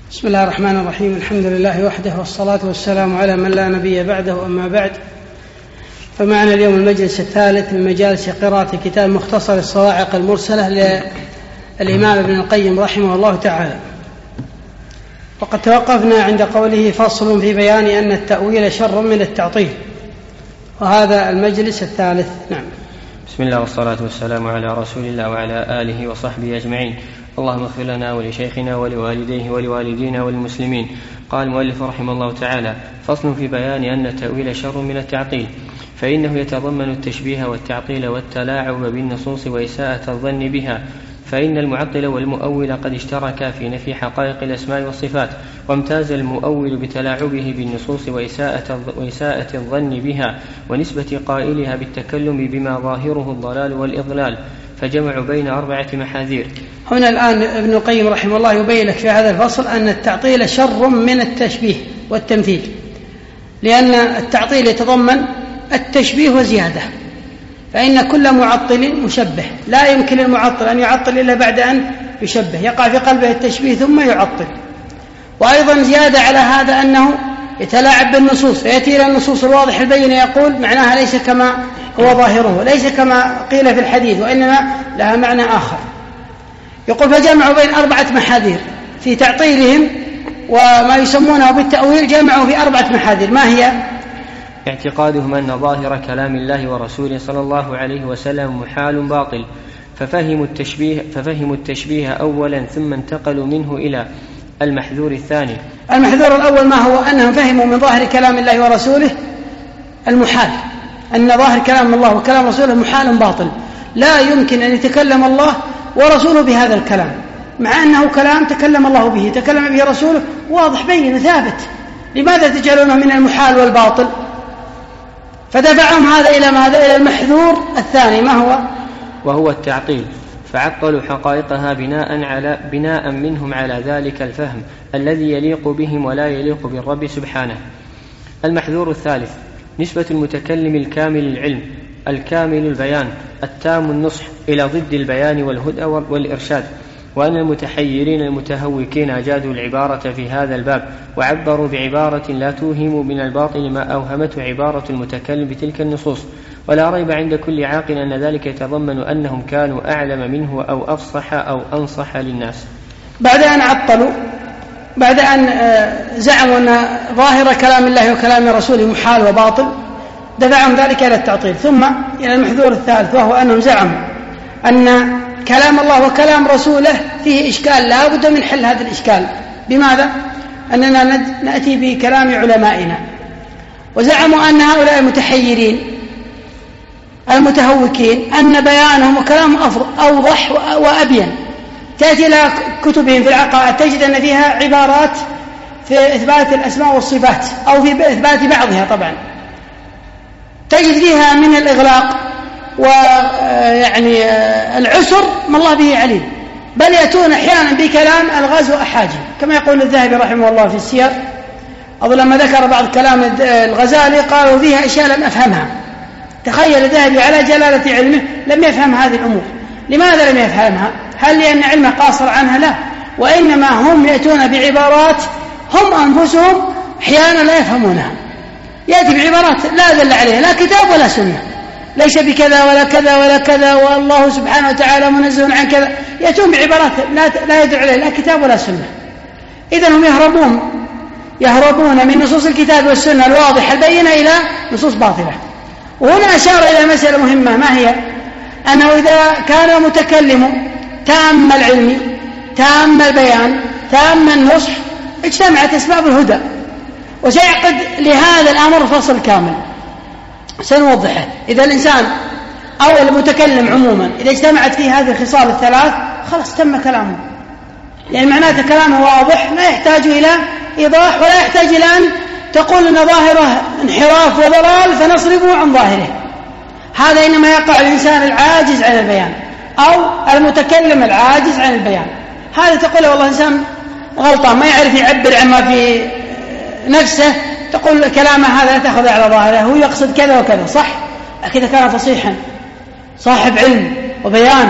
بسم الله الرحمن الرحيم. الحمد لله وحده والصلاة والسلام على من لا نبي بعده. أما بعد، فمعنا اليوم المجلس الثالث من مجالس قراءة كتاب مختصر الصواعق المرسلة للإمام ابن القيم رحمه الله تعالى. وقد توقفنا عند قوله: فصل في بيان أن التأويل شر من التعطيل. وهذا المجلس الثالث. نعم. بسم الله والصلاة والسلام على رسول الله وعلى آله وصحبه أجمعين. اللهم اغفر لنا ولشيخنا ولوالديه ولوالدينا والمسلمين. قال المؤلف رحمه الله تعالى: فصل في بيان أن التأويل شر من التعطيل، فإنه يتضمن التشبيه والتعطيل والتلاعب بالنصوص وإساءة الظن بها، فإن المعطل والمؤول قد اشتركا في نفي حقائق الأسماء والصفات، وامتاز المؤول بتلاعبه بالنصوص وإساءة الظن بها ونسبة قائلها بالتكلم بما ظاهره الضلال والإضلال، فجمع بين 4 محاذير. هنا الآن ابن القيم رحمه الله يبين لك في هذا الفصل أن التعطيل شر من التشبيه والتمثيل، لأن التعطيل يتضمن التشبيه وزيادة، فإن كل معطل مشبه، لا يمكن المعطل أن يعطل إلا بعد أن يشبه، يقع في قلبه التشبيه ثم يعطل. وأيضا زيادة على هذا أنه يتلاعب بالنصوص، فيأتي إلى النصوص الواضح البين يقول معناها ليس كما هو ظاهره، ليس كما قيل في الحديث، وإنما لها معنى آخر. يقول: فجمعوا بين 4 محاذير في تعطيلهم، وما يسمونه بالتأويل جمعوا في 4 محاذير. ما هي؟ اعتقادهم أن ظاهر كلام الله ورسوله صلى الله عليه وسلم محال باطل، ففهموا التشبيه أولا، ثم انتقلوا منه إلى المحذور الثاني. المحذور الأول ما هو؟ أنهم فهموا من ظاهر كلام الله ورسوله المحال، أن ظاهر كلام الله وكلام رسوله محال باطل، لا يمكن أن يتكلم الله ورسوله بهذا الكلام، مع أنه كلام تكلم الله به، تكلم به رسوله، واضح بين ثابت، لماذا تجعلونه من المحال والباطل؟ فدفعهم هذا إلى ماذا؟ إلى المحذور الثاني. ما هو؟ وهو التعطيل، فعطلوا حقائقها بناء منهم على ذلك الفهم الذي يليق بهم ولا يليق بالرب سبحانه. المحذور الثالث: نسبة المتكلم الكامل العلم الكامل البيان التام النصح إلى ضد البيان والهدى والإرشاد، وأن المتحيرين المتهوكين أجادوا العبارة في هذا الباب، وعبروا بعبارة لا توهم من الباطل ما أوهمته عبارة المتكلم بتلك النصوص. ولا ريب عند كل عاقل أن ذلك يتضمن أنهم كانوا أعلم منه أو أفصح أو أنصح للناس. بعد أن عطلوا، بعد أن زعموا أن ظاهر كلام الله وكلام رسوله محال وباطل، دفعهم ذلك إلى التعطيل، ثم إلى المحذور الثالث، وهو أنهم زعموا أن كلام الله وكلام رسوله فيه إشكال، لا بد من حل هذا الإشكال. بماذا؟ أننا نأتي بكلام علمائنا. وزعموا أن هؤلاء المتحيرين المتهوكين أن بيانهم وكلامهم أوضح وأبين. تأتي إلى كتبهم في العقائد تجد أن فيها عبارات في إثبات الأسماء والصفات، أو في إثبات بعضها طبعا، تجد فيها من الإغلاق ويعني العسر ما الله به عليم، بل يأتون أحيانا بكلام الغاز وأحاجي، كما يقول الذهبي رحمه الله في السير. أظن لما ذكر بعض كلام الغزالي قالوا فيها أشياء لم أفهمها. تخيل الذهبي على جلالة علمه لم يفهم هذه الأمور. لماذا لم يفهمها؟ هل لأن علمه قاصر عنها؟ لا، وإنما هم يأتون بعبارات هم أنفسهم أحيانا لا يفهمونها، يأتي بعبارات لا دل عليها لا كتاب ولا سنة، ليس بكذا ولا كذا ولا كذا، والله سبحانه وتعالى منزه عن كذا، يأتون بعبارات لا يدل عليها لا كتاب ولا سنة. إذن هم يهربون من نصوص الكتاب والسنة الواضحة البينة إلى نصوص باطلة. وهنا أشار إلى مسألة مهمة، ما هي؟ أنه إذا كان المتكلم تام العلم تام البيان تام النصح اجتمعت أسباب الهدى. وسيعقد لهذا الأمر فصل كامل سنوضحه. إذا الإنسان أو المتكلم عموما إذا اجتمعت فيه هذه الخصال الثلاث خلاص تم كلامه، يعني معناته كلامه واضح لا يحتاج إلى إيضاح، ولا يحتاج إلى أن تقول أن ظاهره انحراف وضلال فنصرفه عن ظاهره. هذا إنما يقع الإنسان العاجز عن البيان أو المتكلم العاجز عن البيان. هذا تقول والله إنسان غلطان ما يعرف يعبر عما في نفسه، تقول كلامه هذا لا تأخذ على ظاهره، هو يقصد كذا وكذا، صح، لكن كان فصيحا صاحب علم وبيان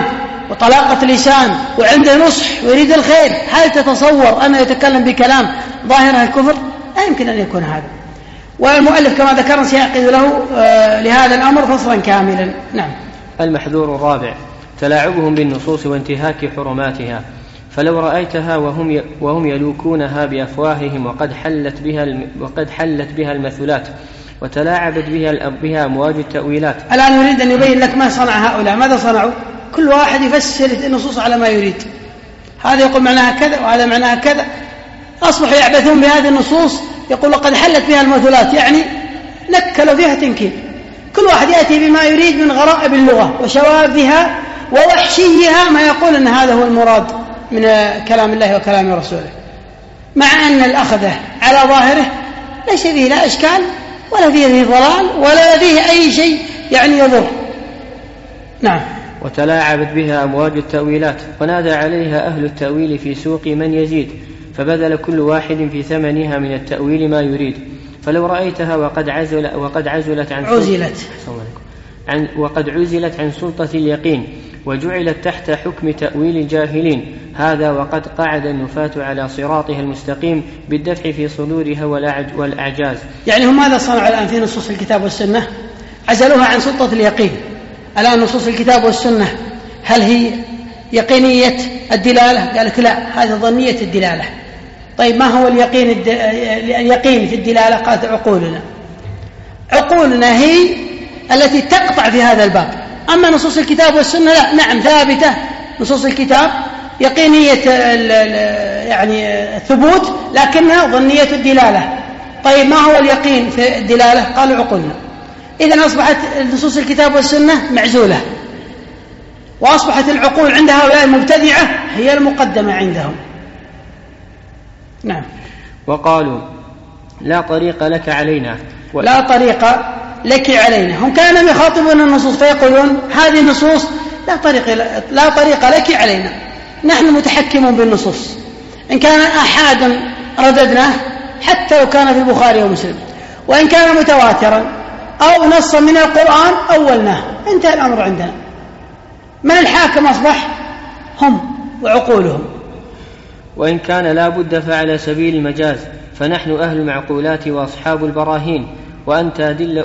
وطلاقة لسان وعنده نصح ويريد الخير، هل تتصور أنه يتكلم بكلام ظاهره الكفر؟ لا يمكن أن يكون هذا. والمؤلف كما ذكرنا سيعقد له لهذا الأمر فصلا كاملا. نعم. المحذور الرابع تلاعبهم بالنصوص وانتهاك حرماتها، فلو رأيتها وهم يلوكونها بأفواههم وقد حلت بها المثلات وتلاعبت بها أمواج التأويلات. الآن يريد أن يبين لك ما صنع هؤلاء. ماذا صنعوا؟ كل واحد يفسر النصوص على ما يريد، هذا يقول معناها كذا وهذا معناها كذا، أصبحوا يعبثون بهذه النصوص، يقول قد حلت بها المثلات، يعني نكلوا فيها تنكيل، كل واحد يأتي بما يريد من غرائب اللغة وشواذها ووحشيها، ما يقول أن هذا هو المراد من كلام الله وكلام رسوله، مع أن الأخذ على ظاهره ليس فيه لا إشكال ولا فيه ضلال ولا فيه أي شيء يعني يضر. نعم. وتلاعبت بها أمواج التأويلات، ونادى عليها أهل التأويل في سوق من يزيد، فبذل كل واحد في ثمنها من التأويل ما يريد. فلو رأيتها وقد عزلت عن سلطة اليقين وجعلت تحت حكم تأويل الجاهلين، هذا وقد قعد النفاة على صراطها المستقيم بالدفع في صدورها والأعجاز. يعني هم ماذا صنعوا الآن في نصوص الكتاب والسنة؟ عزلوها عن سلطة اليقين. الآن نصوص الكتاب والسنة هل هي يقينية الدلالة؟ قال لك لا، هذا ظنية الدلالة. طيب ما هو اليقين في الدلالة؟ قالت عقولنا هي التي تقطع في هذا الباب. أما نصوص الكتاب والسنة لا، نعم ثابتة نصوص الكتاب يقينية يعني الثبوت، لكنها ظنية الدلالة. طيب ما هو اليقين في الدلالة؟ قالوا عقولنا. إذن أصبحت نصوص الكتاب والسنة معزولة، وأصبحت العقول عند هؤلاء المبتدعة هي المقدمة عندهم. نعم. وقالوا لا طريق لك علينا لا طريق لك علينا. هم كانوا يخاطبون النصوص فيقولون هذه النصوص لا طريق لك علينا، نحن متحكمون بالنصوص، إن كان أحدا رددناه حتى لو كان في البخاري ومسلم، وإن كان متواترا أو نصا من القرآن أولناه، انتهى الأمر عندنا. من الحاكم أصبح؟ هم وعقولهم. وإن كان لا بد فعلى سبيل المجاز فنحن أهل المعقولات وأصحاب البراهين وأنت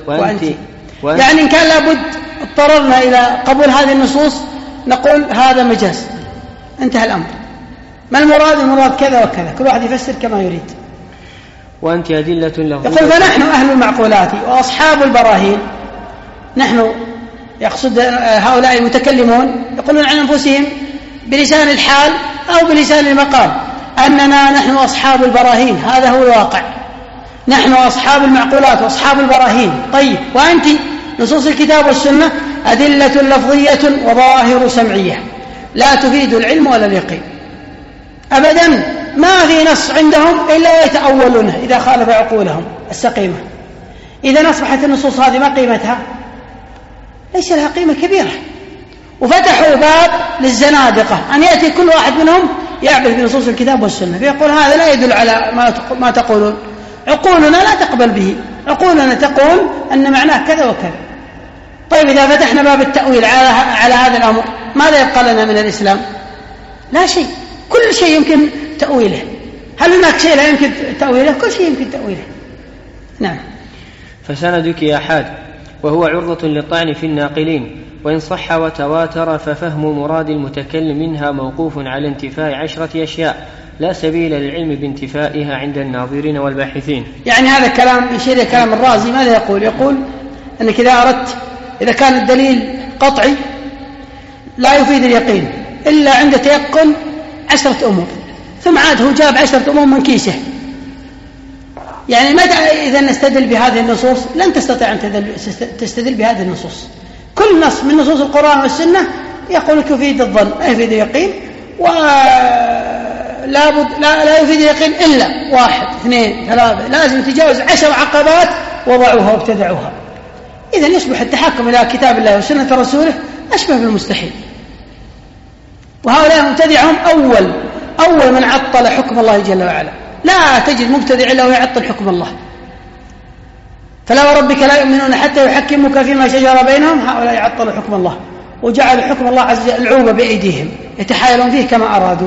يعني إن كان لا بد اضطررنا إلى قبول هذه النصوص نقول هذا مجاز، انتهى الأمر. ما المراد كذا وكذا، كل واحد يفسر كما يريد. وأنت أدلة لفظية. يقول فنحن أهل المعقولات وأصحاب البراهين. نحن يقصد هؤلاء المتكلمون يقولون عن أنفسهم بلسان الحال أو بلسان المقال أننا نحن أصحاب البراهين، هذا هو الواقع، نحن أصحاب المعقولات وأصحاب البراهين. طيب وأنت؟ نصوص الكتاب والسنة أدلة لفظية وظواهر سمعية لا تفيد العلم ولا اليقين أبدا، ما في نص عندهم إلا يتأولونه إذا خالف عقولهم السقيمة. إذا أصبحت النصوص هذه ما قيمتها؟ ليس لها قيمة كبيرة. وفتحوا باب للزنادقة أن يأتي كل واحد منهم يعبث بنصوص الكتاب والسنة فيقول هذا لا يدل على ما تقولون، عقولنا لا تقبل به، عقولنا تقول أن معناه كذا وكذا. طيب إذا فتحنا باب التأويل على هذا الأمر ماذا يبقى لنا من الإسلام؟ لا شيء، كل شيء يمكن تأويله. هل هناك شيء لا يمكن تأويله؟ كل شيء يمكن تأويله. نعم. فسندك يا حاد وهو عرضة للطعن في الناقلين، وإن صح وتواتر ففهم مراد المتكلم منها موقوف على انتفاء 10 أشياء لا سبيل للعلم بانتفائها عند الناظرين والباحثين. يعني هذا الكلام يشير كلام الرازي. ماذا يقول أنك إذا كان الدليل قطعي لا يفيد اليقين إلا عند تيقن 10 أمور، ثم عاد هو جاب 10 أمور من كيسه. يعني متى إذا نستدل بهذه النصوص؟ لن تستطيع أن تستدل بهذه النصوص. كل نص من نصوص القرآن والسنة يقول لك يفيد الظن لا يفيد اليقين، لا يفيد اليقين إلا 1 2 3، لازم تجاوز 10 عقبات وضعوها وابتدعوها. إذن يصبح التحكم إلى كتاب الله وسنة رسوله أشبه بالمستحيل. وهؤلاء مبتدعهم أول من عطل حكم الله جل وعلا. لا تجد مبتدع إلا ويعطل حكم الله. فلا وربك لا يؤمنون حتى يحكموك فيما شجر بينهم، هؤلاء يعطلوا حكم الله وجعل حكم الله عز وجل العوبة بأيديهم يتحايلون فيه كما أرادوا.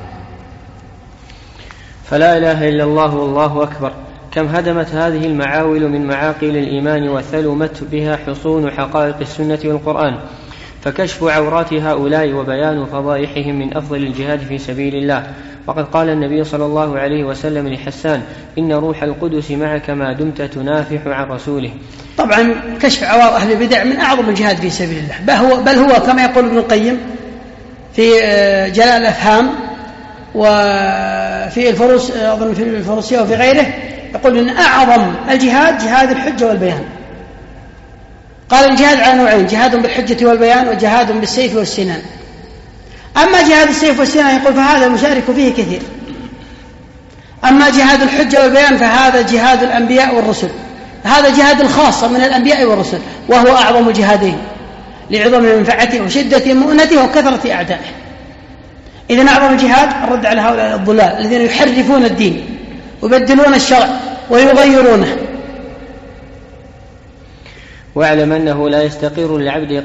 فلا إله إلا الله والله أكبر. كم هدمت هذه المعاول من معاقل الإيمان وثلمت بها حصون حقائق السنة والقرآن. فكشف عورات هؤلاء وبيان فضائحهم من أفضل الجهاد في سبيل الله. وقد قال النبي صلى الله عليه وسلم لحسان: إن روح القدس معك ما دمت تنافح عن رسوله. طبعا كشف عوار أهل البدع من أعظم الجهاد في سبيل الله، بل هو كما يقول ابن القيم في جلاء الأفهام وفي الفروس، أظن في الفروسية وفي غيره، يقول إن أعظم الجهاد جهاد الحجة والبيان. قال الجهاد على نوعين: جهاد بالحجة والبيان وجهاد بالسيف والسنان. أما جهاد السيف والسنان يقول فهذا المشارك فيه كثير. أما جهاد الحجة والبيان فهذا جهاد الأنبياء والرسل، هذا جهاد الخاصة من الأنبياء والرسل، وهو أعظم الجهادين لعظم منفعته وشدة مؤنته وكثرة أعدائه. إذن أعظم الجهاد الرد على هؤلاء الضلال الذين يحرفون الدين ويبدلون الشرع ويغيرونه. واعلم أنه لا يستقر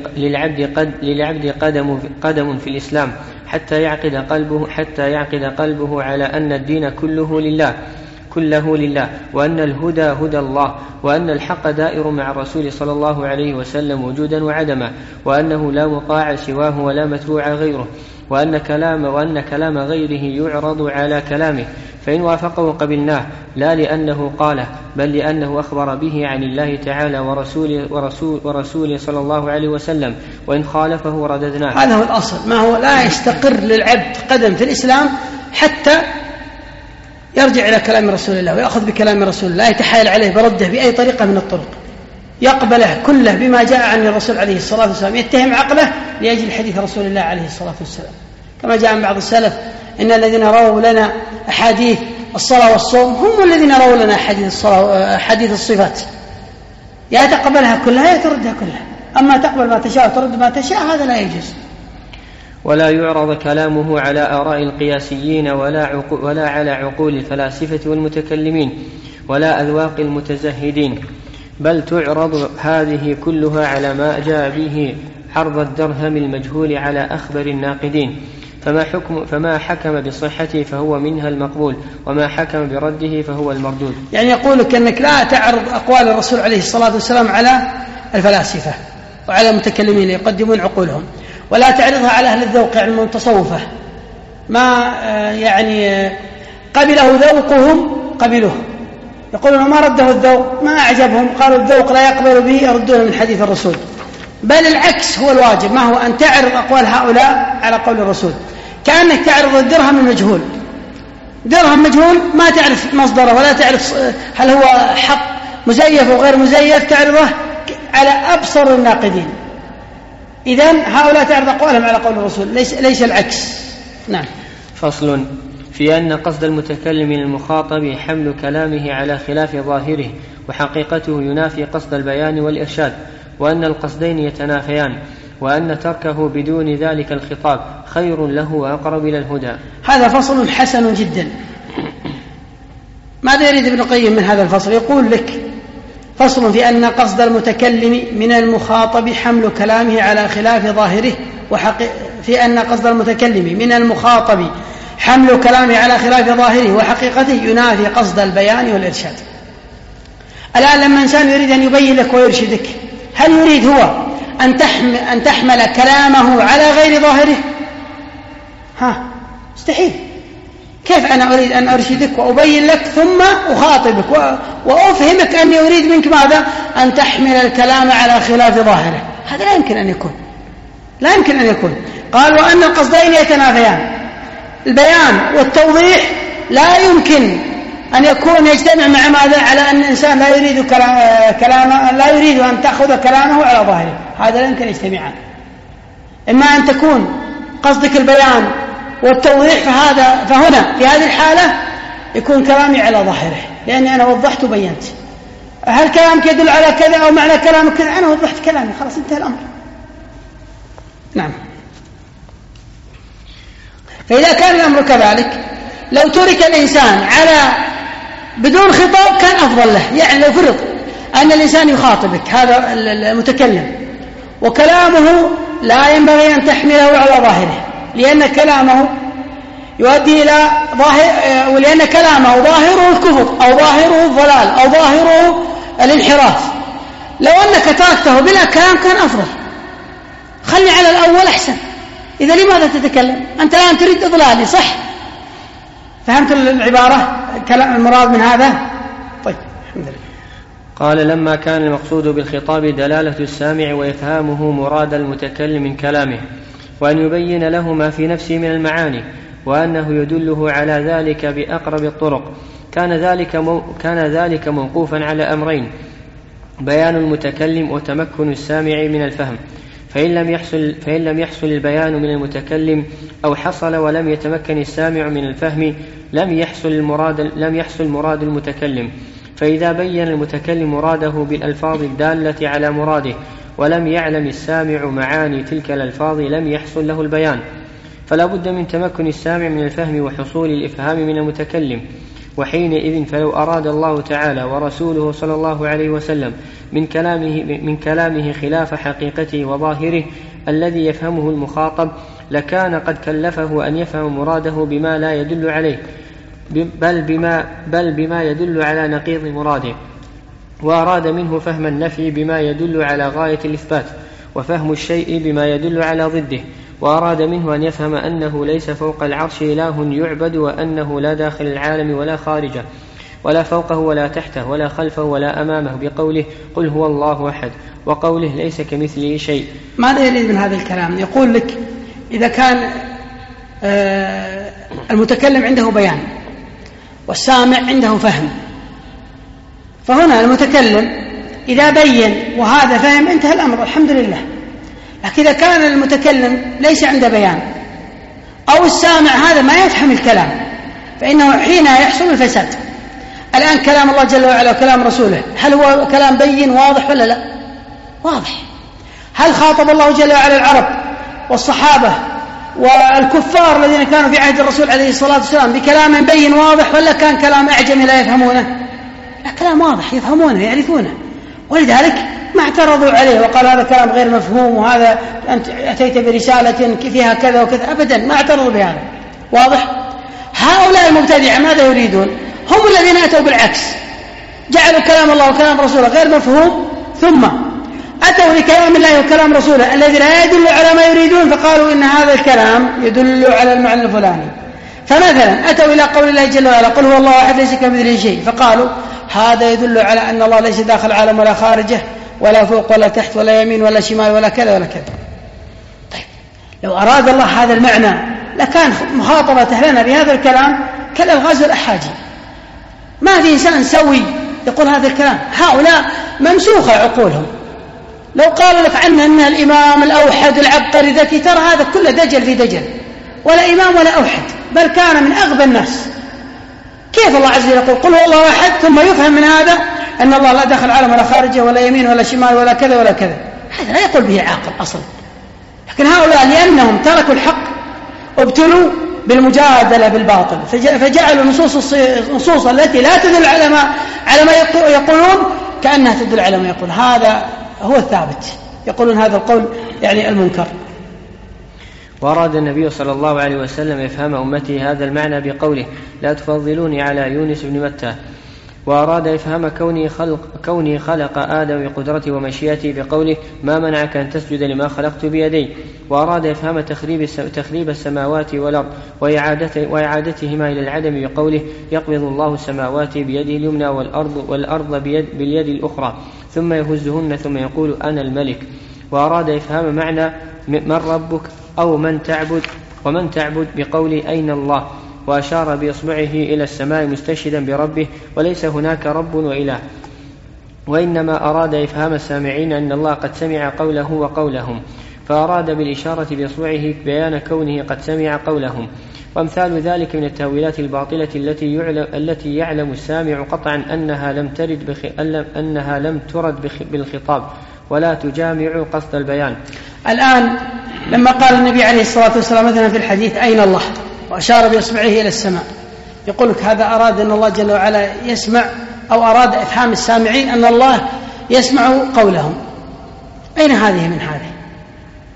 للعبد قدم في الإسلام حتى يعقد قلبه على أن الدين كله لله، وأن الهدى هدى الله، وأن الحق دائر مع الرسول صلى الله عليه وسلم وجودا وعدما، وأنه لا مطاع سواه ولا متبوع غيره، وأن كلام غيره يعرض على كلامه، فإن وافقه قبلناه لا لأنه قاله بل لأنه أخبر به عن الله تعالى ورسوله صلى الله عليه وسلم، وإن خالفه رددناه. هذا هو الأصل، ما هو لا يستقر للعبد قدم في الإسلام حتى يرجع إلى كلام رسول الله ويأخذ بكلام رسول الله، لا يتحايل عليه برده بأي طريقة من الطرق، يقبله كله بما جاء عن الرسول عليه الصلاة والسلام، يتهم عقله لأجل حديث رسول الله عليه الصلاة والسلام، كما جاء عن بعض السلف: إن الذين رووا لنا أحاديث الصلاة والصوم هم الذين رووا لنا أحاديث الصفات. يا تقبلها كلها يا تردها كلها، أما تقبل ما تشاء وترد ما تشاء هذا لا يجوز. ولا يعرض كلامه على آراء القياسيين ولا على عقول الفلاسفة والمتكلمين ولا أذواق المتزهدين، بل تعرض هذه كلها على ما جاء به عرض الدرهم المجهول على أخبر الناقدين، فما حكم بصحته فهو منها المقبول، وما حكم برده فهو المردود. يعني يقولك أنك لا تعرض أقوال الرسول عليه الصلاة والسلام على الفلاسفة وعلى المتكلمين يقدمون عقولهم، ولا تعرضها على أهل الذوق يعني المتصوفة، ما يعني قبله ذوقهم قبلوه، يقولون ما رده الذوق، ما أعجبهم قالوا الذوق لا يقبل به يردون من حديث الرسول، بل العكس هو الواجب، ما هو أن تعرض أقوال هؤلاء على قول الرسول، كأنك تعرض الدرهم المجهول، درهم مجهول ما تعرف مصدره ولا تعرف هل هو حق مزيف أو غير مزيف، تعرضه على أبصر الناقدين. إذن هؤلاء تعرض أقوالهم على قول الرسول، ليس العكس. نعم. فصل في أن قصد المتكلم المخاطب حمل كلامه على خلاف ظاهره، وحقيقته ينافي قصد البيان والإرشاد، وأن القصدين يتنافيان، وأن تركه بدون ذلك الخطاب خير له وأقرب إلى الهدى. هذا فصل حسن جدا. ماذا يريد ابن القيم من هذا الفصل؟ يقول لك: فصل في أن قصد المتكلم من المخاطب حمل كلامه على خلاف ظاهره، في أن قصد المتكلم من المخاطب حمل كلامه على خلاف ظاهره وحقيقته ينافي قصد البيان والإرشاد. الآن لما إنسان يريد أن يبين لك ويرشدك، هل يريد هو أن تحمل كلامه على غير ظاهره؟ مستحيل. كيف أنا أريد أن أرشدك وأبين لك ثم أخاطبك وأفهمك أني أريد منك ماذا؟ أن تحمل الكلام على خلاف ظاهره. هذا لا يمكن أن يكون. قال: وأن القصدين يتنافيان، البيان والتوضيح لا يمكن أن يكون يجتمع مع ماذا؟ على أن الإنسان لا يريد كلامه، لا يريد أن تأخذ كلامه على ظاهره، هذا لا يمكن يجتمعان. إما أن تكون قصدك البيان والتوضيح، فهنا في هذه الحالة يكون كلامي على ظاهره، لأني أنا وضحت وبينت. هل كلامك يدل على كذا أو معنى كلامك كذا؟ أنا وضحت كلامي، خلاص انتهى الأمر. نعم. فإذا كان الأمر كذلك، لو ترك الإنسان بدون خطاب كان أفضل له. يعني لو فرض أن الإنسان يخاطبك هذا المتكلم وكلامه لا ينبغي أن تحمله على ظاهره، لأن كلامه يؤدي إلى ولأن كلامه ظاهره الكفر أو ظاهره الضلال أو ظاهره الانحراف. لو أنك تركته بلا كلام كان أفضل، خلي على الأول أحسن. إذا لماذا تتكلم؟ أنت الآن تريد إضلالي، صح؟ فهمت العبارة؟ كلام المراد من هذا؟ طيب الحمد لله. قال: لما كان المقصود بالخطاب دلالة السامع وإفهامه مراد المتكلم من كلامه، وأن يبين له ما في نفسه من المعاني، وأنه يدله على ذلك بأقرب الطرق، كان ذلك موقوفا على أمرين: بيان المتكلم وتمكن السامع من الفهم. فإن لم يحصل البيان من المتكلم أو حصل ولم يتمكن السامع من الفهم لم يحصل مراد المتكلم. فإذا بين المتكلم مراده بالألفاظ الدالة على مراده ولم يعلم السامع معاني تلك الألفاظ لم يحصل له البيان. فلا بد من تمكن السامع من الفهم وحصول الإفهام من المتكلم. وحينئذ فلو أراد الله تعالى ورسوله صلى الله عليه وسلم من كلامه خلاف حقيقته وظاهره الذي يفهمه المخاطب لكان قد كلفه أن يفهم مراده بما لا يدل عليه، بل بما يدل على نقيض مراده، وأراد منه فهم النفي بما يدل على غاية الإثبات، وفهم الشيء بما يدل على ضده، وأراد منه أن يفهم أنه ليس فوق العرش إله يعبد، وأنه لا داخل العالم ولا خارجه، ولا فوقه ولا تحته ولا خلفه ولا أمامه، بقوله: قل هو الله أحد، وقوله: ليس كمثله شيء. ماذا يريد من هذا الكلام؟ يقول لك إذا كان المتكلم عنده بيان والسامع عنده فهم، فهنا المتكلم إذا بين وهذا فهم انتهى الأمر، الحمد لله. لكن إذا كان المتكلم ليس عنده بيان أو السامع هذا ما يفهم الكلام فإنه حينها يحصل الفساد. الآن كلام الله جل وعلا وكلام رسوله هل هو كلام بين واضح ولا لا؟ واضح. هل خاطب الله جل وعلا العرب والصحابة والكفار الذين كانوا في عهد الرسول عليه الصلاة والسلام بكلام بين واضح، ولا كان كلام أعجمي لا يفهمونه؟ لا، كلام واضح يفهمونه يعرفونه، ولذلك ما اعترضوا عليه وقال هذا كلام غير مفهوم وهذا أنت أتيت برسالة فيها كذا وكذا، أبدا ما اعترضوا بهذا. واضح؟ هؤلاء المبتدعة ماذا يريدون؟ هم الذين أتوا بالعكس، جعلوا كلام الله وكلام رسوله غير مفهوم، ثم أتوا لكلام الله وكلام رسوله الذي لا يدل على ما يريدون، فقالوا إن هذا الكلام يدل على المعنى الفلاني. فمثلا أتوا إلى قول الله جل وعلا: قل هو الله أحد ليس كمثله شيء، فقالوا هذا يدل على أن الله ليس داخل العالم ولا خارجه ولا فوق ولا تحت ولا يمين ولا شمال ولا كذا ولا كذا. طيب لو أراد الله هذا المعنى لكان مخاطبة لنا بهذا الكلام كالألغاز والأحاجي. ما في إنسان سوي يقول هذا الكلام، هؤلاء ممسوخة عقولهم. لو قال لك عنه أن الإمام الأوحد العبقري ذكي، ترى هذا كله دجل في دجل، ولا إمام ولا أوحد، بل كان من أغبى الناس. كيف الله عز وجل يقول قل هو الله أحد ثم يفهم من هذا أن الله لا داخل العالم ولا خارجه ولا يمين ولا شمال ولا كذا ولا كذا؟ هذا لا يقول به عاقل أصلا. لكن هؤلاء لأنهم تركوا الحق ابتلوا بالمجادلة بالباطل، فجعلوا النصوص التي لا تدل على ما يقولون كأنها تدل على ما يقول. هذا هو الثابت، يقولون هذا القول يعني المنكر. وأراد النبي صلى الله عليه وسلم إفهام أمته هذا المعنى بقوله: لا تفضلوني على يونس بن متى. وأراد إفهام كوني خلق آدم بقدرته ومشيئته بقوله: ما منعك أن تسجد لما خلقت بيدي. وأراد إفهام تخريب السماوات والأرض وإعادتهما إلى العدم بقوله: يقبض الله السماوات بيده اليمنى والأرض باليد الأخرى ثم يهزهن ثم يقول أنا الملك. وأراد إفهام معنى من ربك أو ومن تعبد بقول أين الله، وأشار بإصبعه إلى السماء مستشهدا بربه، وليس هناك رب وإله. وإنما أراد إفهام السامعين أن الله قد سمع قوله وقولهم، فأراد بالإشارة بإصبعه بيان كونه قد سمع قولهم. وأمثال ذلك من التأويلات الباطلة التي يعلم السامع قطعا أنها لم ترد بالخطاب ولا تجامع قصد البيان. الآن لما قال النبي عليه الصلاة والسلام مثلا في الحديث أين الله وأشار بإصبعه إلى السماء، يقول لك هذا أراد أن الله جل وعلا يسمع، أو أراد إفهام السامعين أن الله يسمع قولهم. أين هذه من هذه؟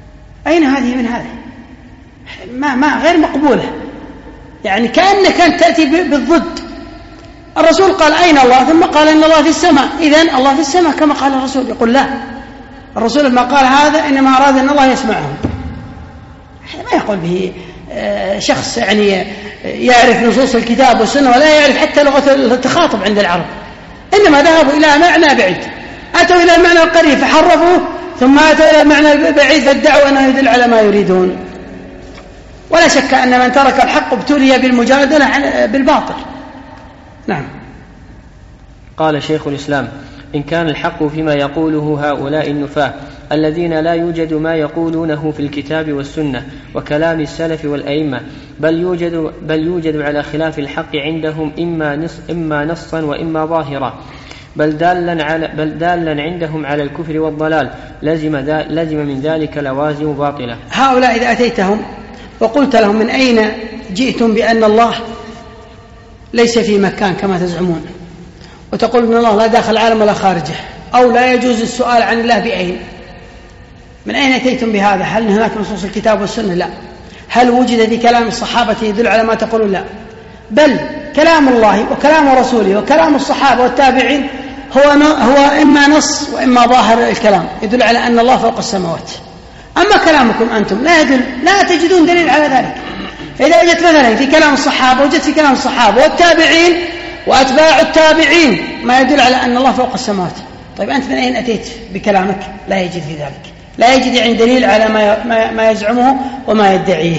أين هذه من هذه؟ ما غير مقبولة، يعني كأنك أنت تأتي بالضد. الرسول قال أين الله؟ ثم قال إن الله في السماء، إذن الله في السماء كما قال الرسول. يقول لا، الرسول لما قال هذا إنما أراد أن الله يسمعه، ما يقول به شخص يعني يعرف نصوص الكتاب والسنة ولا يعرف حتى لغة التخاطب عند العرب، إنما ذهبوا إلى معنى بعيد، أتوا إلى المعنى القريب فحرفوه، ثم أتوا إلى المعنى البعيد فادعوا أنه يدل على ما يريدون. ولا شك أن من ترك الحق ابتلي بالمجادلة بالباطل. نعم. قال شيخ الإسلام: إن كان الحق فيما يقوله هؤلاء النفاة الذين لا يوجد ما يقولونه في الكتاب والسنة وكلام السلف والأئمة، بل يوجد على خلاف الحق عندهم إما نصا وإما ظاهرا، بل دالا عندهم على الكفر والضلال، لزم من ذلك لوازم باطلة. هؤلاء إذا أتيتهم وقلت لهم من أين جئتم بأن الله ليس في مكان كما تزعمون، وتقول أن الله لا داخل العالم ولا خارجه، أو لا يجوز السؤال عن الله بأين، من أين أتيتم بهذا؟ هل هناك نصوص الكتاب والسنة؟ لا. هل وجد في كلام الصحابة يدل على ما تقولون؟ لا. بل كلام الله وكلام رسوله وكلام الصحابة والتابعين هو إما نص وإما ظاهر الكلام يدل على أن الله فوق السماوات. أما كلامكم أنتم لا تجدون دليل على ذلك. فإذا وجدت مثلا في كلام الصحابة، وجدت في كلام الصحابة والتابعين وأتباع التابعين ما يدل على أن الله فوق السماوات، طيب أنت من أين أتيت بكلامك؟ لا يجد في ذلك، لا يجد يعني دليل على ما يزعمه وما يدعيه.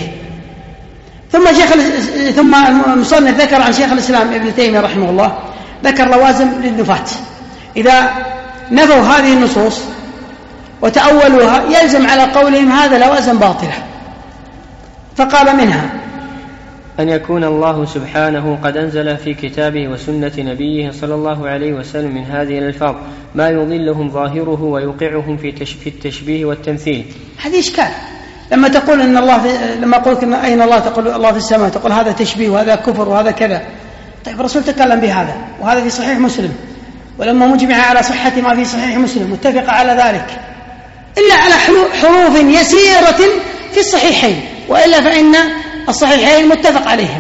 ثم المصنف ذكر عن شيخ الإسلام ابن تيمية رحمه الله، ذكر لوازم للنفاة إذا نفوا هذه النصوص وتأولوها يلزم على قولهم هذا لوازم باطلة. فقال منها أن يكون الله سبحانه قد أنزل في كتابه وسنة نبيه صلى الله عليه وسلم من هذه الألفاظ ما يضلهم ظاهره ويوقعهم في التشبيه والتمثيل. هذه إشكال لما تقول إن الله لما قلت إن أين الله تقول الله في السماء، تقول هذا تشبيه وهذا كفر وهذا كذا. طيب الرسول تكلم بهذا وهذا في صحيح مسلم، ولما مجمع على صحة ما في صحيح مسلم متفق على ذلك إلا على حروف يسيرة في الصحيحين، وإلا فإن الصحيحين متفق عليهم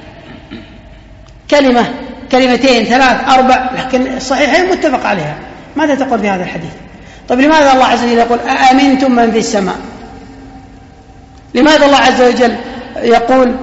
كلمتين 3 4، لكن الصحيحين متفق عليها. ماذا تقول في هذا الحديث؟ طيب لماذا الله عز وجل يقول أأمنتم من في السماء؟ لماذا الله عز وجل يقول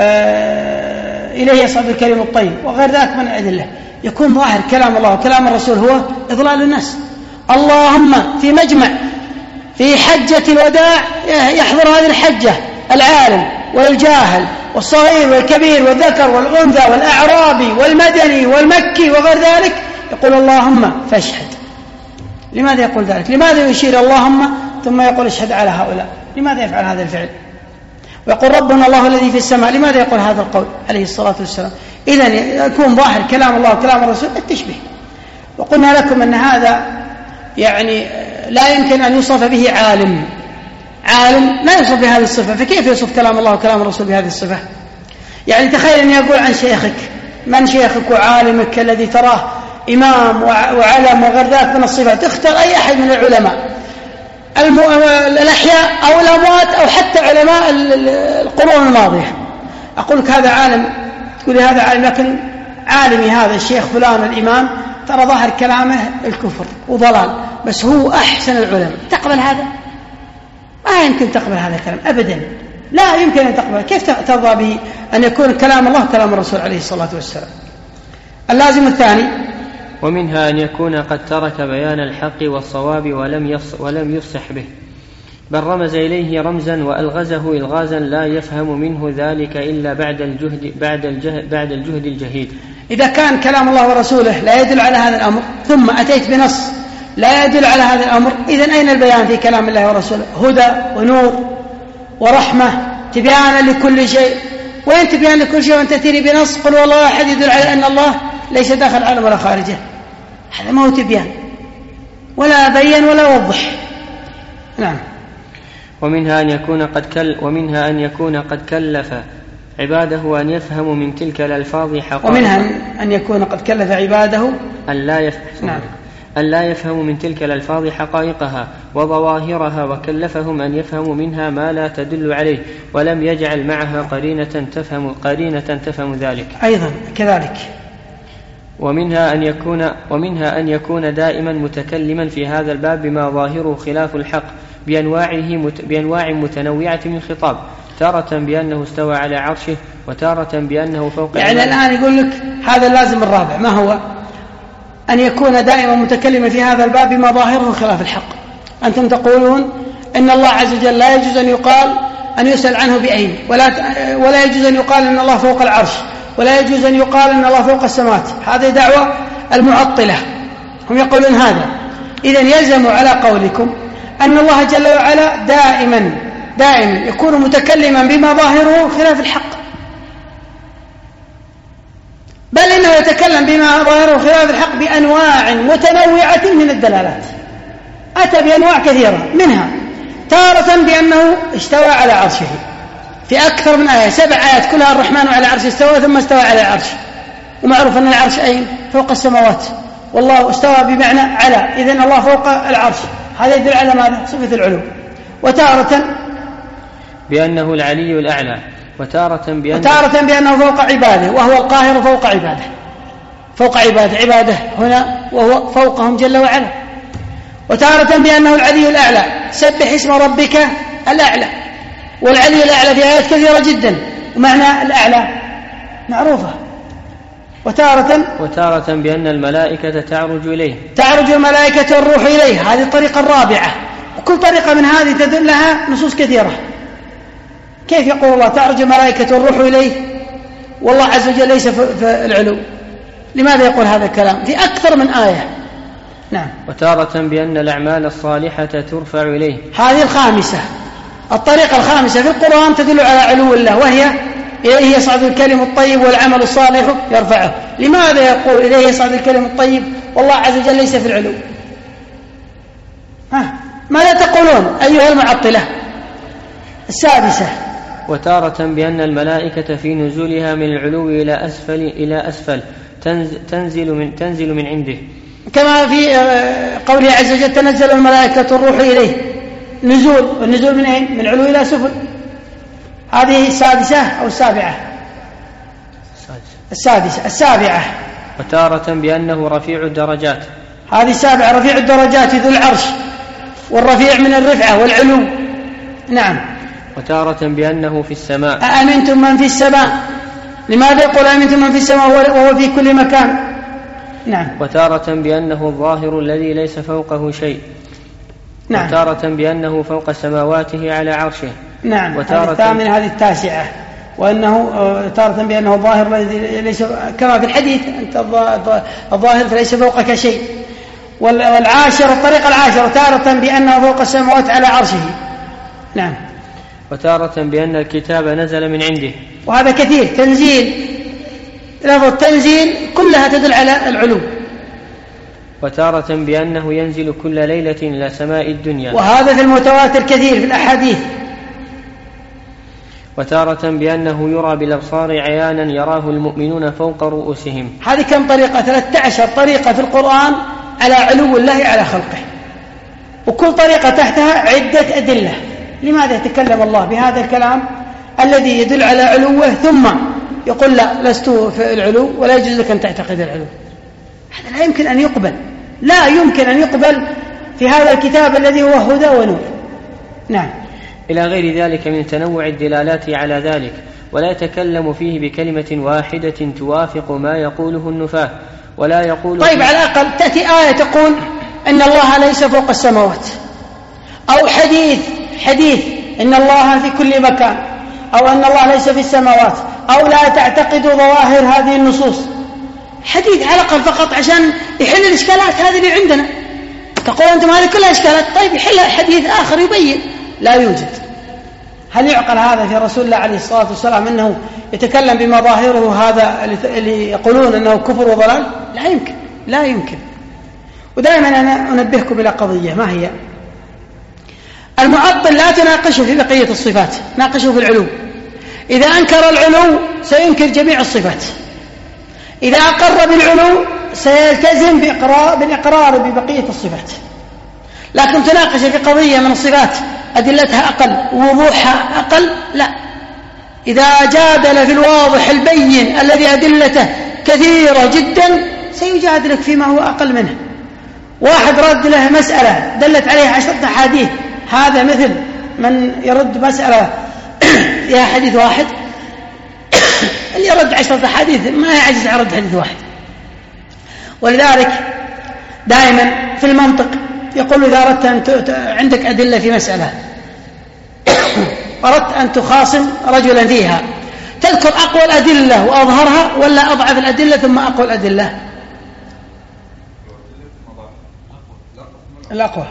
إليه يصعد الكلم الطيب وغير ذلك من الأدلة؟ يكون ظاهر كلام الله وكلام الرسول هو إضلال الناس. اللهم في مجمع في حجة الوداع يحضر هذه الحجة العالم والجاهل والصغير والكبير والذكر والأنثى والأعرابي والمدني والمكي وغير ذلك، يقول اللهم فاشهد. لماذا يقول ذلك؟ لماذا يشير اللهم ثم يقول اشهد على هؤلاء؟ لماذا يفعل هذا الفعل؟ ويقول ربنا الله الذي في السماء، لماذا يقول هذا القول عليه الصلاة والسلام؟ إذن يكون ظاهر كلام الله وكلام الرسول التشبيه. وقلنا لكم أن هذا يعني لا يمكن أن يوصف به عالم لا يوصف بهذه الصفة، فكيف يوصف كلام الله وكلام الرسول بهذه الصفة؟ يعني تخيل أن يقول عن شيخك، من شيخك وعالمك الذي تراه إمام وعلم وغير ذلك من الصفات، اختر أي أحد من العلماء الأحياء أو الأموات أو حتى علماء القرون الماضية، أقول لك هذا عالم، تقول هذا عالم، لكن عالمي هذا الشيخ فلان الإمام ترى ظاهر كلامه الكفر وضلال، بس هو أحسن العلماء، تقبل هذا؟ ما يمكن تقبل هذا الكلام أبدا، لا يمكن أن تقبل. كيف ترضى به أن يكون كلام الله كلام الرسول عليه الصلاة والسلام؟ اللازم الثاني ومنها أن يكون قد ترك بيان الحق والصواب ولم يفصح به، بل رمز إليه رمزا وألغزه إلغازا لا يفهم منه ذلك إلا بعد الجهد الجهيد. إذا كان كلام الله ورسوله لا يدل على هذا الأمر ثم أتيت بنص لا يدل على هذا الأمر، إذن أين البيان في كلام الله ورسوله؟ هدى ونور ورحمة تبيانا لكل شيء، وين تبيان لكل شيء وأنت تأتيني بنص قل والله أحد يدل على أن الله ليس داخل العالم ولا خارجه؟ هذا ما هو تبيان ولا بين ولا وضح. نعم. ومنها أن يكون قد كلف عباده أن يفهموا من تلك الألفاظ حقائق، ومنها أن يكون قد كلف عباده أن لا يفهم. نعم. أن لا يفهموا من تلك الألفاظ حقائقها وظواهرها، وكلفهم أن يفهموا منها ما لا تدل عليه، ولم يجعل معها قرينة تفهم ذلك. أيضا كذلك. ومنها أن يكون دائما متكلما في هذا الباب بما ظاهره خلاف الحق بأنواع متنوعة من الخطاب، تارة بأنه استوى على عرشه، وتارة بأنه فوق يعني الآن يقول لك هذا اللازم الرابع، ما هو؟ أن يكون دائما متكلما في هذا الباب بما ظاهره خلاف الحق. أنتم تقولون إن الله عز وجل لا يجوز أن يقال أن يسأل عنه بأين، ولا يجوز أن يقال أن الله فوق العرش، ولا يجوز أن يقال أن الله فوق السماوات. هذه دعوة المعطلة، هم يقولون هذا. إذن يلزم على قولكم أن الله جل وعلا دائما يكون متكلما بما ظاهره خلاف الحق، بل إنه يتكلم بما ظاهره خلاف الحق بأنواع متنوعة من الدلالات، أتى بأنواع كثيرة، منها تارة بأنه استوى على عرشه في أكثر من آية، 7 آيات كلها الرحمن على عرشه استوى ثم استوى على العرش، ومعروف أن العرش أين؟ فوق السماوات، والله استوى بمعنى على، إذن الله فوق العرش، هذا يدل على ماذا؟ صفة العلو. وتارة بأنه العلي الأعلى، وتارة بأنه فوق عباده، وهو القاهر فوق عباده، فوق عباده هنا وهو فوقهم جل وعلا. وتارة بأنه العلي الأعلى، سبح اسم ربك الأعلى، والعلي الأعلى في آيات كثيرة جدا، ومعنى الأعلى معروفة. وتارة بأن الملائكة تعرج الملائكة والروح إليه، هذه الطريقة الرابعة، وكل طريقة من هذه تدل لها نصوص كثيرة. كيف يقول الله تعرج الملائكة والروح إليه والله عز وجل ليس في العلو؟ لماذا يقول هذا الكلام في أكثر من آية؟ نعم. وتارة بأن الأعمال الصالحة ترفع إليه، هذه الخامسة، الطريقة الخامسة في القرآن تدل على علو الله، وهي إليه يصعد الكلم الطيب والعمل الصالح يرفعه. لماذا يقول إليه يصعد الكلم الطيب والله عز وجل ليس في العلو؟ ماذا تقولون أيها المعطلة؟ السادسة. وتارة بأن الملائكة في نزولها من العلو إلى أسفل تنزل من عنده، كما في قوله عز وجل تنزل الملائكة الروح إليه، النزول من أين؟ من العلو إلى سفل. هذه السادسة أو السابعة؟ السابعة. وتارة بأنه رفيع الدرجات، هذه السابعة، رفيع الدرجات ذو العرش، والرفيع من الرفعة والعلو. نعم. وتارة بأنه في السماء، أأمنتم من في السماء؟ لماذا يقول أأمنتم من في السماء وهو في كل مكان؟ نعم. وتارة بأنه الظاهر الذي ليس فوقه شيء. نعم. وتارة بأنه فوق سماواته على عرشه. نعم. هذه الثامنة، هذه التاسعة. وأنه تارة بأنه الظاهر الذي ليس، كما في الحديث أنت الظاهر فليس فوقك شيء. والعاشرة، الطريقة العاشرة، تارة بأنه فوق السماوات على عرشه. نعم. وتارة بأن الكتاب نزل من عنده، وهذا كثير، تنزيل، لفظ التنزيل كلها تدل على العلو. وتارة بأنه ينزل كل ليلة إلى سماء الدنيا، وهذا في المتواتر كثير في الأحاديث. وتارة بأنه يرى بالأبصار عيانا يراه المؤمنون فوق رؤوسهم. هذه كم طريقة؟ 13 طريقة في القرآن على علو الله على خلقه، وكل طريقة تحتها عدة أدلة. لماذا يتكلم الله بهذا الكلام الذي يدل على علوه ثم يقول لا لست في العلو ولا يجوز لك أن تعتقد العلو؟ هذا لا يمكن أن يقبل، لا يمكن أن يقبل في هذا الكتاب الذي هو هدى ونور. نعم. إلى غير ذلك من تنوع الدلالات على ذلك، ولا يتكلم فيه بكلمة واحدة توافق ما يقوله النفاة ولا يقول. طيب على الأقل تأتي آية تقول إن الله ليس فوق السماوات، أو حديث إن الله في كل مكان، أو أن الله ليس في السماوات، أو لا تعتقد ظواهر هذه النصوص. حديث على الأقل فقط عشان يحل الإشكالات هذه اللي عندنا. تقول أنتم هذه كلها إشكالات، طيب يحل حديث آخر يبين. لا يوجد. هل يعقل هذا في رسول الله عليه الصلاة والسلام أنه يتكلم بما ظاهره هذا اللي يقولون أنه كفر وضلال؟ لا يمكن. ودائما أنا أنبهكم إلى قضية، ما هي؟ المعطل لا تناقشه في بقية الصفات، ناقشه في العلو. إذا أنكر العلو سينكر جميع الصفات، إذا أقر بالعلو سيلتزم بالإقرار ببقية الصفات. لكن تناقش في قضية من الصفات أدلتها أقل ووضوحها أقل، لا. إذا جادل في الواضح البين الذي أدلته كثيرة جدا سيجادلك فيما هو أقل منه. واحد رد له مسألة دلت عليه 10 أحاديث، هذا مثل من يرد مسألة يا حديث واحد اللي يرد 10 أحاديث ما يعجز عن رد حديث واحد. ولذلك دائما في المنطق يقول إذا أردت أن عندك أدلة في مسألة أردت أن تخاصم رجلا فيها، تذكر أقوى الأدلة وأظهرها ولا أضعف الأدلة ثم أقوى الأدلة؟ الأقوى،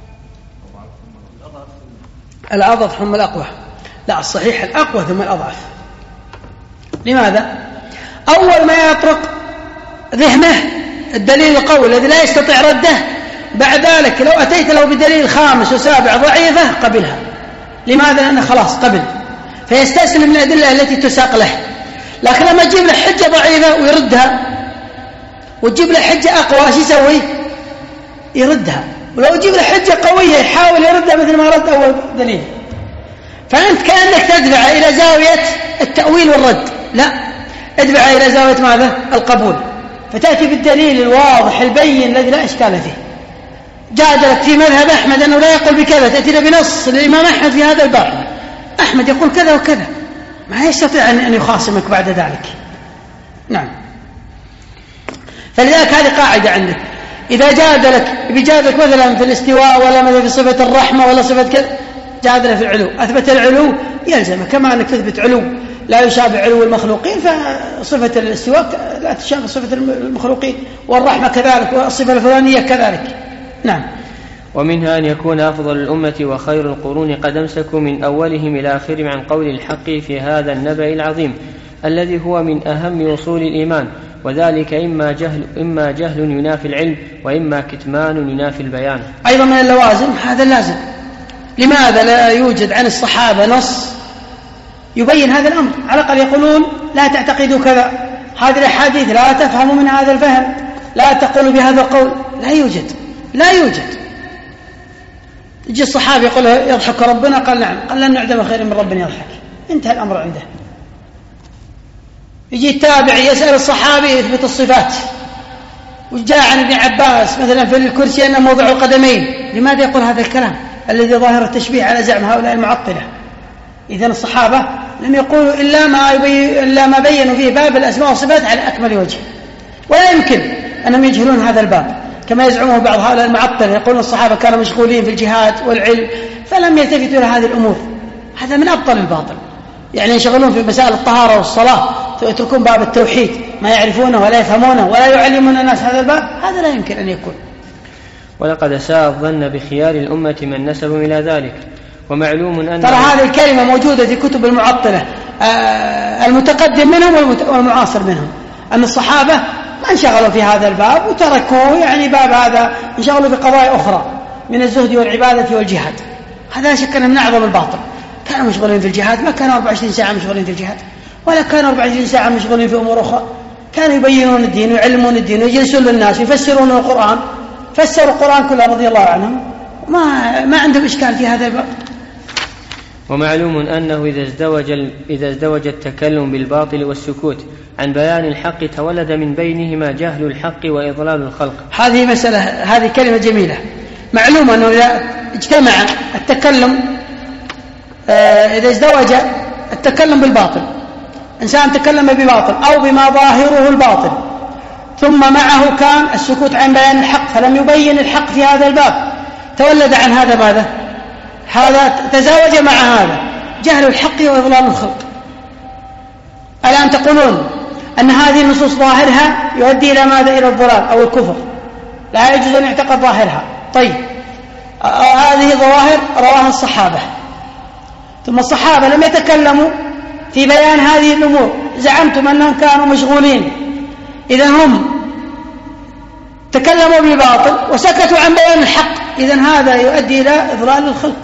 الأضعف ثم الأقوى. لا، الصحيح الأقوى ثم الأضعف. لماذا؟ أول ما يطرق ذهنه الدليل القوي الذي لا يستطيع رده، بعد ذلك لو أتيت له بدليل 5 و7 ضعيفة قبلها. لماذا؟ لأنه خلاص قبل، فيستسلم من الأدلة التي تساق له. لكن لما تجيب له حجة ضعيفة ويردها وتجيب له حجة أقوى، شو يسوي؟ يردها. ولو تجيب له حجة قوية يحاول يردها مثل ما رد أول دليل. فأنت كأنك تدفع إلى زاوية التأويل والرد، لا، ادفع إلى زاوية ماذا؟ القبول. فتأتي بالدليل الواضح البين الذي لا إشكال فيه. جادلك في مذهب أحمد أنه لا يقول بكذا، تأتي بنص للإمام أحمد في هذا الباب، أحمد يقول كذا وكذا، ما يستطيع أن يخاصمك بعد ذلك. نعم. فلذلك هذه قاعدة عندك، إذا بيجادلك مثلا في الاستواء ولا مثلا في صفة الرحمة ولا صفة كذا، جادله في العلو، أثبت العلو يلزمك كما أنك تثبت علو لا يشابه علو المخلوقين، فصفة الاستواء لا تشابه صفة المخلوقين، والرحمة كذلك، والصفة الفلانية كذلك. نعم. ومنها أن يكون أفضل الأمة وخير القرون قد أمسكوا من أولهم إلى آخرهم عن قول الحق في هذا النبأ العظيم الذي هو من أهم أصول الإيمان، وذلك إما جهل ينافي العلم، وإما كتمان ينافي البيان. أيضا من اللوازم هذا اللازم. لماذا لا يوجد عن الصحابة نص يبين هذا الأمر؟ على الأقل يقولون لا تعتقدوا كذا، هذه الأحاديث لا تفهموا من هذا الفهم، لا تقولوا بهذا القول. لا يوجد. يجي الصحابي يقول يضحك ربنا، قال نعم، قال لن نعدم خير من ربنا يضحك، انتهى الأمر عنده. يجي التابع يسأل الصحابي يثبت الصفات، وجاء عن ابن عباس مثلا في الكرسي أنه موضع القدمين، لماذا يقول هذا الكلام الذي ظاهر التشبيه على زعم هؤلاء المعطلة؟ إذن الصحابة لم يقولوا إلا ما بينوا فيه باب الأسماء والصفات على أكمل وجه، ولا يمكن أنهم يجهلون هذا الباب كما يزعمه بعض هؤلاء المعطلة، يقولون الصحابة كانوا مشغولين في الجهاد والعلم فلم يلتفتوا إلى هذه الأمور. هذا من أبطل الباطل. يعني يشغلون في مسائل الطهارة والصلاة ويتركون باب التوحيد، ما يعرفونه ولا يفهمونه ولا يعلمون الناس هذا الباب، هذا لا يمكن أن يكون. ولقد ساء الظن بخيار الأمة من نسبوا إلى ذلك. ومعلوم أن ترى هذه الكلمة موجودة في كتب المعطلة المتقدم منهم والمعاصر منهم، أن الصحابة ما انشغلوا في هذا الباب وتركوه، يعني باب هذا انشغلوا بقضايا أخرى من الزهد والعبادة والجهاد. هذا لا شك أنه من أعظم الباطل. كانوا مشغولين في الجهاد، ما كانوا 24 ساعة مشغولين في الجهاد، ولا كانوا 24 ساعة مشغولين في أمور أخرى. كانوا يبينون الدين ويعلمون الدين ويجلسون للناس ويفسرون القرآن، فسروا القرآن كله رضي الله عنهم، ما عندهم إشكال في هذا الباب. ومعلوم أنه إذا ازدوج التكلم بالباطل والسكوت عن بيان الحق تولد من بينهما جهل الحق وإضلال الخلق. هذه مسألة، هذه كلمة جميلة. معلوم أنه إذا اجتمع التكلم، إذا ازدوج التكلم بالباطل، إنسان تكلم بباطل أو بما ظاهره الباطل، ثم معه كان السكوت عن بيان الحق فلم يبين الحق في هذا الباب، تولد عن هذا ماذا؟ هذا تزاوج مع هذا جهل الحق وإضلال الخلق. الآن تقولون أن هذه النصوص ظاهرها يؤدي إلى ماذا؟ إلى الضلال أو الكفر، لا يجوز أن يعتقد ظاهرها. طيب، هذه ظواهر رواها الصحابة، ثم الصحابة لم يتكلموا في بيان هذه الأمور، زعمتم أنهم كانوا مشغولين، إذن هم تكلموا بالباطل وسكتوا عن بيان الحق، إذن هذا يؤدي إلى إضلال الخلق،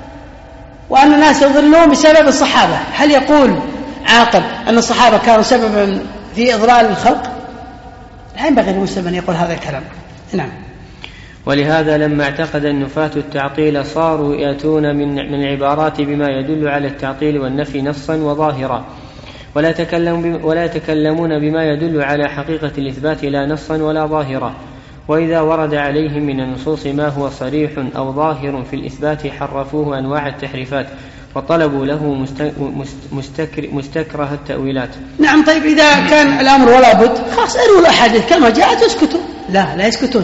وأن الناس يضلون بسبب الصحابة. هل يقول عاقل أن الصحابة كانوا سببا في إضلال الخلق؟ لا ينبغي للمسلم أن يقول هذا الكلام. نعم. ولهذا لما اعتقد النفاة التعطيل صاروا يأتون من العبارات بما يدل على التعطيل والنفي نصا وظاهرا، ولا يتكلمون بما يدل على حقيقة الإثبات لا نصا ولا ظاهرا. وإذا ورد عليهم من النصوص ما هو صريح أو ظاهر في الإثبات حرفوه أنواع التحريفات وطلبوا له مستكره التأويلات. نعم. طيب إذا كان الأمر ولا بد خلاص اروا الأحاديث كما جاءت يسكتوا. لا يسكتون،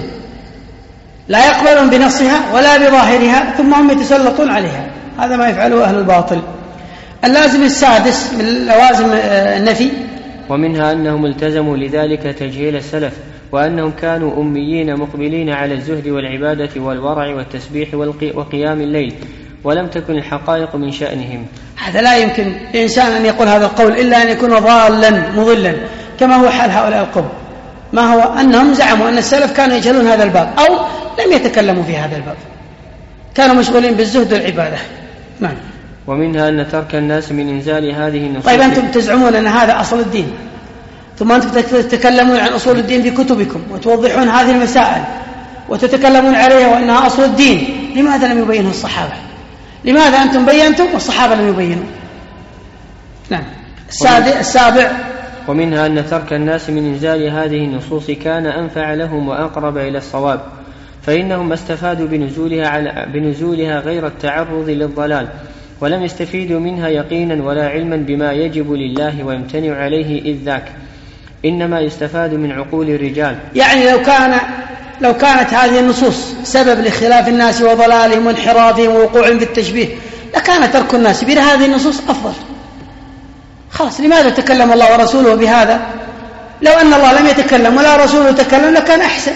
لا يقبلون بنصها ولا بظاهرها ثم هم يتسلطون عليها. هذا ما يفعله أهل الباطل. اللازم السادس من لوازم النفي ومنها أنهم التزموا لذلك تجهيل السلف، وأنهم كانوا أميين مقبلين على الزهد والعبادة والورع والتسبيح وقيام الليل، ولم تكن الحقائق من شأنهم. هذا لا يمكن لإنسان أن يقول هذا القول إلا أن يكون ضالا مضلا كما هو حال هؤلاء القوم. ما هو أنهم زعموا أن السلف كانوا يجهلون هذا الباب أو لم يتكلموا في هذا الباب، كانوا مشغولين بالزهد والعبادة. نعم. ومنها أن ترك الناس من إنزال هذه النصوص. طيب أنتم تزعمون أن هذا أصل الدين، ثم أنتم تتكلمون عن أصول الدين في كتبكم وتوضحون هذه المسائل وتتكلمون عليها وأنها أصل الدين. لماذا لم يبينه الصحابة؟ لماذا أنتم بينتم والصحابة لم يبينوا؟ نعم. السابع ومنها أن ترك الناس من إنزال هذه النصوص كان أنفع لهم وأقرب إلى الصواب، فإنهم ما استفادوا بنزولها غير التعرض للضلال، ولم يستفيدوا منها يقينا ولا علما بما يجب لله ويمتنع عليه إذ ذاك، إنما يستفاد من عقول الرجال. يعني لو كانت هذه النصوص سبب لخلاف الناس وضلالهم وانحرافهم ووقوعهم في التشبيه لكان ترك الناس بهذه النصوص أفضل. خلاص، لماذا تكلم الله ورسوله بهذا؟ لو أن الله لم يتكلم ولا رسوله تكلم لكان أحسن،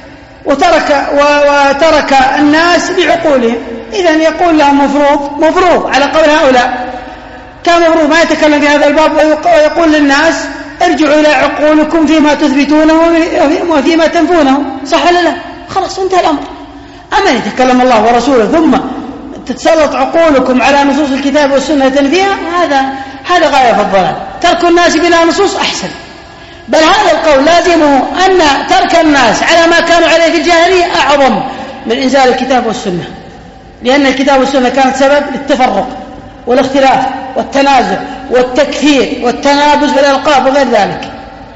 وترك الناس بعقولهم. إذن يقول لهم مفروض على قول هؤلاء، كان مفروض ما يتكلم في هذا الباب ويقول للناس ارجعوا إلى عقولكم فيما تثبتونه وفيما تنفونه. صح ولا لا؟ خلاص انتهى الأمر. أما يتكلم الله ورسوله ثم تتسلط عقولكم على نصوص الكتاب والسنة تنفيها، هذا غاية في الضلال. ترك الناس بلا نصوص أحسن. بل هذا القول لازمه أن ترك الناس على ما كانوا عليه في الجاهلية أعظم من إنزال الكتاب والسنة، لأن الكتاب والسنة كانت سبب للتفرق والاختلاف والتنازع والتكفير والتنابز بالألقاب وغير ذلك.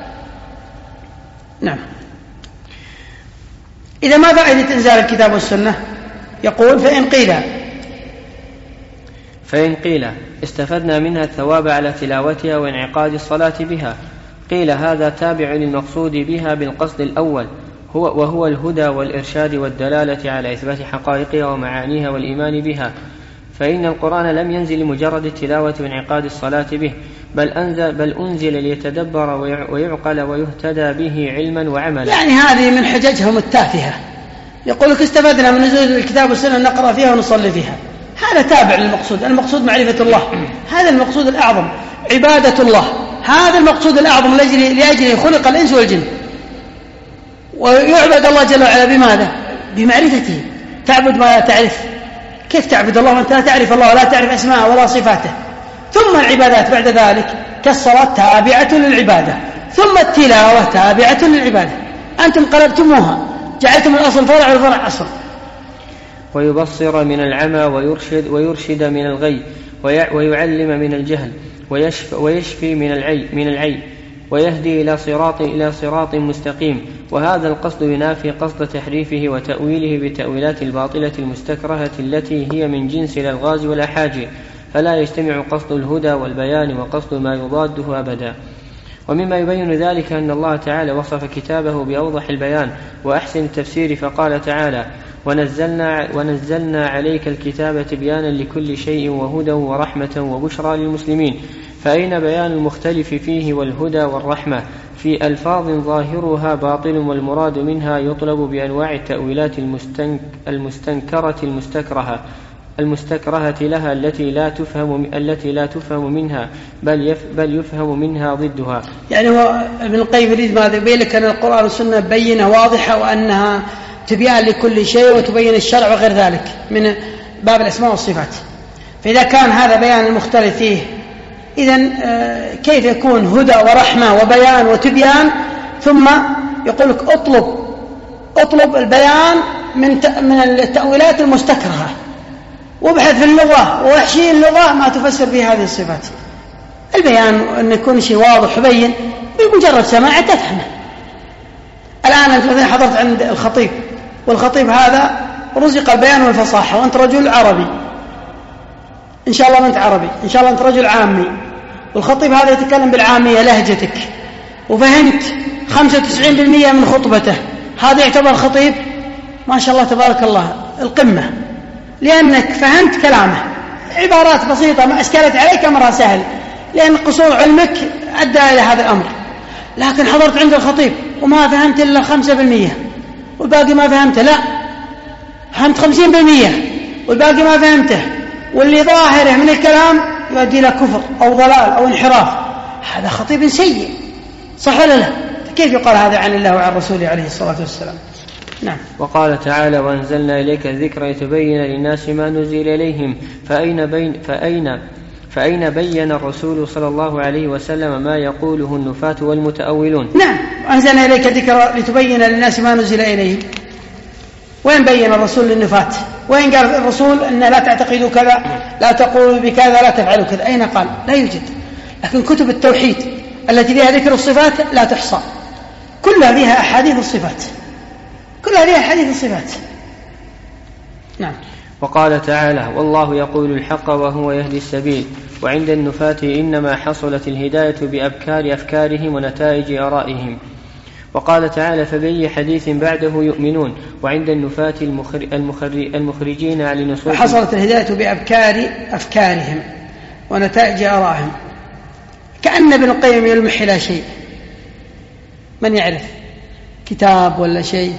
نعم. إذا ما فائدة إنزال الكتاب والسنة؟ يقول فإن قيل استفدنا منها الثواب على تلاوتها وانعقاد الصلاة بها، قيل هذا تابع للمقصود بها بالقصد الأول وهو الهدى والإرشاد والدلالة على إثبات حقائقها ومعانيها والإيمان بها، فإن القرآن لم ينزل لمجرد التلاوة وانعقاد الصلاة به، بل أنزل ليتدبر ويعقل ويهتدى به علما وعملا. يعني هذه من حججهم التافهة. يقول لك استفدنا من نزول الكتاب والسنة نقرأ فيها ونصلي فيها. هذا تابع للمقصود. المقصود معرفة الله، هذا المقصود الأعظم. عبادة الله، هذا المقصود الأعظم لأجله خلق الإنس والجن. ويعبد الله جل وعلا بماذا؟ بمعرفته. تعبد ما لا تعرف. كيف تعبد الله وأنت لا تعرف الله ولا تعرف أسماءه ولا صفاته؟ ثم العبادات بعد ذلك كالصلاة تابعة للعبادة، ثم التلاوة تابعة للعبادة. أنتم قلبتموها، جعلتم الأصل فرع والفرع أصل. ويبصر من العمى ويرشد من الغي ويعلم من الجهل ويشفي من العي ويهدي إلى صراط مستقيم. وهذا القصد ينافي قصد تحريفه وتأويله بتأويلات الباطلة المستكرهة التي هي من جنس الألغاز والأحاجي، فلا يجتمع قصد الهدى والبيان وقصد ما يضاده أبدا. ومما يبين ذلك أن الله تعالى وصف كتابه بأوضح البيان وأحسن التفسير، فقال تعالى: ونزلنا عليك الكتاب تبيانا لكل شيء وهدى ورحمة وبشرى للمسلمين. فأين بيان المختلف فيه والهدى والرحمة في ألفاظ ظاهرها باطل والمراد منها يطلب بأنواع التأويلات المستنكرة المستكرهة لها التي لا تفهم منها بل يفهم منها ضدها. يعني هو ابن القيم يريد ماذا؟ يبين لك أن القرآن والسنة بينة واضحة وأنها تبيان لكل شيء وتبين الشرع وغير ذلك من باب الأسماء والصفات. فإذا كان هذا بيان المختلف فيه، إذن كيف يكون هدى ورحمة وبيان وتبيان ثم يقول لك اطلب البيان من التأويلات المستكرهة، وابحث في اللغة واحشي اللغة ما تفسر به هذه الصفات. البيان أن يكون شيء واضح وبين بمجرد سماع تفهمه. الآن أنت مثلا حضرت عند الخطيب، والخطيب هذا رزق البيان والفصاحة، وأنت رجل عربي إن شاء الله، ما أنت عربي إن شاء الله، أنت رجل عامي، والخطيب هذا يتكلم بالعامية لهجتك وفهمت 95% من خطبته، هذا يعتبر خطيب ما شاء الله تبارك الله القمة، لأنك فهمت كلامه، عبارات بسيطة ما أشكلت عليك أمرها سهل، لأن قصور علمك أدى إلى هذا الأمر. لكن حضرت عند الخطيب وما فهمت إلا 5% والباقي ما فهمته، لا فهمت 50% والباقي ما فهمته، واللي ظاهره من الكلام يؤدي إلى كفر أو ضلال أو انحراف، هذا خطيب سيء، صح ولا لا؟ كيف يقال هذا عن الله وعن رسوله عليه الصلاة والسلام؟ نعم. وقال تعالى: وأنزلنا إليك الذكر لتبين للناس ما نزل إليهم، فأين بين الرسول صلى الله عليه وسلم ما يقوله النفاة والمتأولون؟ نعم، أنزلنا إليك الذكر لتبين للناس ما نزل إليهم. وين بين الرسول للنفاة؟ وين قال الرسول أن لا تعتقدوا كذا، لا تقولوا بكذا، لا تفعلوا كذا؟ أين قال؟ لا يوجد. لكن كتب التوحيد التي فيها ذكر الصفات لا تحصى، كلها فيها أحاديث الصفات، كلها فيها أحاديث الصفات. نعم. وقال تعالى: والله يقول الحق وهو يهدي السبيل. وعند النفاة إنما حصلت الهداية بأبكار أفكارهم ونتائج آرائهم. وقال تعالى: فبأي حديث بعده يؤمنون. وعند النفاة المخرجين لنصوص حصلت الهداية بأبكار أفكارهم ونتائج آرائهم. كأن ابن القيم يلمح إلى شيء، من يعرف كتاب ولا شيء؟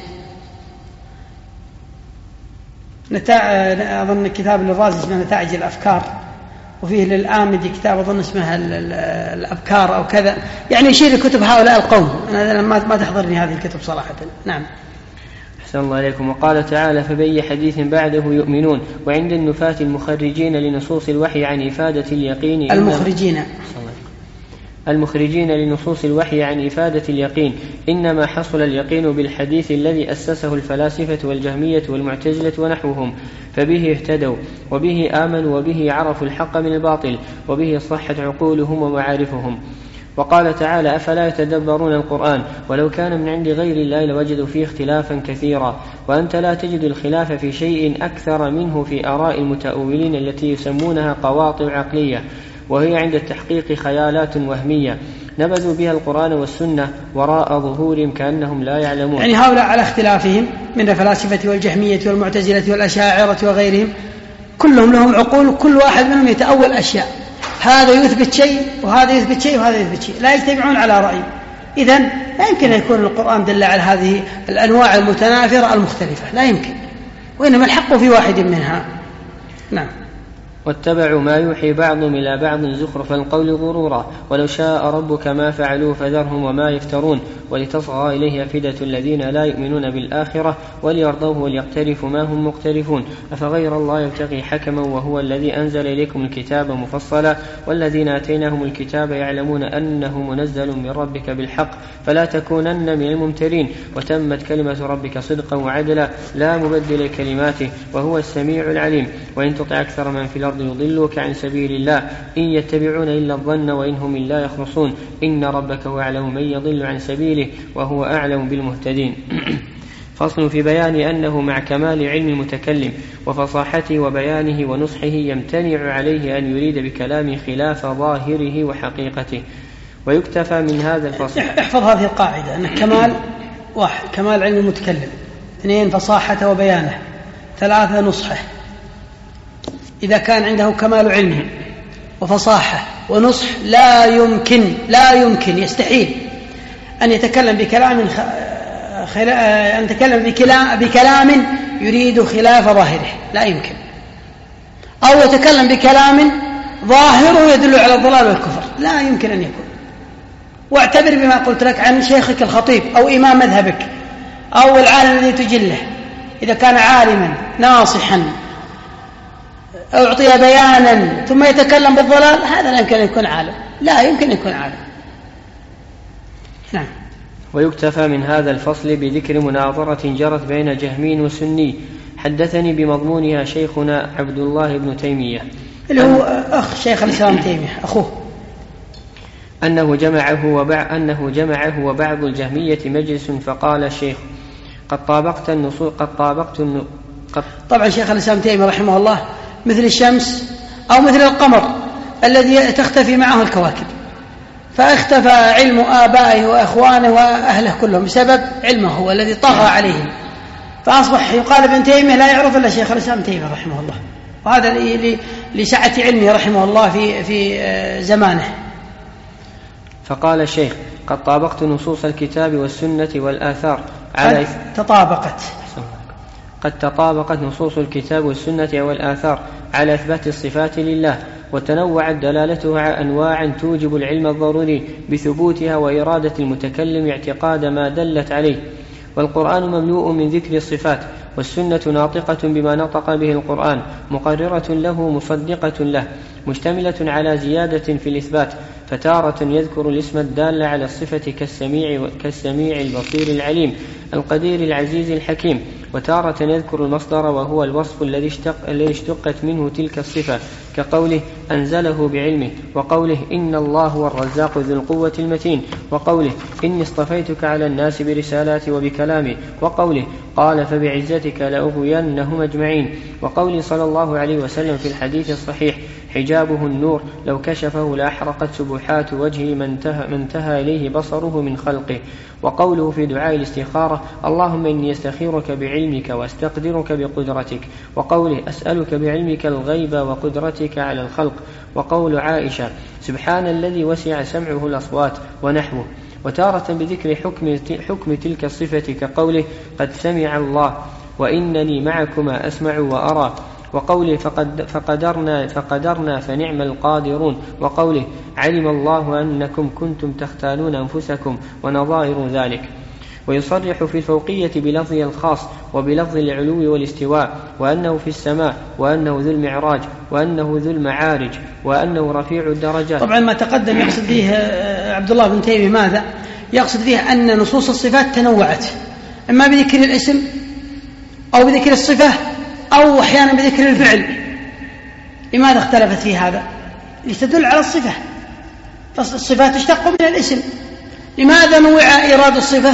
أظن كتاب للرازي اسمه نتائج الأفكار، وفيه للآمدي كتاب أظن اسمه الأبكار أو كذا، يعني يشير لكتب هؤلاء القوم. أنا ما تحضرني هذه الكتب صراحة. نعم. أحسن الله عليكم. وقال تعالى: فبأي حديث بعده يؤمنون. وعند النفاة المخرجين لنصوص الوحي عن إفادة اليقين المخرجين لنصوص الوحي عن إفادة اليقين إنما حصل اليقين بالحديث الذي أسسه الفلاسفة والجهمية والمعتزلة ونحوهم، فبه اهتدوا وبه آمنوا وبه عرفوا الحق من الباطل وبه صحت عقولهم ومعارفهم. وقال تعالى: أفلا يتدبرون القرآن ولو كان من عند غير الله لوجدوا فيه اختلافا كثيرا. وأنت لا تجد الخلاف في شيء أكثر منه في آراء المتأولين التي يسمونها قواطع عقلية، وهي عند التحقيق خيالات وهمية نبذوا بها القرآن والسنة وراء ظهورهم كأنهم لا يعلمون. يعني هؤلاء على اختلافهم من الفلاسفة والجهمية والمعتزلة والأشاعرة وغيرهم، كلهم لهم عقول، كل واحد منهم يتأول أشياء، هذا يثبت شيء وهذا يثبت شيء وهذا يثبت شيء، لا يجتمعون على رأي. إذن لا يمكن أن يكون القرآن دل على هذه الأنواع المتنافرة المختلفة، لا يمكن، وإنما الحق في واحد منها. نعم. واتبعوا ما يوحي بعضهم إلى بعض زخرف القول غرورا ولو شاء ربك ما فعلوه فذرهم وما يفترون ولتصغى إليه أفئدة الذين لا يؤمنون بالآخرة وليرضوه وليقترفوا ما هم مقترفون. أفغير الله يبتغي حكما وهو الذي أنزل إليكم الكتاب مفصلا والذين آتيناهم الكتاب يعلمون أنه منزل من ربك بالحق فلا تكونن من الممترين وتمت كلمة ربك صدقا وعدلا لا مبدل لكلماته وهو السميع العليم. وإن تطع أكثر من في الأرض يضلوك عن سبيل الله إن يتبعون إلا الظن وإن هم إلا يخرصون إن ربك هو أعلم من يضل عن سبيله وهو أعلم بالمهتدين. فصل في بيان أنه مع كمال علم المتكلم وفصاحته وبيانه ونصحه يمتنع عليه أن يريد بكلام خلاف ظاهره وحقيقته. ويكتفى من هذا الفصل. احفظ هذه القاعدة أن كمال واحد كمال علم المتكلم، 2 فصاحته وبيانه، 3 نصحه. إذا كان عنده كمال علم وفصاحة ونصح لا يمكن يستحيل أن يتكلم بكلام يريد خلاف ظاهره، لا يمكن. أو يتكلم بكلام ظاهره يدل على الضلال والكفر، لا يمكن أن يكون. واعتبر بما قلت لك عن شيخك الخطيب أو إمام مذهبك أو العالم الذي تجله، إذا كان عالما ناصحا أعطي بيانا ثم يتكلم بالضلال، هذا لا يمكن أن يكون عالم، لا يمكن أن يكون عالم. نعم. ويكتفى من هذا الفصل بذكر مناظرة جرت بين جهمي وسني حدثني بمضمونها شيخنا عبد الله بن تيمية اللي هو أخ شيخ الإسلام تيمية أخوه، أنه جمعه وبعض الجهمية مجلس فقال الشيخ قد طابقت النصوص طبعا شيخ الإسلام تيمية رحمه الله مثل الشمس أو مثل القمر الذي تختفي معه الكواكب، فاختفى علم آبائه وأخوانه وأهله كلهم بسبب علمه هو الذي طغى عليهم، فأصبح يقال ابن تيمية لا يعرف إلا شيخ الإسلام تيمية رحمه الله، وهذا لسعة علمه رحمه الله في زمانه. فقال الشيخ قد طابقت نصوص الكتاب والسنة والآثار قد تطابقت نصوص الكتاب والسنة والآثار على إثبات الصفات لله، وتنوعت دلالتها أنواعا توجب العلم الضروري بثبوتها وإرادة المتكلم اعتقاد ما دلت عليه، والقرآن مملوء من ذكر الصفات، والسنة ناطقة بما نطق به القرآن مقررة له مصدقة له مشتملة على زيادة في الإثبات، فتارة يذكر الاسم الدال على الصفة كالسميع البصير العليم القدير العزيز الحكيم، وتارة يذكر المصدر وهو الوصف الذي اشتقت منه تلك الصفة كقوله أنزله بعلمه، وقوله إن الله هو الرزاق ذو القوة المتين، وقوله إني اصطفيتك على الناس برسالاتي وبكلامي، وقوله قال فبعزتك لأغوينهم أجمعين، وقوله صلى الله عليه وسلم في الحديث الصحيح حجابه النور لو كشفه لأحرقت سبحات وجهه ما انتهى إليه بصره من خلقه، وقوله في دعاء الاستخارة اللهم إني أستخيرك بعلمك واستقدرك بقدرتك، وقوله أسألك بعلمك الغيب وقدرتك على الخلق، وقول عائشة سبحان الذي وسع سمعه الأصوات ونحوه، وتارة بذكر حكم تلك الصفة كقوله قد سمع الله وإنني معكما أسمع وأرى، وقوله فقدرنا فنعم القادرون، وقوله علم الله أنكم كنتم تختانون أنفسكم ونظائر ذلك، ويصرح في الفوقية بلفظ الخاص وبلفظ العلو والاستواء، وأنه في السماء، وأنه ذو المعراج، وأنه ذو المعارج، وأنه رفيع الدرجات. طبعا ما تقدم يقصد فيه عبد الله بن تيمية ماذا؟ يقصد فيه أن نصوص الصفات تنوعت، إما بذكر الاسم أو بذكر الصفة أو أحيانا بذكر الفعل. لماذا اختلفت في هذا؟ لتدل على الصفة، فالصفات تشتق من الاسم. لماذا نوع إيراد الصفة؟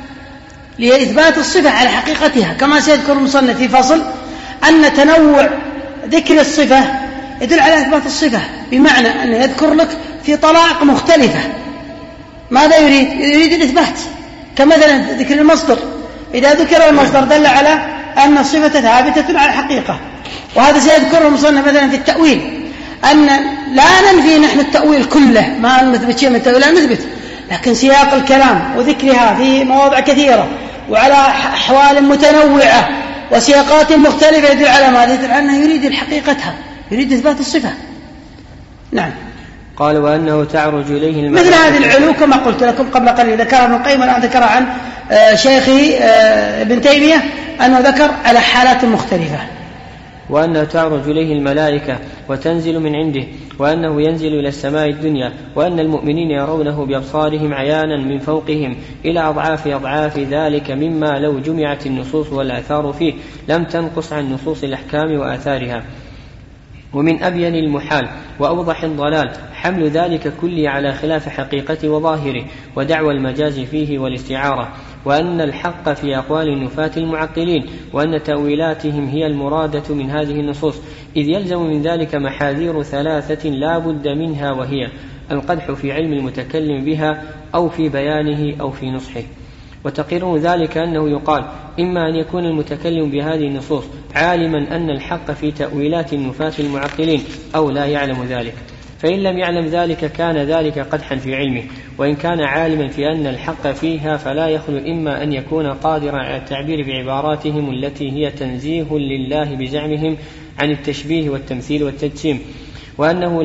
لإثبات الصفة على حقيقتها، كما سيذكر المصنف في فصل أن تنوع ذكر الصفة يدل على إثبات الصفة، بمعنى أن يذكر لك في طرائق مختلفة. ماذا يريد؟ يريد الإثبات، كمثلا ذكر المصدر، إذا ذكر المصدر دل على أن الصفة ثابتة على الحقيقة. وهذا سيذكره المصنف مثلا في التأويل، أن لا ننفي نحن التأويل كله، ما نثبت شيء من التأويل، لا نثبت، لكن سياق الكلام وذكرها في مواضع كثيرة وعلى أحوال متنوعة وسياقات مختلفة يدل على ماذا؟ يدل على أنه يريد حقيقتها، يريد إثبات الصفة. نعم. قال وأنه تعرج إليه مثل هذه العلو كما قلت لكم قبل قليل ذكرها ابن القيم، الآن ذكر عن شيخه ابن تيمية أنه ذكر على حالات مختلفة. وأنه تعرج إليه الملائكة وتنزل من عنده، وأنه ينزل إلى السماء الدنيا، وأن المؤمنين يرونه بأبصارهم عيانا من فوقهم إلى أضعاف ذلك، مما لو جمعت النصوص والآثار فيه لم تنقص عن نصوص الأحكام وآثارها. ومن أبين المحال وأوضح الضلال حمل ذلك كله على خلاف حقيقته وظاهره، ودعوى المجاز فيه والاستعارة، وأن الحق في أقوال النفاة المعطلين، وأن تأويلاتهم هي المرادة من هذه النصوص، إذ يلزم من ذلك محاذير ثلاثة لا بد منها، وهي القدح في علم المتكلم بها أو في بيانه أو في نصحه. وتقرر ذلك أنه يقال إما أن يكون المتكلم بهذه النصوص عالما أن الحق في تأويلات النفاة المعطلين أو لا يعلم ذلك، فإن لم يعلم ذلك كان ذلك قدحا في علمه، وإن كان عالما في أن الحق فيها فلا يخلو إما أن يكون قادرا على التعبير بعباراتهم التي هي تنزيه لله بزعمهم عن التشبيه والتمثيل والتجسيم، وأنه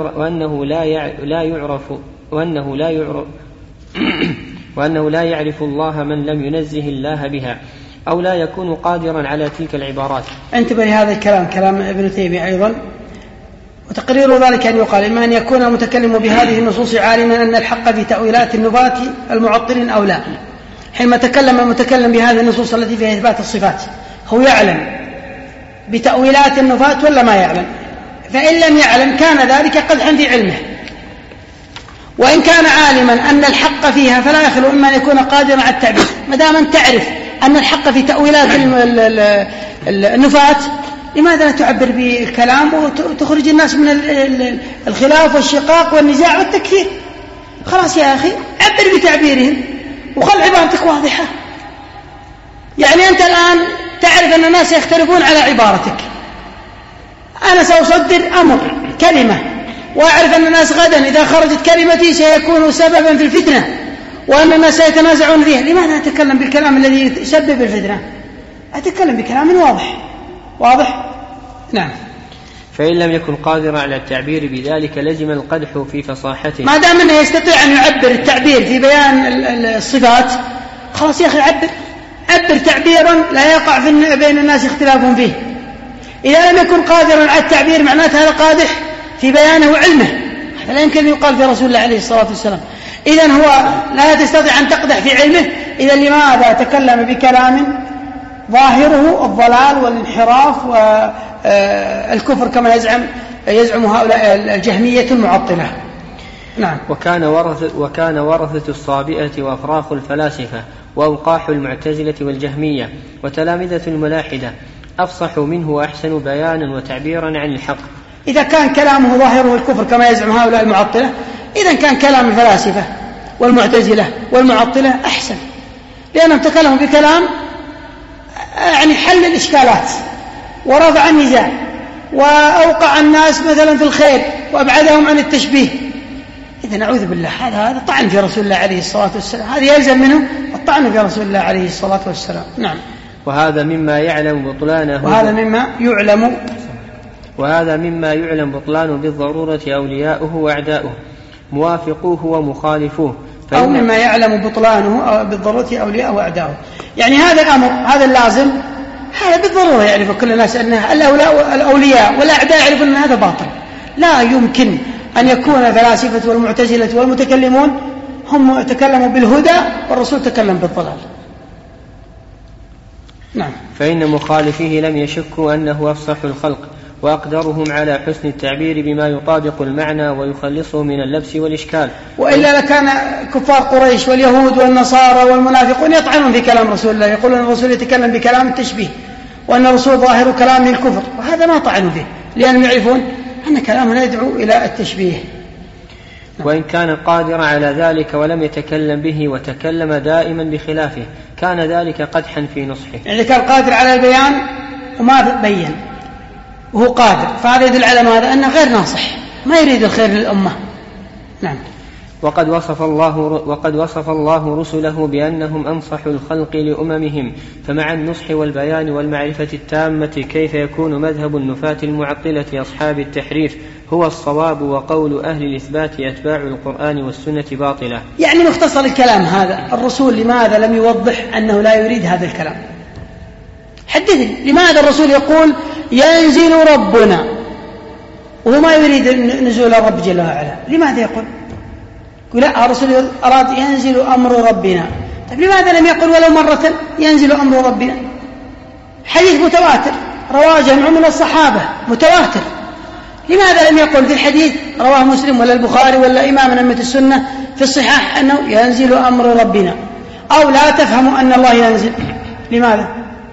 لا يعرف الله من لم ينزه الله بها، أو لا يكون قادرا على تلك العبارات. انتبه لهذا الكلام، كلام ابن تيمية أيضا، وتقرير ذلك أن يقال إما أن يكون المتكلم بهذه النصوص عالما أن الحق في تأويلات النبات المعطلين أو لا. حينما تكلم المتكلم بهذه النصوص التي فيها إثبات الصفات هو يعلم بتأويلات النبات ولا ما يعلم؟ فإن لم يعلم كان ذلك قدحا في علمه، وإن كان عالما أن الحق فيها فلا يخلو إما أن يكون قادرا على التعبير. ما دام أن تعرف أن الحق في تأويلات النفات لماذا لا تعبر بالكلام وتخرج الناس من الخلاف والشقاق والنزاع والتكفير؟ خلاص يا أخي عبر بتعبيرهم وخل عبارتك واضحة. يعني أنت الآن تعرف أن الناس يختلفون على عبارتك، أنا سأصدر أمر كلمة وأعرف أن الناس غدا إذا خرجت كلمتي سيكون سببا في الفتنة وأن الناس سيتنازعون فيها، لماذا أتكلم بالكلام الذي يسبب الفتنة؟ أتكلم بكلام واضح؟ نعم. فإن لم يكن قادرا على التعبير بذلك لزم القدح في فصاحته. ما دام أنه يستطيع أن يعبر التعبير في بيان الصفات خلاص يا أخي عبر تعبيرا لا يقع بين الناس اختلاف فيه. إذا لم يكن قادرا على التعبير معناته هذا قادح في بيانه وعلمه، هذا لا يمكن يقال في رسول الله عليه الصلاة والسلام. إذن هو لا تستطيع أن تقدح في علمه، إذن لماذا تكلم بكلام ظاهره الضلال والانحراف والكفر كما يزعم هؤلاء الجهمية المعطلة؟ نعم. وكان ورثة الصابئة وأفراخ الفلاسفة وأوقاح المعتزلة والجهمية وتلامذة الملاحدة أفصح منه وأحسن بيانا وتعبيرا عن الحق. إذا كان كلامه ظاهره الكفر كما يزعم هؤلاء المعطلة، إذا كان كلام الفلاسفة والمعتزلة والمعطلة أحسن، لأنهم تكلموا بكلام يعني حل الإشكالات ورفع النزاع وأوقع الناس مثلا في الخير وأبعدهم عن التشبيه. إذا نعوذ بالله هذا طعن في رسول الله عليه الصلاة والسلام، هذا يلزم منه الطعن في رسول الله عليه الصلاة والسلام. نعم. وهذا مما يعلم بطلانه وهذا مما يعلم بطلانه بالضرورة أولياؤه وأعداؤه موافقوه ومخالفوه، أو مما يعلم بطلانه بالضرورة أولياؤه وأعداؤه. يعني هذا الأمر هذا اللازم هذا بالضرورة يعرف كل الناس أن الأولياء والأعداء يعرفون أن هذا باطل. لا يمكن أن يكون الفلاسفة والمعتزلة والمتكلمون هم تكلموا بالهدى والرسول تكلم بالضلال. نعم. فإن مخالفيه لم يشكوا أنه أفصح الخلق وأقدرهم على حسن التعبير بما يطابق المعنى ويخلصه من اللبس والإشكال. وإلا لكان كفار قريش واليهود والنصارى والمنافقون يطعنون في كلام رسول الله، يقولون الرسول يتكلم بكلام التشبيه وأن الرسول ظاهر كلامه الكفر، وهذا ما طعنوا فيه لأنهم يعرفون أن كلامه لا يدعو إلى التشبيه. وإن كان قادرا على ذلك ولم يتكلم به وتكلم دائما بخلافه كان ذلك قدحا في نصحه. يعني كان قادر على البيان وما بين وهو قادر، فهذا يدل على ماذا؟ أنه غير ناصح، ما يريد الخير للأمة. نعم. وقد وصف الله رسله بأنهم أنصح الخلق لأممهم، فمع النصح والبيان والمعرفة التامة كيف يكون مذهب النفاة المعطلة أصحاب التحريف هو الصواب وقول أهل الإثبات أتباع القرآن والسنة باطلة. يعني مختصر الكلام هذا، الرسول لماذا لم يوضح أنه لا يريد هذا الكلام؟ حدثني لماذا الرسول يقول ينزل ربنا وهو ما يريد نزول الرب جل وعلا؟ لماذا يقول لا الرسول أراد ينزل أمر ربنا؟ طيب لماذا لم يقل ولو مرة ينزل أمر ربنا؟ حديث متواتر رواه جمع من الصحابة متواتر، لماذا لم يقل في الحديث رواه مسلم ولا البخاري ولا إمام من أئمة السنة في الصحاح أنه ينزل أمر ربنا، أو لا تفهم أن الله ينزل؟ لماذا؟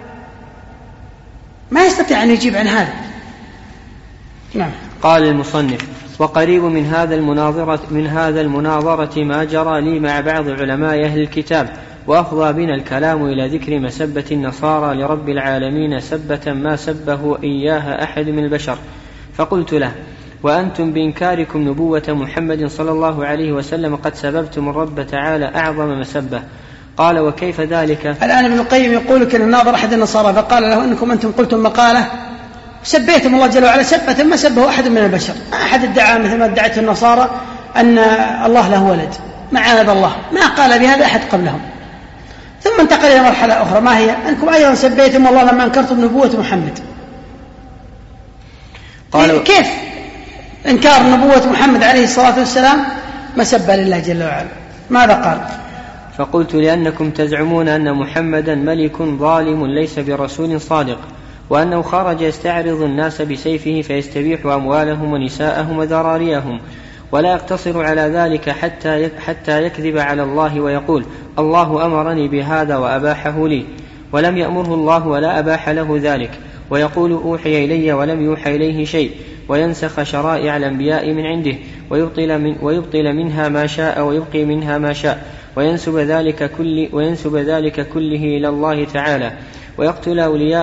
ما يستطيع أن يجيب عن هذا. نعم. قال المصنف: وقريب من هذا المناظرة ما جرى لي مع بعض علماء أهل الكتاب، وأفضى بنا الكلام إلى ذكر مسبة النصارى لرب العالمين سبة ما سبه إياها أحد من البشر، فقلت له: وأنتم بإنكاركم نبوة محمد صلى الله عليه وسلم قد سببتم الرب تعالى أعظم مسبة. قال: وكيف ذلك؟ الآن ابن القيم يقول كان الناظر أحد النصارى فقال له: إنكم أنتم قلتم مقالة سبيتم الله جل وعلا سبة ما سبه أحد من البشر. أحد ادعى مثل ما ادعته النصارى أن الله له ولد، معاذ الله، ما قال بهذا أحد قبلهم. ثم انتقل إلى مرحلة أخرى، ما هي؟ أنكم أيضا سبيتم الله لما أنكرتم نبوة محمد. كيف إنكار نبوة محمد عليه الصلاة والسلام مسبة لله جل وعلا. ماذا قال؟ فقلت لأنكم تزعمون أن محمدا ملك ظالم ليس برسول صادق، وأنه خرج يستعرض الناس بسيفه فيستبيح أموالهم ونساءهم وذراريهم، ولا يقتصر على ذلك حتى يكذب على الله ويقول الله أمرني بهذا وأباحه لي، ولم يأمره الله ولا أباح له ذلك، ويقول أوحي إلي ولم يوحى إليه شيء، وينسخ شرائع الأنبياء من عنده ويبطل منها ما شاء ويبقي منها ما شاء، وينسب ذلك كله إلى الله تعالى، ويقتل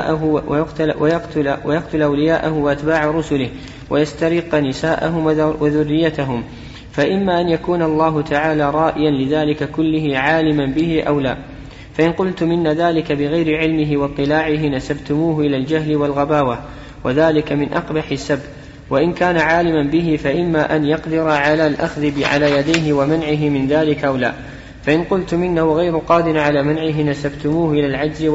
أولياءه وأتباع رسله، ويسترق نساءهم وذريتهم. فإما أن يكون الله تعالى رائيا لذلك كله عالما به أو لا. فإن قلتم إن ذلك بغير علمه واطلاعه نسبتموه إلى الجهل والغباوة، وذلك من أقبح السب. وإن كان عالما به فإما أن يقدر على الأخذ على يديه ومنعه من ذلك أو لا. فإن قلتم إنه غير قادر على منعه نسبتموه إلى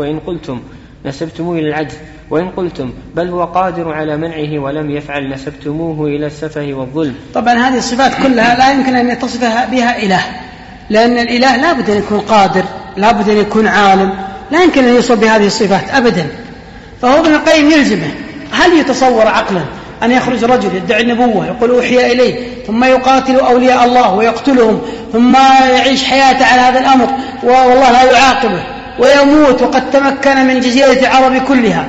العجز، وإن قلتم بل هو قادر على منعه ولم يفعل نسبتموه إلى السفه والظلم. طبعا هذه الصفات كلها لا يمكن أن يتصف بها إله، لأن الإله لا بد أن يكون قادر، لا بد أن يكون عالم، لا يمكن أن يوصف بهذه الصفات أبدا. فهو ابن القيم يلزمه. هل يتصور عقلا أن يخرج رجل يدعي النبوة يقول أوحي إليه ثم يقاتل أولياء الله ويقتلهم ثم يعيش حياته على هذا الأمر والله لا يعاقبه ويموت وقد تمكن من جزيرة العرب كلها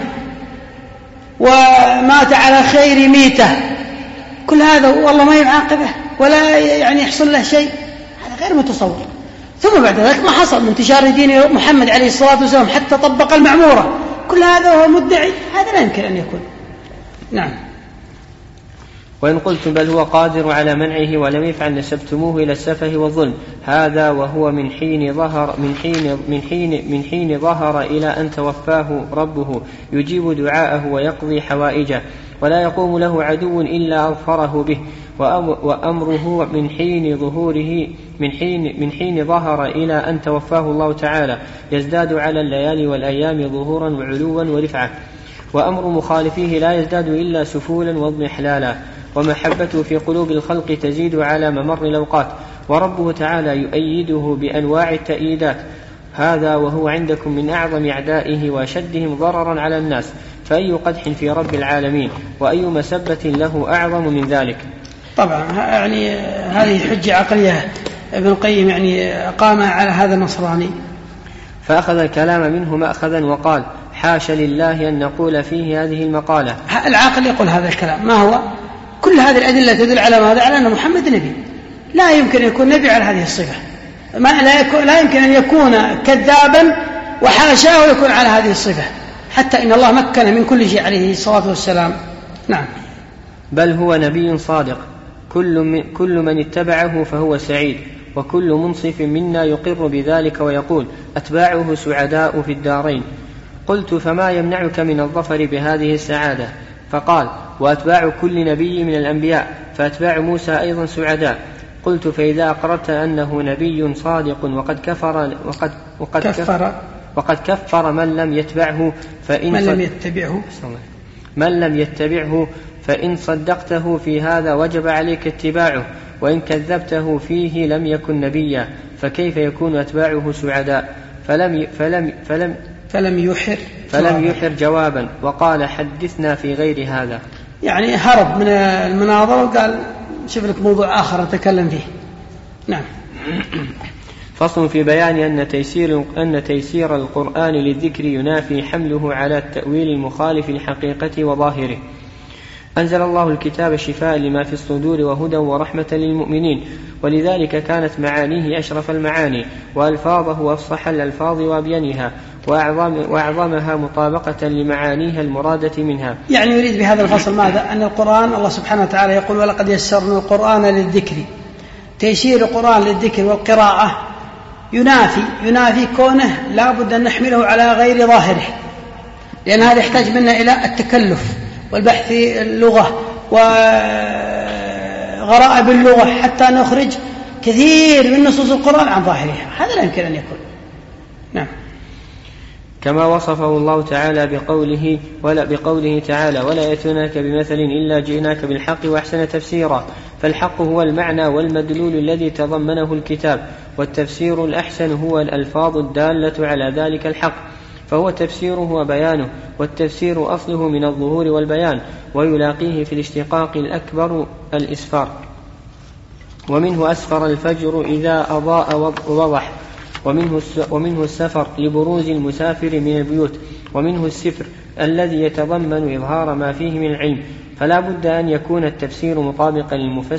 ومات على خير ميته، كل هذا والله ما يعاقبه ولا يحصل له شيء؟ هذا غير متصور. ثم بعد ذلك ما حصل من انتشار دين محمد عليه الصلاة والسلام حتى طبق المعمورة، كل هذا هو مدعي، هذا لا يمكن أن يكون. نعم. وإن قلتم بل هو قادر على منعه ولم يفعل نسبتموه إلى السفه والظلم. هذا وهو من حين ظهر إلى أن توفاه ربه يجيب دعاءه ويقضي حوائجه، ولا يقوم له عدو إلا أظفره به. وأمره من حين ظهر إلى أن توفاه الله تعالى يزداد على الليالي والأيام ظهورا وعلوا ورفعة، وأمر مخالفيه لا يزداد إلا سفولا واضمحلالا، ومحبته في قلوب الخلق تزيد على ممر الأوقات، وربه تعالى يؤيده بأنواع التأييدات. هذا وهو عندكم من أعظم أعدائه وأشدهم ضررا على الناس، فأي قدح في رب العالمين وأي مسبة له أعظم من ذلك. طبعا هذه حجة عقلية ابن القيم قام على هذا النصراني، فأخذ الكلام منه مأخذا وقال حاش لله أن نقول فيه هذه المقالة. العاقل يقول هذا الكلام. ما هو؟ كل هذه الأدلة تدل على ماذا؟ على أن محمد نبي، لا يمكن أن يكون نبي على هذه الصفة، لا يمكن أن يكون كذابا وحاشاه ويكون على هذه الصفة، حتى إن الله مكن من كل شيء عليه الصلاة والسلام. نعم. بل هو نبي صادق، كل من اتبعه فهو سعيد، وكل منصف منا يقر بذلك ويقول أتباعه سعداء في الدارين. قلت فما يمنعك من الظفر بهذه السعادة؟ فقال وأتباع كل نبي من الأنبياء، فأتباع موسى أيضا سعداء. قلت فإذا أقررت أنه نبي صادق وقد كفر من لم يتبعه فإن صدقته في هذا وجب عليك اتباعه، وإن كذبته فيه لم يكن نبيا، فكيف يكون أتباعه سعداء؟ فلم يحر جوابا، وقال حدثنا في غير هذا. هرب من المناظرة وقال شوف لك موضوع آخر نتكلم فيه. نعم. فصل في بيان أن تيسير القرآن للذكر ينافي حمله على التأويل المخالف للحقيقة وظاهره. أنزل الله الكتاب شفاء لما في الصدور وهدى ورحمة للمؤمنين، ولذلك كانت معانيه أشرف المعاني، وألفاظه أفصح الألفاظ وأبينها، وأعظمها مطابقة لمعانيها المرادة منها. يريد بهذا الفصل ماذا؟ أن القرآن الله سبحانه وتعالى يقول ولقد يسرنا القرآن للذكر. تيسير القرآن للذكر والقراءة ينافي كونه لا بد أن نحمله على غير ظاهره، لأن هذا يحتاج منا إلى التكلف والبحث في اللغة وغرائب اللغة حتى نخرج كثير من نصوص القرآن عن ظاهرها، هذا لا يمكن أن يكون. نعم. كما وصفه الله تعالى بقوله تعالى ولا يأتونك بمثل إلا جئناك بالحق وأحسن تفسيرا. فالحق هو المعنى والمدلول الذي تضمنه الكتاب، والتفسير الأحسن هو الألفاظ الدالة على ذلك الحق، فهو تفسيره وبيانه. والتفسير أصله من الظهور والبيان، ويلاقيه في الاشتقاق الأكبر الإسفار، ومنه أسفر الفجر إذا أضاء ووضح، ومنه السفر لبروز المسافر من البيوت، ومنه السفر الذي يتضمن إظهار ما فيه من العلم. فلا بد أن يكون التفسير مطابقا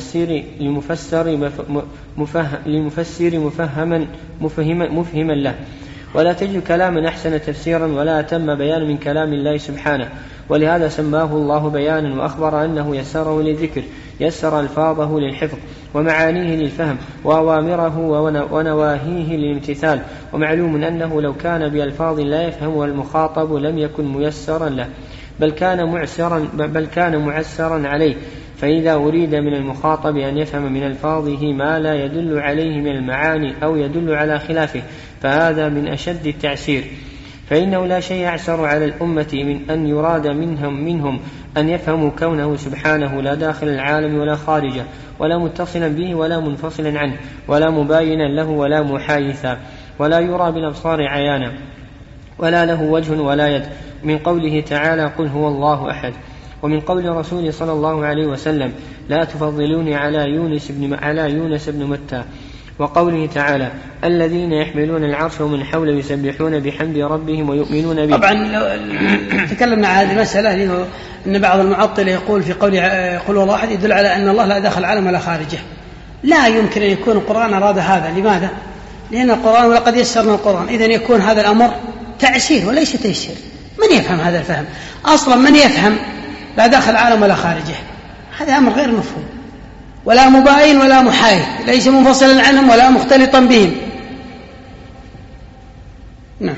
للمفسر مفهما له، ولا تجد كلاما أحسن تفسيرا ولا أتم بيان من كلام الله سبحانه. ولهذا سماه الله بيانا، وأخبر أنه يسره للذكر، يسر ألفاظه للحفظ، ومعانيه للفهم، وأوامره ونواهيه للامتثال. ومعلوم أنه لو كان بألفاظ لا يفهمها المخاطب لم يكن ميسرا له، بل كان معسرا عليه. فإذا أريد من المخاطب أن يفهم من ألفاظه ما لا يدل عليه من المعاني أو يدل على خلافه فهذا من أشد التعسير. فإنه لا شيء أعسر على الأمة من أن يراد منهم أن يفهموا كونه سبحانه لا داخل العالم ولا خارجه، ولا متصلا به ولا منفصلا عنه، ولا مباينا له ولا محايثا، ولا يرى بالأبصار عيانا، ولا له وجه ولا يد، من قوله تعالى قل هو الله أحد. ومن قول رسول صلى الله عليه وسلم لا تفضلوني على يونس بن متى. وقوله تعالى الذين يحملون العرش ومن حوله يسبحون بحمد ربهم ويؤمنون به. طبعا تكلمنا عن هذه المسألة، أن بعض المعطلة يقول في قوله قل هو الله أحد يدل على أن الله لا داخل العالم ولا خارجه. لا يمكن أن يكون القرآن أراد هذا. لماذا؟ لأن القرآن ولقد يسرنا القرآن، إذن يكون هذا الأمر تعسير وليس تيسير. من يفهم هذا الفهم؟ أصلا من يفهم لا داخل العالم ولا خارجه؟ هذا أمر غير مفهوم، ولا مباين ولا محايد، ليس منفصلا عنهم ولا مختلطا بهم. نعم.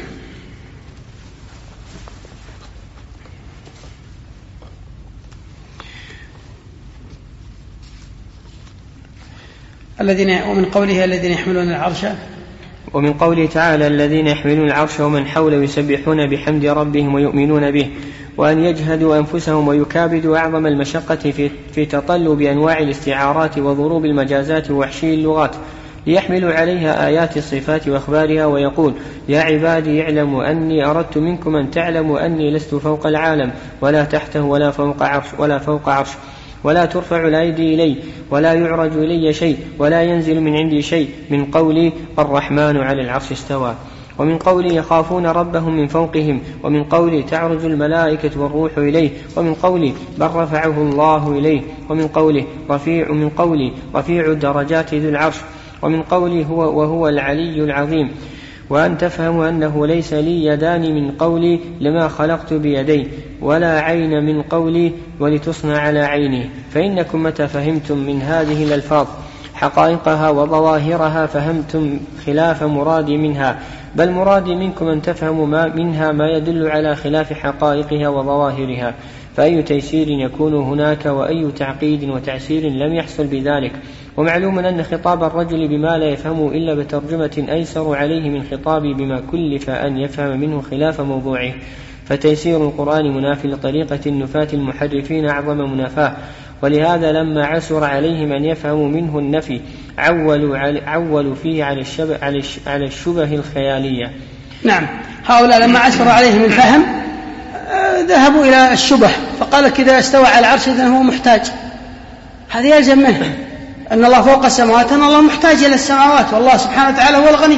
ومن قوله الذين يحملون العرش، ومن قوله تعالى الذين يحملون العرش ومن حوله يسبحون بحمد ربهم ويؤمنون به. وأن يجهدوا أنفسهم ويكابدوا أعظم المشقة في تطلب أنواع الاستعارات وضروب المجازات ووحشي اللغات ليحملوا عليها آيات الصفات وأخبارها. ويقول يا عبادي اعلموا أني أردت منكم أن تعلموا أني لست فوق العالم ولا تحته ولا فوق عرش ولا ترفع الأيدي إلي ولا يعرج إلي شيء ولا ينزل من عندي شيء، من قولي الرحمن على العرش استوى. ومن قولي يخافون ربهم من فوقهم، ومن قولي تعرج الملائكة والروح إليه، ومن قولي بل رفعه الله إليه، ومن قولي رفيع الدرجات ذو العرش، ومن قولي وهو العلي العظيم. وأن تفهموا أنه ليس لي يدان من قولي لما خلقت بيدي، ولا عين من قولي ولتصنع على عيني. فإنكم متى فهمتم من هذه الألفاظ حقائقها وظواهرها فهمتم خلاف مرادي منها، بل مرادي منكم أن تفهموا منها ما يدل على خلاف حقائقها وظواهرها. فأي تيسير يكون هناك وأي تعقيد وتعسير لم يحصل بذلك. ومعلوم أن خطاب الرجل بما لا يفهم إلا بترجمة أيسر عليه من خطابي بما كلف أن يفهم منه خلاف موضوعه. فتيسير القرآن منافي لطريقة النفاة المحرفين أعظم منافاه. ولهذا لما عسر عليهم أن يفهموا منه النفي عولوا فيه على الشبه الخيالية. نعم، هؤلاء لما عسر عليهم الفهم ذهبوا إلى الشبه، فقال كذا استوى على العرش إذن هو محتاج. هذا يلزم منه أن الله فوق السماوات، أن الله محتاج إلى السماوات، والله سبحانه وتعالى هو الغني.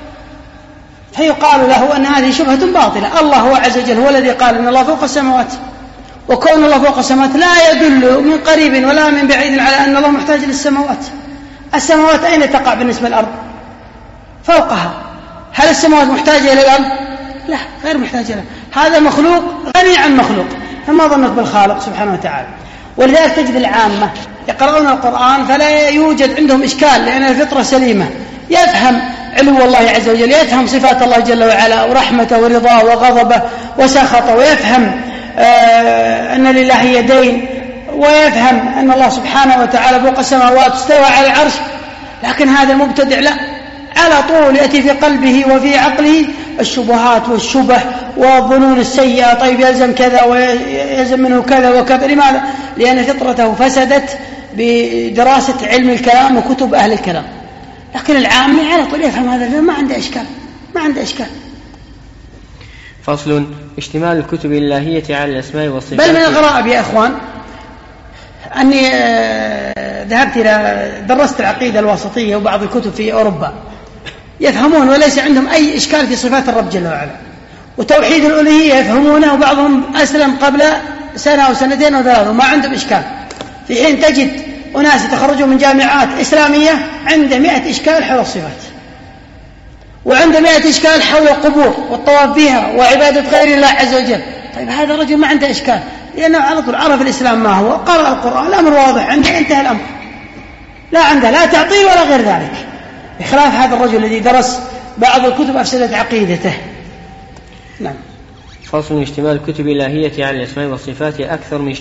فيقال له أن هذه شبهة باطلة. الله هو عز وجل هو الذي قال أن الله فوق السماوات، وكون الله فوق السماوات لا يدل من قريب ولا من بعيد على أن الله محتاج للسماوات. السماوات أين تقع بالنسبة للأرض؟ فوقها. هل السماوات محتاجة إلى الأرض؟ لا، غير محتاجة لها. هذا مخلوق غني عن مخلوق، فما ظنك بالخالق سبحانه وتعالى. ولذلك تجد العامة يقرؤون القرآن فلا يوجد عندهم إشكال، لأن الفطرة سليمة، يفهم علو الله عز وجل، يفهم صفات الله جل وعلا ورحمته ورضاه وغضبه وسخطه، ويفهم أن لله يدين، ويفهم أن الله سبحانه وتعالى فوق السماوات استوى على العرش. لكن هذا المبتدع لا، على طول يأتي في قلبه وفي عقله الشبهات والشبه والظنون السيئة. طيب يلزم كذا ويلزم منه كذا وكذا. لماذا؟ لأن فطرته فسدت بدراسة علم الكلام وكتب أهل الكلام. لكن العامي على طول يفهم هذا، ما عنده إشكال. فصل: اشتمال الكتب الإلهية على الأسماء والصفات. بل من الغرائب يا إخوان أني ذهبت إلى درست العقيدة الواسطية وبعض الكتب في أوروبا، يفهمون وليس عندهم أي إشكال في صفات الرب جل وعلا، وتوحيد الألوهية يفهمونه، وبعضهم أسلم قبل سنة أو سنتين أو ثلاثة وما عندهم إشكال. في حين تجد أناس يتخرجون من جامعات إسلامية عنده 100 إشكال حول الصفات، وعنده 100 إشكال حول القبور والطواف بها وعبادة غير الله عز وجل. طيب هذا الرجل ما عنده إشكال، لأنه على طول عرف الإسلام ما هو، قرأ القرآن، الأمر واضح عنده، انتهى الأمر، لا عنده لا تعطيل ولا غير ذلك، بخلاف هذا الرجل الذي درس بعض الكتب أفسدت عقيدته. نعم. فصل: اشتمال الكتب الإلهية على الأسماء والصفات أكثر من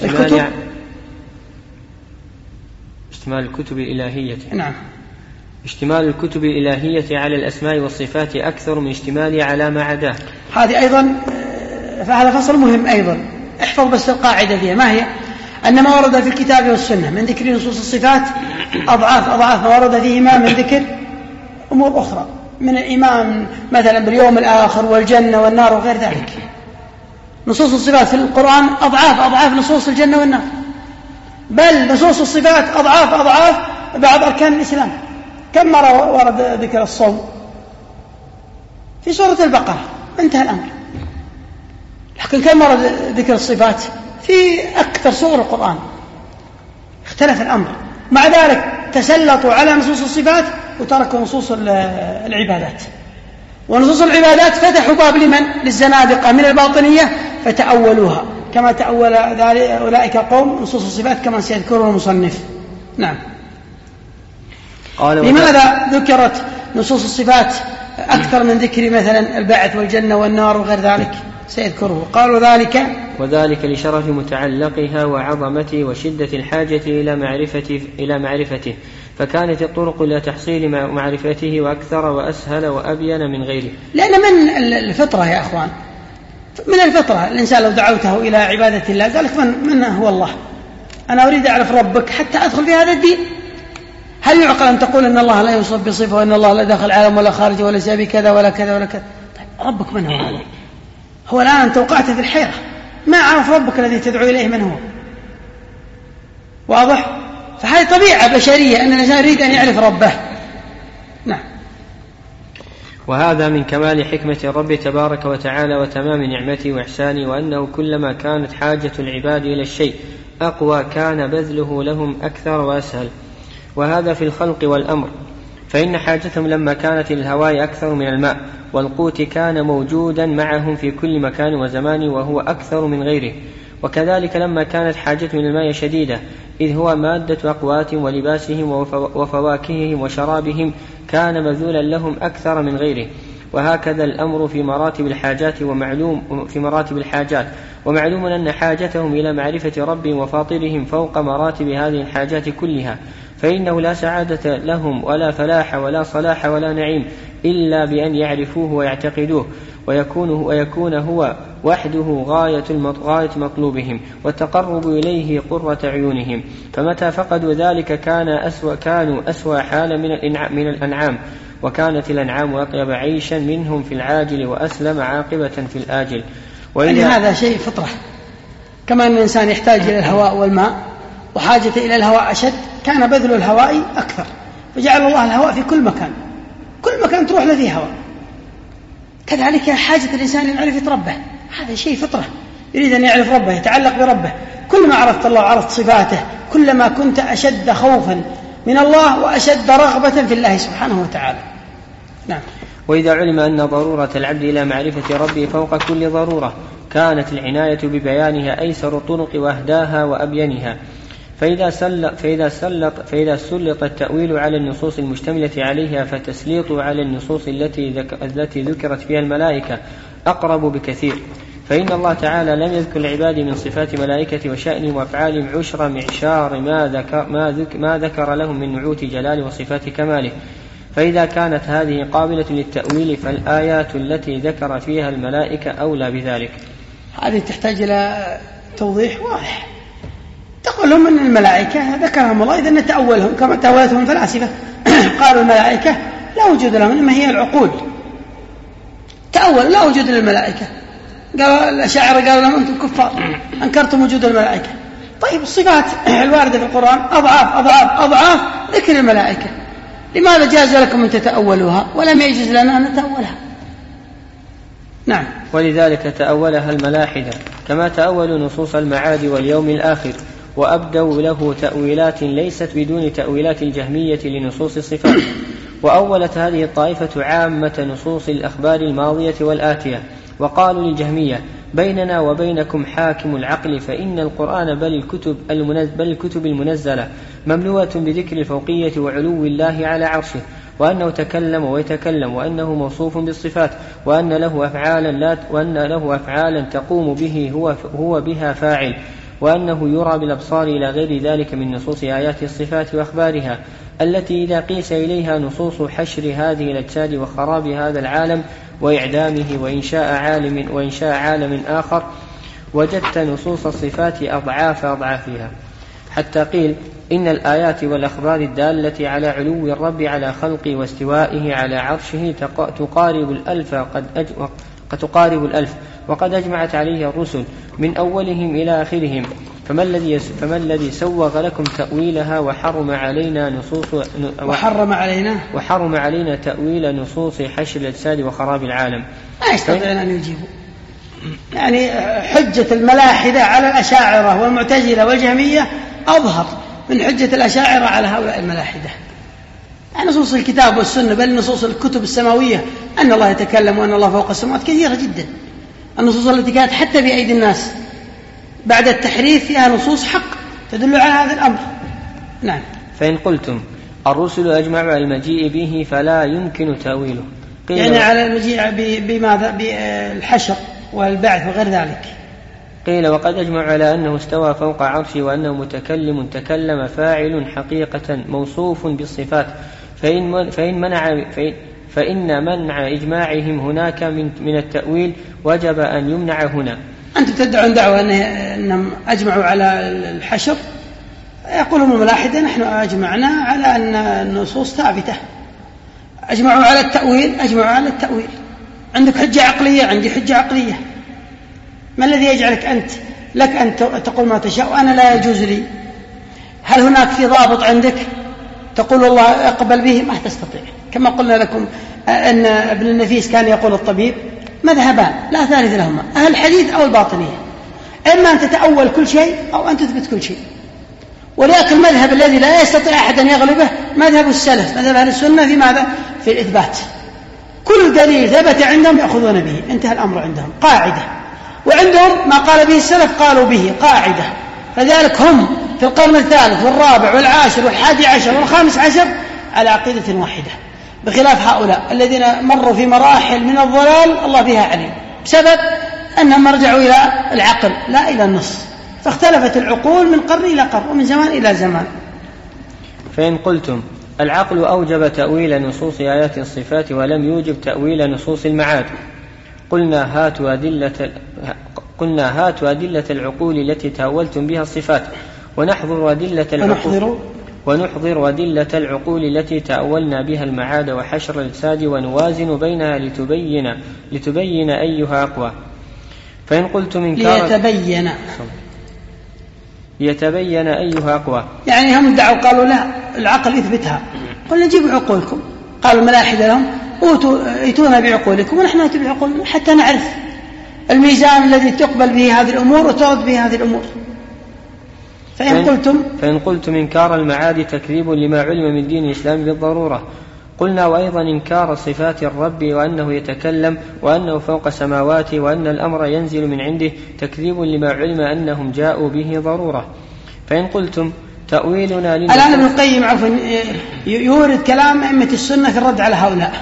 اشتمال الكتب الإلهية. نعم. اشتمال الكتب الإلهية على الأسماء والصفات أكثر من اشتمالها على ما عداه. هذه أيضا فهذا فصل مهم أيضا، احفظ بس القاعدة فيها، ما هي؟ أن ما ورد في الكتاب والسنة من ذكر نصوص الصفات أضعاف ما ورد فيهما من ذكر أمور أخرى من الإيمان مثلا باليوم الآخر والجنة والنار وغير ذلك. نصوص الصفات في القرآن أضعاف نصوص الجنة والنار، بل نصوص الصفات أضعاف بعض أركان الإسلام. كم مرة ورد ذكر الصوم؟ في سورة البقرة، انتهى الأمر. لكن كم مرة ذكر الصفات؟ في أكثر سور القرآن. اختلف الأمر، مع ذلك تسلطوا على نصوص الصفات وتركوا نصوص العبادات. ونصوص العبادات فتحوا باب لمن؟ للزنادقة من الباطنية فتأولوها، كما تأول أولئك قوم نصوص الصفات كما سيذكره المصنف. نعم. لماذا ذكرت نصوص الصفات أكثر من ذكر مثلا البعث والجنة والنار وغير ذلك؟ سيذكره. قالوا وذلك لشرف متعلقها وعظمته وشدة الحاجة إلى معرفته، فكانت الطرق إلى تحصيل معرفته وأكثر وأسهل وأبين من غيره. لأن من الفطرة يا أخوان، من الفطرة الإنسان لو دعوته إلى عبادة الله قال لك من هو الله؟ أنا أريد أعرف ربك حتى أدخل في هذا الدين. هل يعقل أن تقول أن الله لا يوصف بصفة وأن الله لا داخل العالم ولا خارج ولا سابي كذا ولا كذا ولا كذا؟ طيب ربك من هو هذا؟ هو الآن أنت وقعت في الحيرة، ما أعرف ربك الذي تدعو إليه من هو. واضح؟ فهذه طبيعة بشرية أن الإنسان يريد أن يعرف ربه. نعم. وهذا من كمال حكمة الرب تبارك وتعالى وتمام نعمته وإحسانه، وأنه كلما كانت حاجة العباد إلى الشيء أقوى كان بذله لهم أكثر وأسهل، وهذا في الخلق والأمر. فإن حاجتهم لما كانت للهواء أكثر من الماء والقوت كان موجودا معهم في كل مكان وزمان وهو أكثر من غيره، وكذلك لما كانت حاجتهم للماء شديدة إذ هو مادة أقواتهم ولباسهم وفواكههم وشرابهم كان مذولا لهم أكثر من غيره. وهكذا الأمر في مراتب الحاجات، ومعلوم أن حاجتهم إلى معرفة ربهم وفاطرهم فوق مراتب هذه الحاجات كلها، فإنه لا سعادة لهم ولا فلاح ولا صلاح ولا نعيم إلا بأن يعرفوه ويعتقدوه ويكون هو وحده غاية مطلوبهم والتقرب إليه قرة عيونهم. فمتى فقدوا ذلك كانوا أسوأ حالا من الأنعام، وكانت الأنعام أطيب عيشا منهم في العاجل وأسلم عاقبة في الآجل. يعني هذا شيء فطرة، كما أن الإنسان يحتاج إلى الهواء والماء وحاجة إلى الهواء أشد، كان بذل الهواء أكثر، فجعل الله الهواء في كل مكان تروح له فيه هواء. كذلك حاجة الإنسان لمعرفة ربه، هذا شيء فطرة، يريد أن يعرف ربه، يتعلق بربه. كل ما عرفت الله وعرفت صفاته كلما كنت أشد خوفا من الله وأشد رغبة في الله سبحانه وتعالى. نعم. وإذا علم أن ضرورة العبد إلى معرفة ربه فوق كل ضرورة كانت العناية ببيانها أيسر الطرق وأهداها وأبينها. فإذا سلط التأويل على النصوص المشتملة عليها فتسليط على النصوص التي ذكرت فيها الملائكة أقرب بكثير، فإن الله تعالى لم يذكر العباد من صفات ملائكة وشأنهم وأفعالهم عشر معشار ما ذكر لهم من نعوت جلال وصفات كماله، فإذا كانت هذه قابلة للتأويل فالآيات التي ذكر فيها الملائكة أولى بذلك. هذه تحتاج إلى توضيح واضح. تقول لهم أن الملائكة ذكرهم الله إذا نتأولهم كما تأولتهم الفلاسفة قالوا الملائكة لا وجود لهم إنما هي العقول، تأول لا وجود للملائكة. قالوا الأشاعرة قالوا لهم أنتم كفار أنكرتم وجود الملائكة. طيب الصفات الواردة في القرآن أضعاف أضعاف أضعاف ذكر الملائكة، لماذا جاز لكم أن تتأولوها ولم يجوز لنا أن نتأولها؟ نعم. ولذلك تأولها الملاحدة كما تأولوا نصوص المعاد واليوم الآخر، وأبدوا له تأويلات ليست بدون تأويلات الجهمية لنصوص الصفات. وأولت هذه الطائفة عامة نصوص الأخبار الماضية والآتية، وقالوا للجهمية بيننا وبينكم حاكم العقل، فإن القرآن بل الكتب المنزلة مملوءة بذكر الفوقية وعلو الله على عرشه، وأنه تكلم ويتكلم، وأنه موصوف بالصفات، وأن له أفعالا تقوم به هو بها فاعل، وأنه يرى بالأبصار إلى غير ذلك من نصوص آيات الصفات وأخبارها، التي إذا قيس إليها نصوص حشر هذه الأجساد وخراب هذا العالم وإعدامه وإنشاء عالم آخر وجدت نصوص الصفات أضعاف أضعافها، حتى قيل إن الآيات والأخبار الدالة على علو الرب على خلقه واستوائه على عرشه تقارب الألف، وقد أجمعت عليه الرسل من أولهم إلى آخرهم، فما الذي سوغ لكم تأويلها وحرم علينا تأويل نصوص حشر الأجساد وخراب العالم؟ ما يستطيعون أن يجيبوا. يعني حجة الملاحدة على الأشاعرة والمعتزلة والجهمية أظهر من حجة الأشاعرة على هؤلاء الملاحدة. نصوص الكتاب والسنة بل نصوص الكتب السماوية أن الله يتكلم وأن الله فوق السماوات كثيرة جدا. النصوص التي كانت حتى بأيدي الناس بعد التحريف فيها نصوص حق تدل على هذا الأمر. نعم. فإن قلتم الرسل أجمعوا على المجيء به فلا يمكن تأويله، يعني على المجيء بماذا؟ بالحشر والبعث وغير ذلك. قيل وقد أجمع على أنه استوى فوق عرشه وأنه متكلم تكلم فاعل حقيقة موصوف بالصفات، فإن منع إجماعهم هناك من التأويل وجب أن يمنع هنا. أنتم تدعون دعوة أنهم أجمعوا على الحشر، يقولون الملاحدة نحن أجمعنا على أن النصوص ثابتة. أجمعوا على التأويل، أجمعوا على التأويل. عندك حجة عقلية، عندي حجة عقلية. ما الذي يجعلك لك أن تقول ما تشاء وأنا لا يجوز لي؟ هل هناك في ضابط عندك تقول الله أقبل به؟ ما تستطيع. كما قلنا لكم أن ابن النفيس كان يقول الطبيب مذهبان لا ثالث لهما، أهل الحديث أو الباطنية، إما أن تتأول كل شيء أو أن تثبت كل شيء. ولكن المذهب الذي لا يستطيع أحد أن يغلبه مذهب السلف، مذهب أهل السنة في ماذا؟ في الإثبات. كل دليل ثبت عندهم يأخذون به، انتهى الأمر عندهم، قاعدة. وعندهم ما قال به السلف قالوا به، قاعدة. فذلك هم في القرن الثالث والرابع والعاشر والحادي عشر والخامس عشر على عقيدة واحدة، بخلاف هؤلاء الذين مروا في مراحل من الضلال الله بها عليم، بسبب أنهم رجعوا إلى العقل لا إلى النص، فاختلفت العقول من قرن إلى قرن ومن زمان إلى زمان. فإن قلتم العقل أوجب تأويل نصوص آيات الصفات ولم يوجب تأويل نصوص المعاد، قلنا هاتوا أدلة العقول التي تأولتم بها الصفات ونحضر أدلة العقول التي تأولنا بها المعاد وحشر الأجساد ونوازن بينها لتبين أيها أقوى. فإن قلتم ليتبين أيها أقوى، يعني هم دعوا قالوا لا العقل يثبتها، قلنا جيبوا عقولكم. قالوا الملاحدة لهم ائتونا بعقولكم ونحن نأتي بعقولنا حتى نعرف الميزان الذي تقبل به هذه الأمور وترد به هذه الأمور. فإن قلتم إنكار المعاد تكذيب لما علم من دين الإسلام بالضرورة، قلنا وأيضا إنكار صفات الرب وأنه يتكلم وأنه فوق سماواته وأن الأمر ينزل من عنده تكذيب لما علم أنهم جاءوا به ضرورة. فإن قلتم تأويلنا الآن ابن القيم عفوا يورد كلام أئمة السنة في الرد على هؤلاء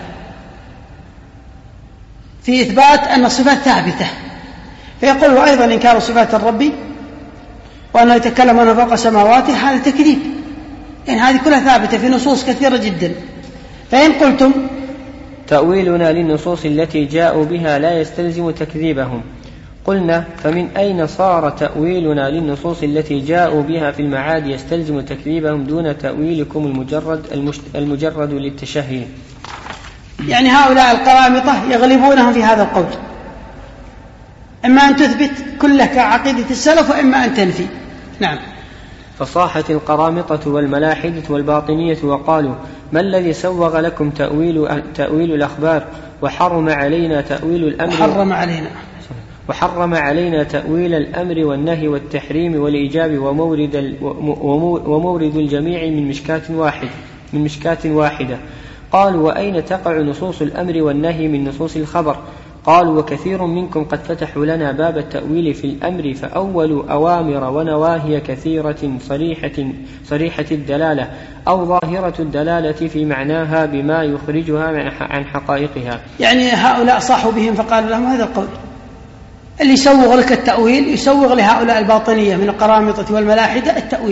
في إثبات أن الصفات ثابتة، فيقول وأيضا إنكار صفات الرب وأنه يتكلم وأنه فوق سماواته هذا تكذيب، يعني هذه كلها ثابتة في نصوص كثيرة جدا. فإن قلتم تأويلنا للنصوص التي جاءوا بها لا يستلزم تكذيبهم، قلنا فمن أين صار تأويلنا للنصوص التي جاءوا بها في المعاد يستلزم تكذيبهم دون تأويلكم المجرد للتشهي؟ يعني هؤلاء القرامطة يغلبونهم في هذا القول، إما أن تثبت كله كعقيدة السلف وإما أن تنفي. نعم. فصاحت القرامطة والملاحدة والباطنية وقالوا ما الذي سوغ لكم تأويل الأخبار وحرم علينا تأويل الأمر وحرم علينا تأويل الأمر والنهي والتحريم والإيجاب ومورد الجميع من مشكاة واحدة. قالوا وأين تقع نصوص الأمر والنهي من نصوص الخبر؟ قالوا وكثير منكم قد فتحوا لنا باب التأويل في الأمر فأولوا أوامر ونواهي كثيرة صريحة الدلالة أو ظاهرة الدلالة في معناها بما يخرجها عن حقائقها. يعني هؤلاء صاحوا بهم فقال لهم هذا القول، اللي يسوغ لك التأويل يسوغ لهؤلاء الباطنية من القرامطة والملاحدة التأويل.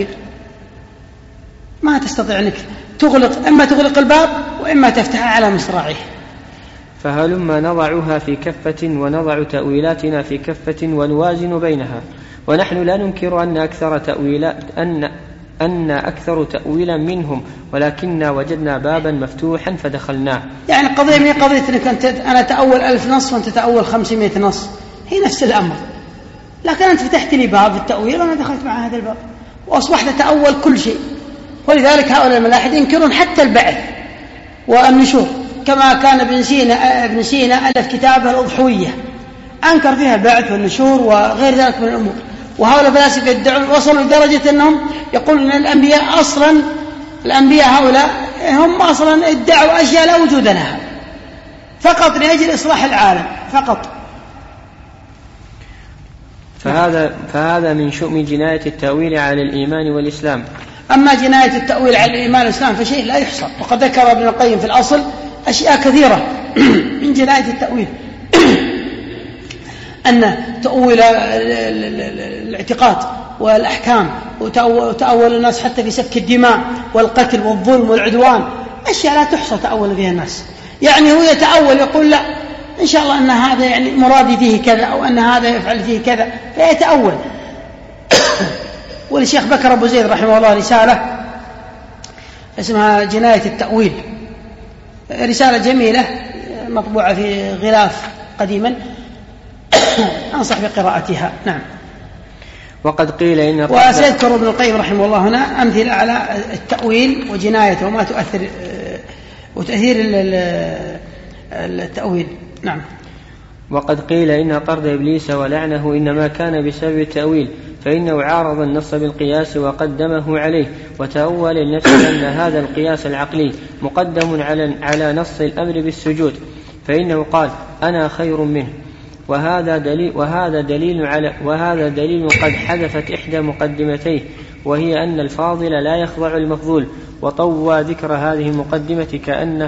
ما تستطيع أنك إما تغلق الباب وإما تفتحها على مصراعيه. فهلما نضعها في كفة ونضع تأويلاتنا في كفة ونوازن بينها، ونحن لا ننكر أن أكثر تأويلا منهم، ولكننا وجدنا بابا مفتوحا فدخلناه. يعني القضية من قضية أنك أنا تأول 1000 نص وأنت تأول 500 نص، هي نفس الأمر، لكن أنت فتحت لي باب التأويل وأنا دخلت مع هذا الباب وأصبحت تأول كل شيء. ولذلك هؤلاء الملاحدة ينكرون حتى البعث والنشور، كما كان ابن سينا ألف كتابه الأضحوية أنكر فيها البعث والنشور وغير ذلك من الأمور. وهؤلاء الفلاسفة يدعون وصلوا لدرجة أنهم يقولون أن الأنبياء هؤلاء هم أصلا ادعوا أشياء لا وجود لها فقط لأجل إصلاح العالم فقط. فهذا من شؤم جناية التأويل على الإيمان والإسلام. أما جناية التأويل على الإيمان والإسلام فشيء لا يحصى، وقد ذكر ابن القيم في الأصل أشياء كثيرة من جناية التأويل أن تأويل الاعتقاد والأحكام وتأول الناس حتى في سفك الدماء والقتل والظلم والعدوان، أشياء لا تحصى تأول فيها الناس. يعني هو يتأول يقول لا إن شاء الله أن هذا يعني مرادي فيه كذا أو أن هذا يفعل فيه كذا فيتأول. والشيخ بكر أبو زيد رحمه الله رسالة اسمها جناية التأويل، رسالة جميلة مطبوعة في غلاف قديما، أنصح بقراءتها. نعم. وقد قيل إن وسيذكر ابن القيم رحمه الله هنا أمثلة على التأويل وجنايته وما تؤثر وتأثير التأويل. نعم. وقد قيل إن طرد إبليس ولعنه إنما كان بسبب التأويل، فإنه عارض النص بالقياس وقدمه عليه، وتأول النفس أن هذا القياس العقلي مقدم على نص الأمر بالسجود، فإنه قال أنا خير منه، وهذا دليل قد حذفت إحدى مقدمتيه، وهي أن الفاضل لا يخضع المفضول، وطوى ذكر هذه المقدمة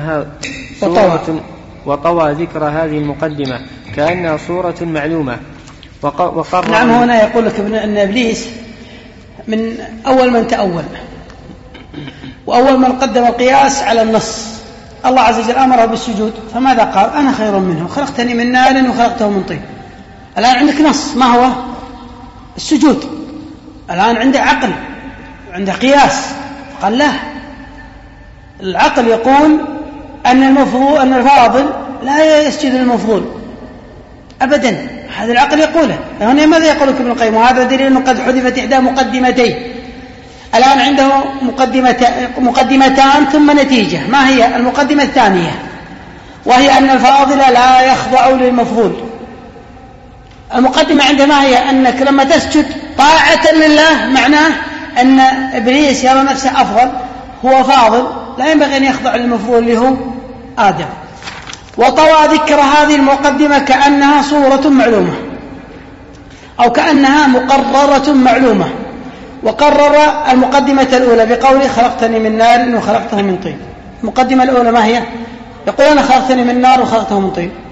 كأنها صورة معلومة. نعم. هنا يقول لك أن إبليس من أول من تأول وأول من قدم القياس على النص. الله عز وجل أمره بالسجود، فماذا قال؟ أنا خير منه، خلقتني من نار وخلقته من طين. الآن عندك نص، ما هو السجود؟ الآن عنده عقل وعنده قياس، قال لا، العقل يقول أن الفاضل لا يسجد للمفضول أبدا، هذا العقل يقوله. هنا ماذا يقول ابن القيم؟ وهذا دليل أنه قد حذفت إحدى مقدمتين. الآن عنده مقدمتان ثم نتيجة. ما هي المقدمة الثانية؟ وهي أن الفاضل لا يخضع للمفضول. المقدمة عنده ما هي؟ أنك لما تسجد طاعة لله معناه أن إبليس يرى نفسه أفضل، هو فاضل لا ينبغي أن يخضع للمفضول اللي هو آدم. وطوى ذكر هذه المقدمة كأنها صورة معلومة أو كأنها مقررة معلومة، وقرر المقدمة الأولى بقوله خلقتني من نار وخلقته من طين. المقدمة الأولى ما هي؟ يقول أنا خلقتني من نار وخلقته من طين،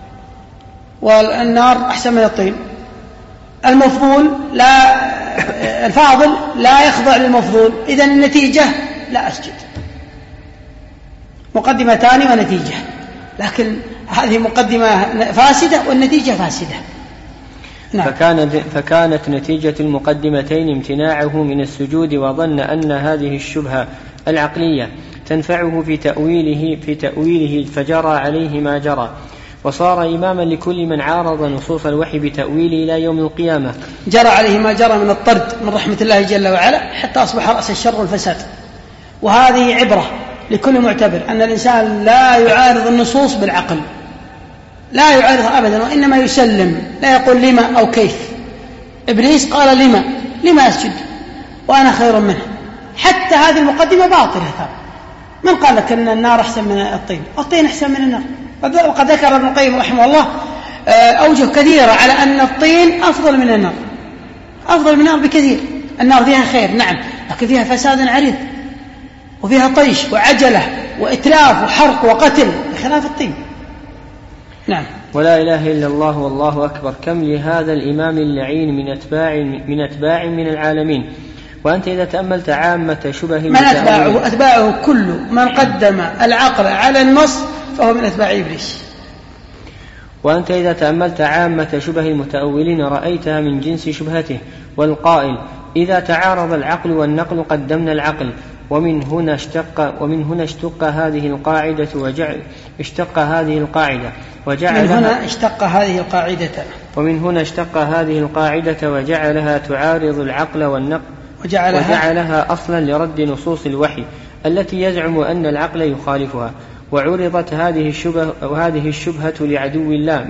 والنار أحسن من الطين. الفاضل لا يخضع للمفضول، إذن النتيجة لا أسجد. مقدمتان ونتيجة، لكن هذه مقدمة فاسدة والنتيجة فاسدة. نعم. فكانت نتيجة المقدمتين امتناعه من السجود، وظن أن هذه الشبهة العقلية تنفعه في تأويله فجرى عليه ما جرى، وصار إماما لكل من عارض نصوص الوحي بتأويله إلى يوم القيامة. جرى عليه ما جرى من الطرد من رحمة الله جل وعلا حتى أصبح رأس الشر والفساد. وهذه عبرة لكل معتبر أن الإنسان لا يعارض النصوص بالعقل، لا يعارضها أبدا، وإنما يسلم، لا يقول لما أو كيف. إبليس قال لما أسجد وأنا خير منه. حتى هذه المقدمة باطلة. من قال لك أن النار أحسن من الطين؟ الطين أحسن من النار. وقد ذكر ابن القيم رحمه الله أوجه كثيرة على أن الطين أفضل من النار، أفضل من النار بكثير. النار فيها خير نعم، لكن فيها فساد عريض، وفيها طيش وعجلة وإتلاف وحرق وقتل، بخلاف الطين. نعم. ولا إله إلا الله والله أكبر. كم لهذا الإمام اللعين من أتباع من العالمين. وأنت إذا تأملت عامة شبه من أتباعه كل من قدم العقل على النص فهو من أتباع إبليس. وأنت إذا تأملت عامة شبه المتأولين رأيتها من جنس شبهته، والقائل إذا تعارض العقل والنقل قدمنا العقل. ومن هنا اشتق هذه القاعدة وجعلها تعارض العقل والنقل وجعلها أصلا لرد نصوص الوحي التي يزعم أن العقل يخالفها. وعرضت هذه الشبهة لعدو الله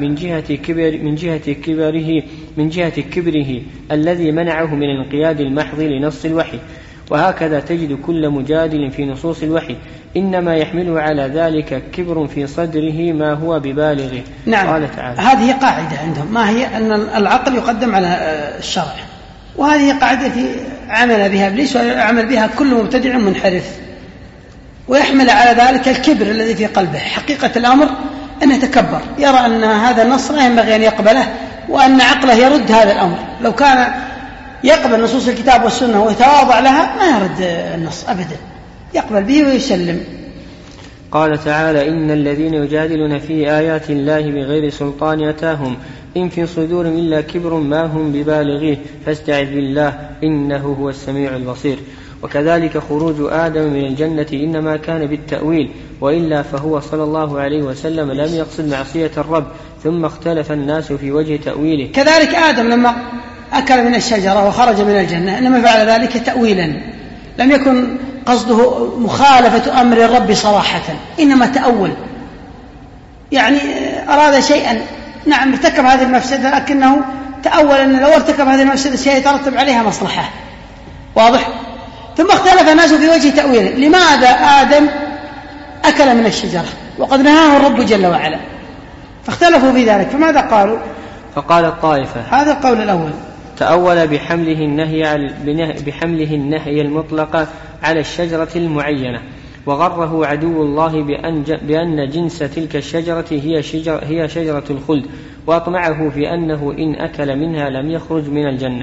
من جهة كبره الذي منعه من الانقياد المحض لنص الوحي. وهكذا تجد كل مجادل في نصوص الوحي إنما يحمله على ذلك كبر في صدره ما هو ببالغه. نعم. قال تعالى هذه قاعدة عندهم، ما هي أن العقل يقدم على الشرع، وهذه قاعدة عمل بها إبليس وعمل بها كل مبتدع منحرف، ويحمل على ذلك الكبر الذي في قلبه. حقيقة الأمر أنه يتكبر، يرى أن هذا النص لا ينبغي أن يقبله، وأن عقله يرد هذا الأمر. لو كان يقبل نصوص الكتاب والسنة ويتواضع لها ما يرد النص أبدا، يقبل به ويسلم. قال تعالى إن الذين يجادلون في آيات الله بغير سلطان أتاهم إن في صدورهم إلا كبر ما هم ببالغيه فاستعذ بالله إنه هو السميع البصير. وكذلك خروج آدم من الجنة إنما كان بالتأويل، وإلا فهو صلى الله عليه وسلم لم يقصد معصية الرب، ثم اختلف الناس في وجه تأويله. كذلك آدم لما أكل من الشجرة وخرج من الجنة إنما فعل ذلك تأويلا، لم يكن قصده مخالفة أمر الرب صراحة، إنما تأول، يعني أراد شيئا. نعم ارتكب هذه المفسدة لكنه تأول أن لو ارتكب هذه المفسدة سيترتب عليها مصلحة، واضح؟ ثم اختلف الناس في وجه تأويله. لماذا آدم أكل من الشجرة وقد نهاه الرب جل وعلا؟ فاختلفوا في ذلك، فماذا قالوا؟ فقال الطائفة، هذا القول الأول، تأول بحمله النهي المطلق على الشجرة المعينة، وغره عدو الله بأن جنس تلك الشجرة هي شجرة الخلد، وأطمعه في أنه إن أكل منها لم يخرج من الجنة.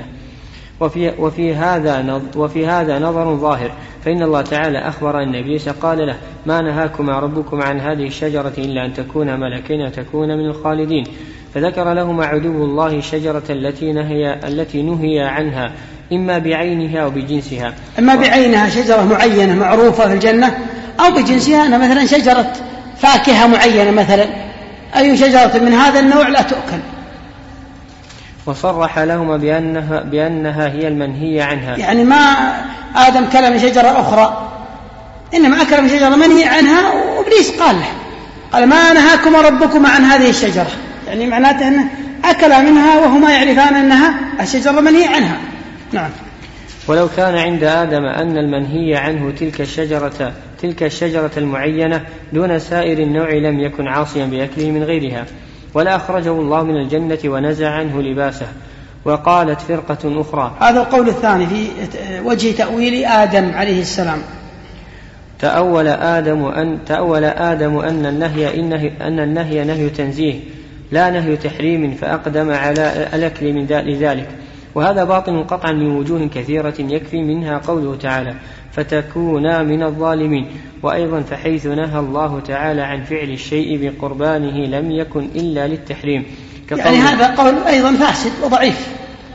وفي هذا نظر ظاهر، فإن الله تعالى أخبر أن إبليس قال له ما نهاكما ربكم عن هذه الشجرة إلا أن تكونا ملكين تكون من الخالدين، فذكر لهما عدو الله الشجرة التي نهي عنها إما بعينها أو بجنسها. إما بعينها شجرة معينة معروفة في الجنة، أو بجنسها أن مثلا شجرة فاكهة معينة، مثلا أي شجرة من هذا النوع لا تؤكل. وصرح لهما بأنها هي المنهي عنها، يعني ما آدم كل من شجرة أخرى، إنما أكل من شجرة منهي عنها، وإبليس قال له قال ما نهاكما ربكما عن هذه الشجرة، يعني معناته أنه أكل منها وهما يعرفان أنها الشجرة منهي عنها. نعم. ولو كان عند آدم أن المنهي عنه تلك الشجرة المعينة دون سائر النوع لم يكن عاصيا بأكله من غيرها، ولا أخرجه الله من الجنة ونزع عنه لباسه. وقالت فرقة أخرى، هذا القول الثاني في وجه تأويل آدم عليه السلام، تأول آدم أن النهي نهي تنزيه لا نهي تحريم، فأقدم على الأكل من ذلك، وهذا باطل قطعا من وجوه كثيرة، يكفي منها قوله تعالى فتكونا من الظالمين. وأيضا فحيث نهى الله تعالى عن فعل الشيء بقربانه لم يكن إلا للتحريم، يعني هذا قول أيضا فاسد وضعيف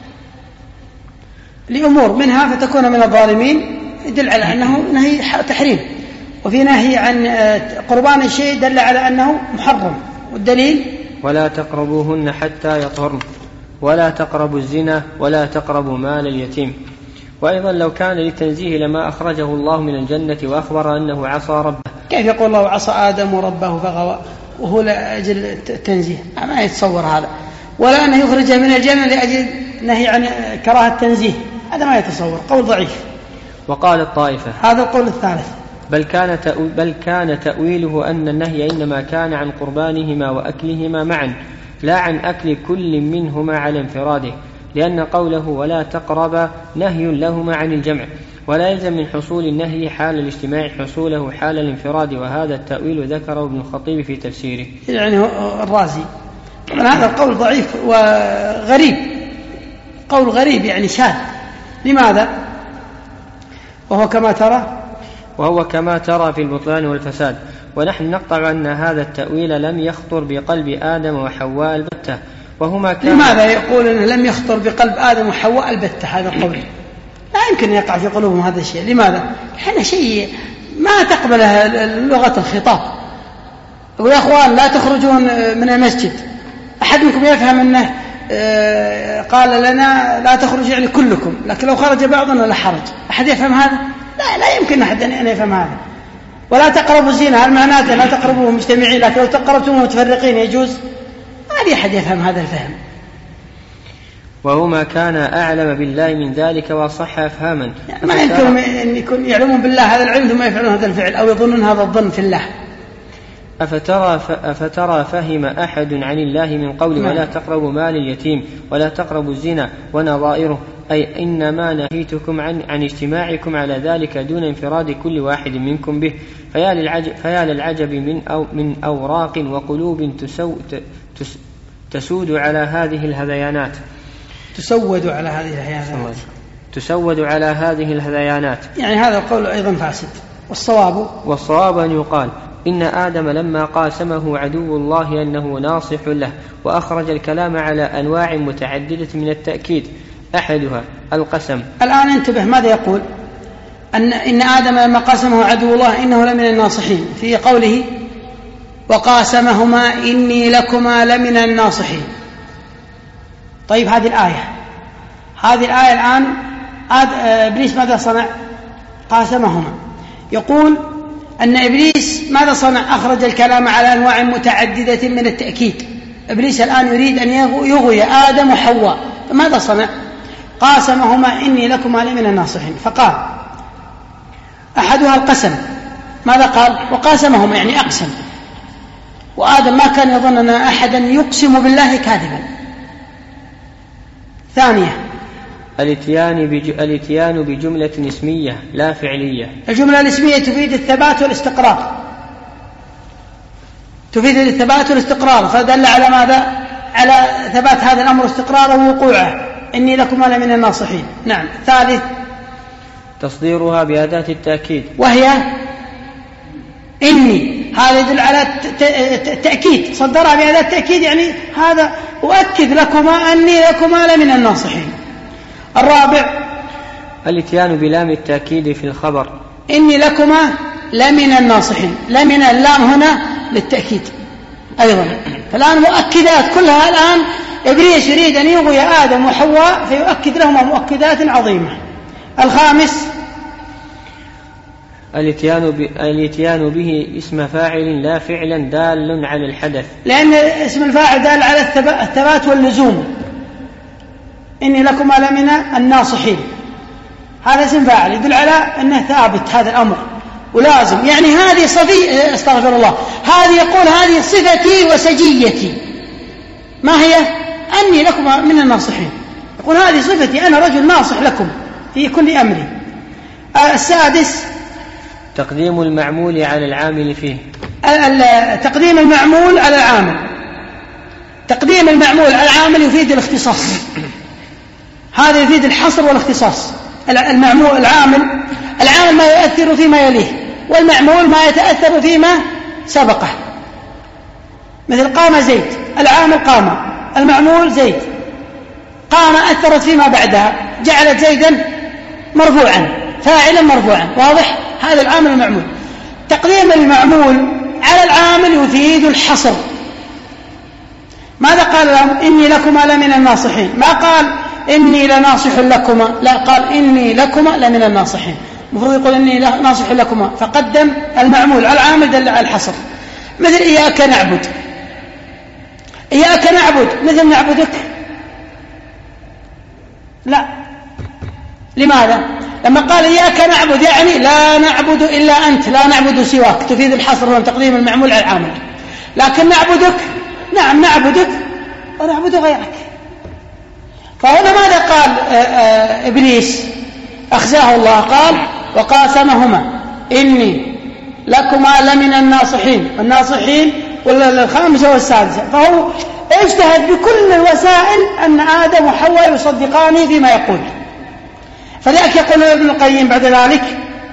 لأمور، منها فتكون من الظالمين يدل على أنه نهي تحريم، وفي نهي عن قربان الشيء دل على أنه محرم. والدليل ولا تقربوهن حتى يطهرن ولا تقربوا الزنا ولا تقربوا مال اليتيم. وأيضا لو كان للتنزيه لما أخرجه الله من الجنة وأخبر أنه عصى ربه. كيف يقول الله عصى آدم ربه فغوى وهو لأجل التنزيه؟ ما يتصور هذا. ولا أنه يخرجه من الجنة لأجل نهي عن كراهة التنزيه، هذا ما يتصور، قول ضعيف. وقال الطائفة هذا القول الثالث بل كان تأويله أن النهي إنما كان عن قربانهما وأكلهما معا لا عن أكل كل منهما على انفراده، لأن قوله ولا تقرب نهي لهما عن الجمع، ولا يلزم من حصول النهي حال الاجتماع حصوله حال الانفراد، وهذا التأويل ذكره ابن الخطيب في تفسيره. يعني الرازي. طبعا هذا القول ضعيف وغريب، قول غريب يعني شاذ. لماذا؟ وهو كما ترى في البطلان والفساد. ونحن نقطع أن هذا التأويل لم يخطر بقلب آدم وحواء البتة، وهما لماذا يقول أنه لم يخطر بقلب آدم وحواء البتة؟ هذا القول لا يمكن يقع في قلوبهم هذا الشيء. لماذا؟ لأن شيء ما تقبله لغة الخطاب. يقول يا أخوان لا تخرجون من المسجد، أحد منكم يفهم أنه قال لنا لا تخرج يعني كلكم، لكن لو خرج بعضنا لا حرج. أحد يفهم هذا؟ لا يمكن أحد أن يفهم هذا. ولا تقربوا الزنا، هل معناته لا تقربوا مجتمعين، لكن لو تقربتم متفرقين يجوز؟ ما أحد يفهم هذا الفهم. وهما كان أعلم بالله من ذلك وصح أفهاما. ما يمكن أن يكون يعلمون بالله هذا العلم ثم يفعلون هذا الفعل، أو يظنون هذا الظن في الله. أفترى فهم أحد عن الله من قول ولا تقربوا مال اليتيم ولا تقربوا الزنا ونظائره، أي إنما نهيتكم عن اجتماعكم على ذلك دون انفراد كل واحد منكم به. فيا للعجب من أوراق وقلوب تسود على هذه الهذيانات. تسود على هذه الهذيانات. يعني هذا القول أيضا فاسد. والصواب أن يقال إن آدم لما قاسمه عدو الله أنه ناصح له، وأخرج الكلام على أنواع متعددة من التأكيد، أحدها القسم. الآن انتبه ماذا يقول؟ إن آدم لما قاسمه عدو الله إنه لمن الناصحين، في قوله وقاسمهما إني لكما لمن الناصحين. طيب هذه الآية الآن إبليس ماذا صنع؟ قاسمهما. يقول أن إبليس ماذا صنع؟ أخرج الكلام على أنواع متعددة من التأكيد. إبليس الآن يريد أن يغوي آدم وحواء، فماذا صنع؟ قاسمهما إني لكما لمن الناصحين. فقال أحدها القسم. ماذا قال؟ وقاسمهما يعني أقسم، وآدم ما كان يظن أن أحدا يقسم بالله كاذبا. ثانية الاتيان بجملة اسمية لا فعلية. الجملة الاسمية تفيد الثبات والاستقرار، فدل على ماذا؟ على ثبات هذا الأمر استقراره ووقوعه، إني لكما لمن الناصحين. نعم. ثالث تصديرها بأداة التأكيد، وهي إني، هذا يدل على التأكيد، صدرها بأداة التأكيد يعني هذا أؤكد لكما أني لكما لمن الناصحين. الرابع الاتيان بلام التأكيد في الخبر، إني لكما لمن الناصحين. لمن اللام هنا للتأكيد أيضا. فالآن مؤكدات كلها. الآن إبليس يريد أن يغوي آدم وحواء فيؤكد لهما مؤكدات عظيمة. الخامس الاتيان به اسم فاعل لا فعلا دال على الحدث، لأن اسم الفاعل دال على الثبات واللزوم. إني لكما لمن الناصحين، هذا اسم فاعل يدل على أنه ثابت هذا الأمر ولازم. يعني هذه استغفر الله، هذه يقول هذه صفتي وسجيتي. ما هي؟ أني لكما من الناصحين. يقول هذه صفتي، أنا رجل ناصح لكم في كل أمري. السادس تقديم المعمول على العامل فيه. تقديم المعمول على العامل. تقديم المعمول على العامل يفيد الاختصاص، هذا يفيد الحصر والاختصاص. المعمول العامل ما يؤثر فيما يليه، والمعمول ما يتأثر فيما سبقه. مثل قام زيد، العامل قام، المعمول زيد. قام أثرت فيما بعدها، جعلت زيدا مرفوعا، فاعلا مرفوعا، واضح؟ هذا العامل المعمول. تقديم المعمول على العامل يفيد الحصر. ماذا قال لهم؟ إني لكما لمن الناصحين، ما قال إني لناصح لكما، لا، قال إني لكما لمن الناصحين. المفروض يقول إني ناصح لكما، فقدم المعمول على العامل دل على الحصر. مثل إياك نعبد، إياك نعبد مثل نعبدك؟ لا. لماذا؟ لما قال إياك نعبد يعني لا نعبد إلا أنت، لا نعبد سواك، تفيد الحصر من تقديم المعمول على العامل. لكن نعبدك، نعم نعبدك ونعبد غيرك. فهنا ماذا قال إبليس أخزاه الله؟ قال وقاسمهما إني لكما لمن الناصحين، الناصحين والخامسة والسادسة. فهو اجتهد بكل الوسائل أن آدم وحواء يصدقانه فيما يقول. فذلك يقول ابن القيم بعد ذلك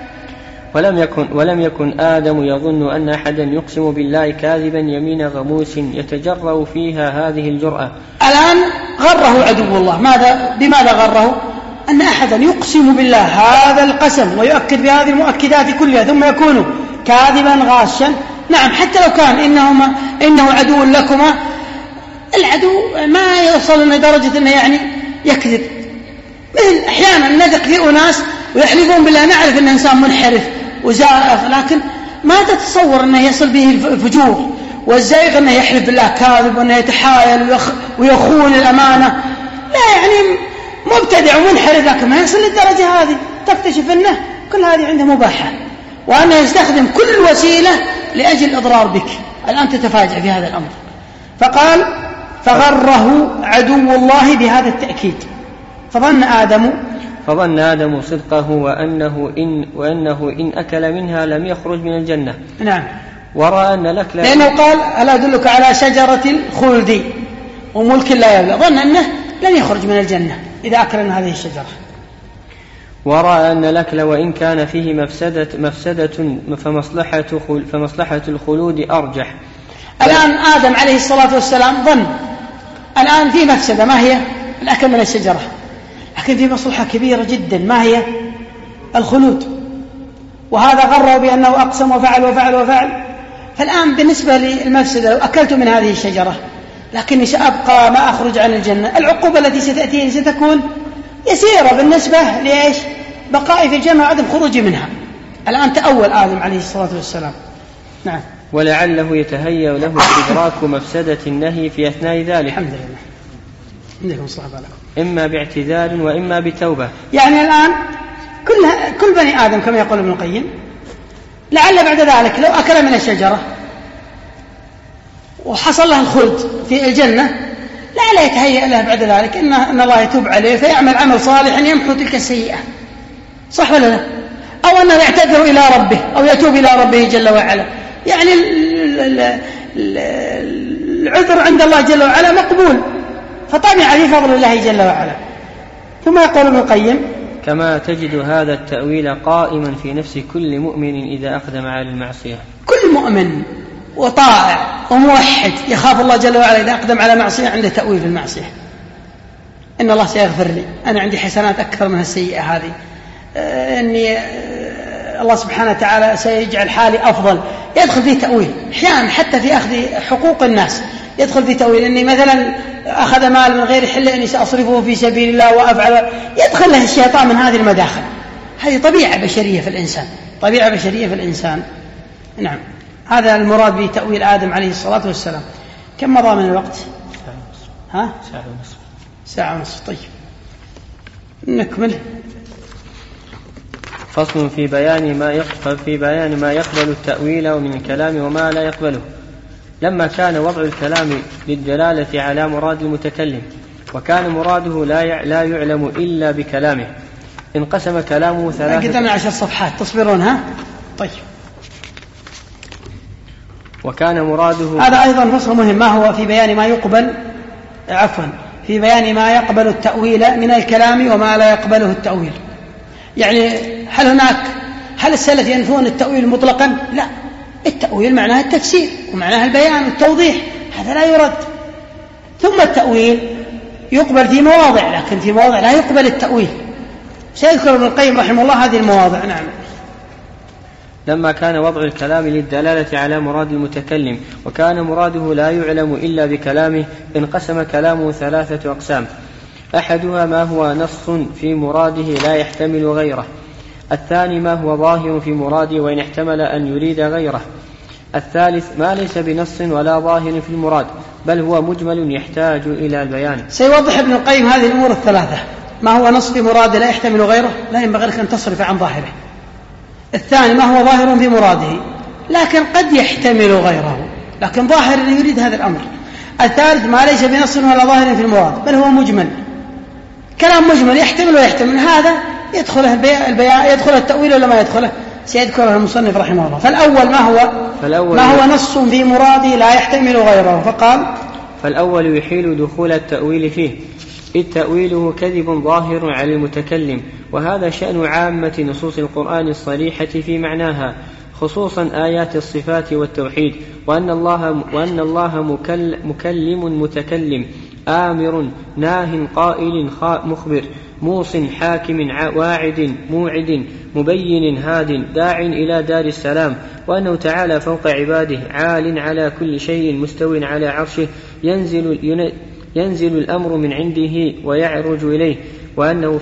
ولم يكن آدم يظن أن أحدا يقسم بالله كاذبا يمين غموس يتجرأ فيها هذه الجرأة. الآن غره عدو الله. بماذا غره؟ أن أحدا يقسم بالله هذا القسم ويؤكد بهذه المؤكدات كلها ثم يكون كاذبا غاشا. نعم، حتى لو كان إنه عدو لكما، العدو ما يوصل لدرجة أنه يعني يكذب. مثل أحيانا نثق في أناس ويحلفون بالله، نعرف أنه إنسان منحرف وزائف، لكن ما تتصور أنه يصل به الفجور والزيغ أنه يحلف بالله كاذب وأنه يتحايل ويخون الأمانة. لا، يعني مبتدع ومنحرف، لكن ما يصل للدرجة هذه. تكتشف أنه كل هذه عنده مباحة، وأنه يستخدم كل وسيلة لأجل الإضرار بك. الآن تتفاجأ في هذا الأمر. فقال فغره عدو الله بهذا التأكيد. فظن آدم صدقه وأنه إن أكل منها لم يخرج من الجنة. نعم. ورأى أن لأنه قال ألا أدلك على شجرة الخلد وملك لا يبلى، ظن أنه لن يخرج من الجنة إذا أكل من هذه الشجرة. ورأى أن الأكل وإن كان فيه مفسدة فمصلحة الخلود أرجح. الآن آدم عليه الصلاة والسلام ظن الآن في مفسدة، ما هي؟ الأكل من الشجرة. لكن في مصلحة كبيرة جدا، ما هي؟ الخلود. وهذا غره بأنه أقسم وفعل. فالآن بالنسبة للمفسدة، لو أكلت من هذه الشجرة لكني سأبقى ما أخرج عن الجنة، العقوبة التي ستأتيني ستكون يسيرة بالنسبة لإيش؟ بقائي في الجنة وعدم خروجي منها. الآن تأول آدم عليه الصلاة والسلام. نعم. ولعله يتهيأ له إدراك مفسدة النهي في أثناء ذلك. الحمد لله. عندكم صحبة لكم. إما باعتذار وإما بتوبة. يعني الآن كل بني آدم كما يقول ابن القيم، لعل بعد ذلك لو أكل من الشجرة وحصل له الخلد في الجنة، لعل يتهيأ له بعد ذلك إن الله يتوب عليه فيعمل عمل صالح يمحو تلك السيئة. صح ولا لا؟ أو أنه يعتذر إلى ربه أو يتوب إلى ربه جل وعلا. يعني العذر عند الله جل وعلا مقبول، فطمع في فضل الله جل وعلا. ثم يقول ابن القيم كما تجد هذا التأويل قائما في نفس كل مؤمن إذا أقدم على المعصية. كل مؤمن وطائع وموحد يخاف الله جل وعلا إذا أقدم على معصية عنده تأويل في المعصية. إن الله سيغفر لي، أنا عندي حسنات أكثر من السيئة هذه، إني الله سبحانه وتعالى سيجعل حالي أفضل. يدخل فيه تأويل أحيانا حتى في أخذ حقوق الناس، يدخل فيه تأويل إني مثلا أخذ مال من غير حل إني سأصرفه في سبيل الله وأفعل. يدخل له الشيطان من هذه المداخل. هذه طبيعة بشرية في الإنسان. نعم. هذا المراد بتأويل آدم عليه الصلاة والسلام. كم مضى من الوقت؟ ساعة ونصف. طيب نكمل. فصل في بيان ما يقبل التأويل من الكلام وما لا يقبله. لما كان وضع الكلام للدلالة على مراد المتكلم، وكان مراده لا يعلم إلا بكلامه، انقسم كلامه 3. قدمنا 10 صفحات، تصبرون ها؟ طيب. وكان مراده هذا أيضا فصل مهم، ما هو في بيان ما يقبل في بيان ما يقبل التأويل من الكلام وما لا يقبله التأويل. يعني هل السلف ينفون التأويل مطلقا؟ لا، التأويل معناه التفسير ومعناه البيان والتوضيح، هذا لا يرد. ثم التأويل يقبل في مواضع، لكن في مواضع لا يقبل التأويل. سيذكر ابن القيم رحمه الله هذه المواضع. نعم. لما كان وضع الكلام للدلالة على مراد المتكلم وكان مراده لا يعلم إلا بكلامه، انقسم كلامه 3 أقسام: أحدها ما هو نص في مراده لا يحتمل غيره، الثاني ما هو ظاهر في مراده وإن احتمل أن يريد غيره، الثالث ما ليس بنص ولا ظاهر في المراد بل هو مجمل يحتاج إلى البيان. سيوضح ابن القيم هذه الأمور الثلاثة: ما هو نص في مراده لا يحتمل غيره، لا ينبغي لك أن تصرف عن ظاهره. الثاني ما هو ظاهر في مراده لكن قد يحتمل غيره، لكن ظاهر يريد هذا الأمر. الثالث ما ليس بنص ولا ظاهر في المراد بل هو مجمل، كلام مجمل يحتمل ويحتمل، هذا يدخله البيان، يدخله التأويل ولا ما يدخله؟ سيذكره المصنف رحمه الله. فالأول ما هو نص في مراده لا يحتمل غيره، فقال: فالأول يحيل دخول التأويل فيه، إذ تأويله كذب ظاهر على المتكلم، وهذا شأن عامة نصوص القرآن الصريحة في معناها، خصوصا آيات الصفات والتوحيد، وأن الله مكلم متكلم، آمر ناه قائل مخبر، موص حاكم واعد موعد مبين هاد داع إلى دار السلام، وأنه تعالى فوق عباده عال على كل شيء مستو على عرشه، ينزل الأمر من عنده ويعرج إليه، وأنه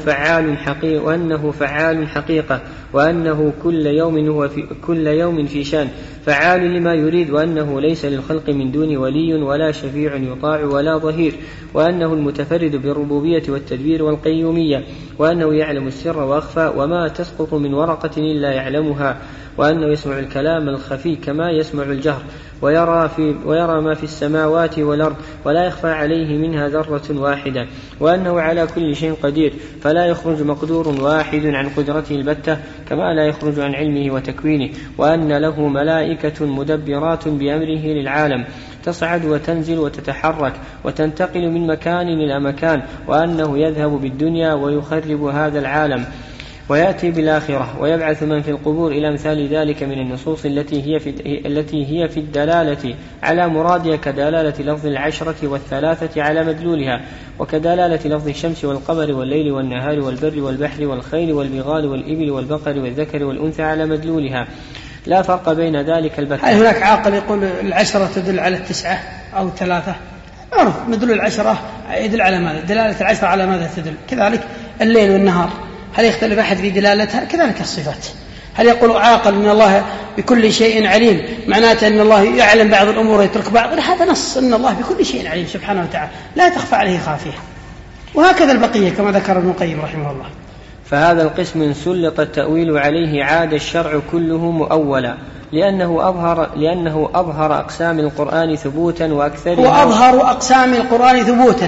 فعال حقيقة، وأنه كل يوم في شان، فعال لما يريد، وأنه ليس للخلق من دون ولي ولا شفيع يطاع ولا ظهير، وأنه المتفرد بالربوبية والتدبير والقيومية، وأنه يعلم السر وأخفى وما تسقط من ورقة إلا يعلمها، وأنه يسمع الكلام الخفي كما يسمع الجهر، ويرى ما في السماوات والأرض ولا يخفى عليه منها ذرة واحدة، وأنه على كل شيء قدير، فلا يخرج مقدور واحد عن قدرته البتة كما لا يخرج عن علمه وتكوينه، وأن له ملائكة مدبرات بأمره للعالم تصعد وتنزل وتتحرك وتنتقل من مكان إلى مكان، وأنه يذهب بالدنيا ويخرب هذا العالم ويأتي بالآخرة ويبعث من في القبور، إلى مثال ذلك من النصوص التي هي في الدلالة على مرادها، كدلالة لفظ 10 و3 على مدلولها، وكدلالة لفظ الشمس والقمر والليل والنهار والبر والبحر والخيل والبغال والإبل والبقر والذكر والأنثى على مدلولها، لا فرق بين ذلك البتة. هل هناك عاقل يقول 10 تدل على 9 أو 3؟ عرف مدلول 10 يدل على ماذا؟ دلالة 10 على ماذا تدل؟ كذلك الليل والنهار، هل يختلف أحد في دلالتها؟ كذلك الصفات. هل يقول عاقل أن الله بكل شيء عليم معناته أن الله يعلم بعض الأمور ويترك بعض؟ هذا نص أن الله بكل شيء عليم سبحانه وتعالى، لا تخفى عليه خافية. وهكذا البقية كما ذكر ابن القيم رحمه الله. فهذا القسم إن سلط التأويل عليه عاد الشرع كله مؤولا، لأنه أظهر أقسام القرآن ثبوتا وأظهر أقسام القرآن ثبوتا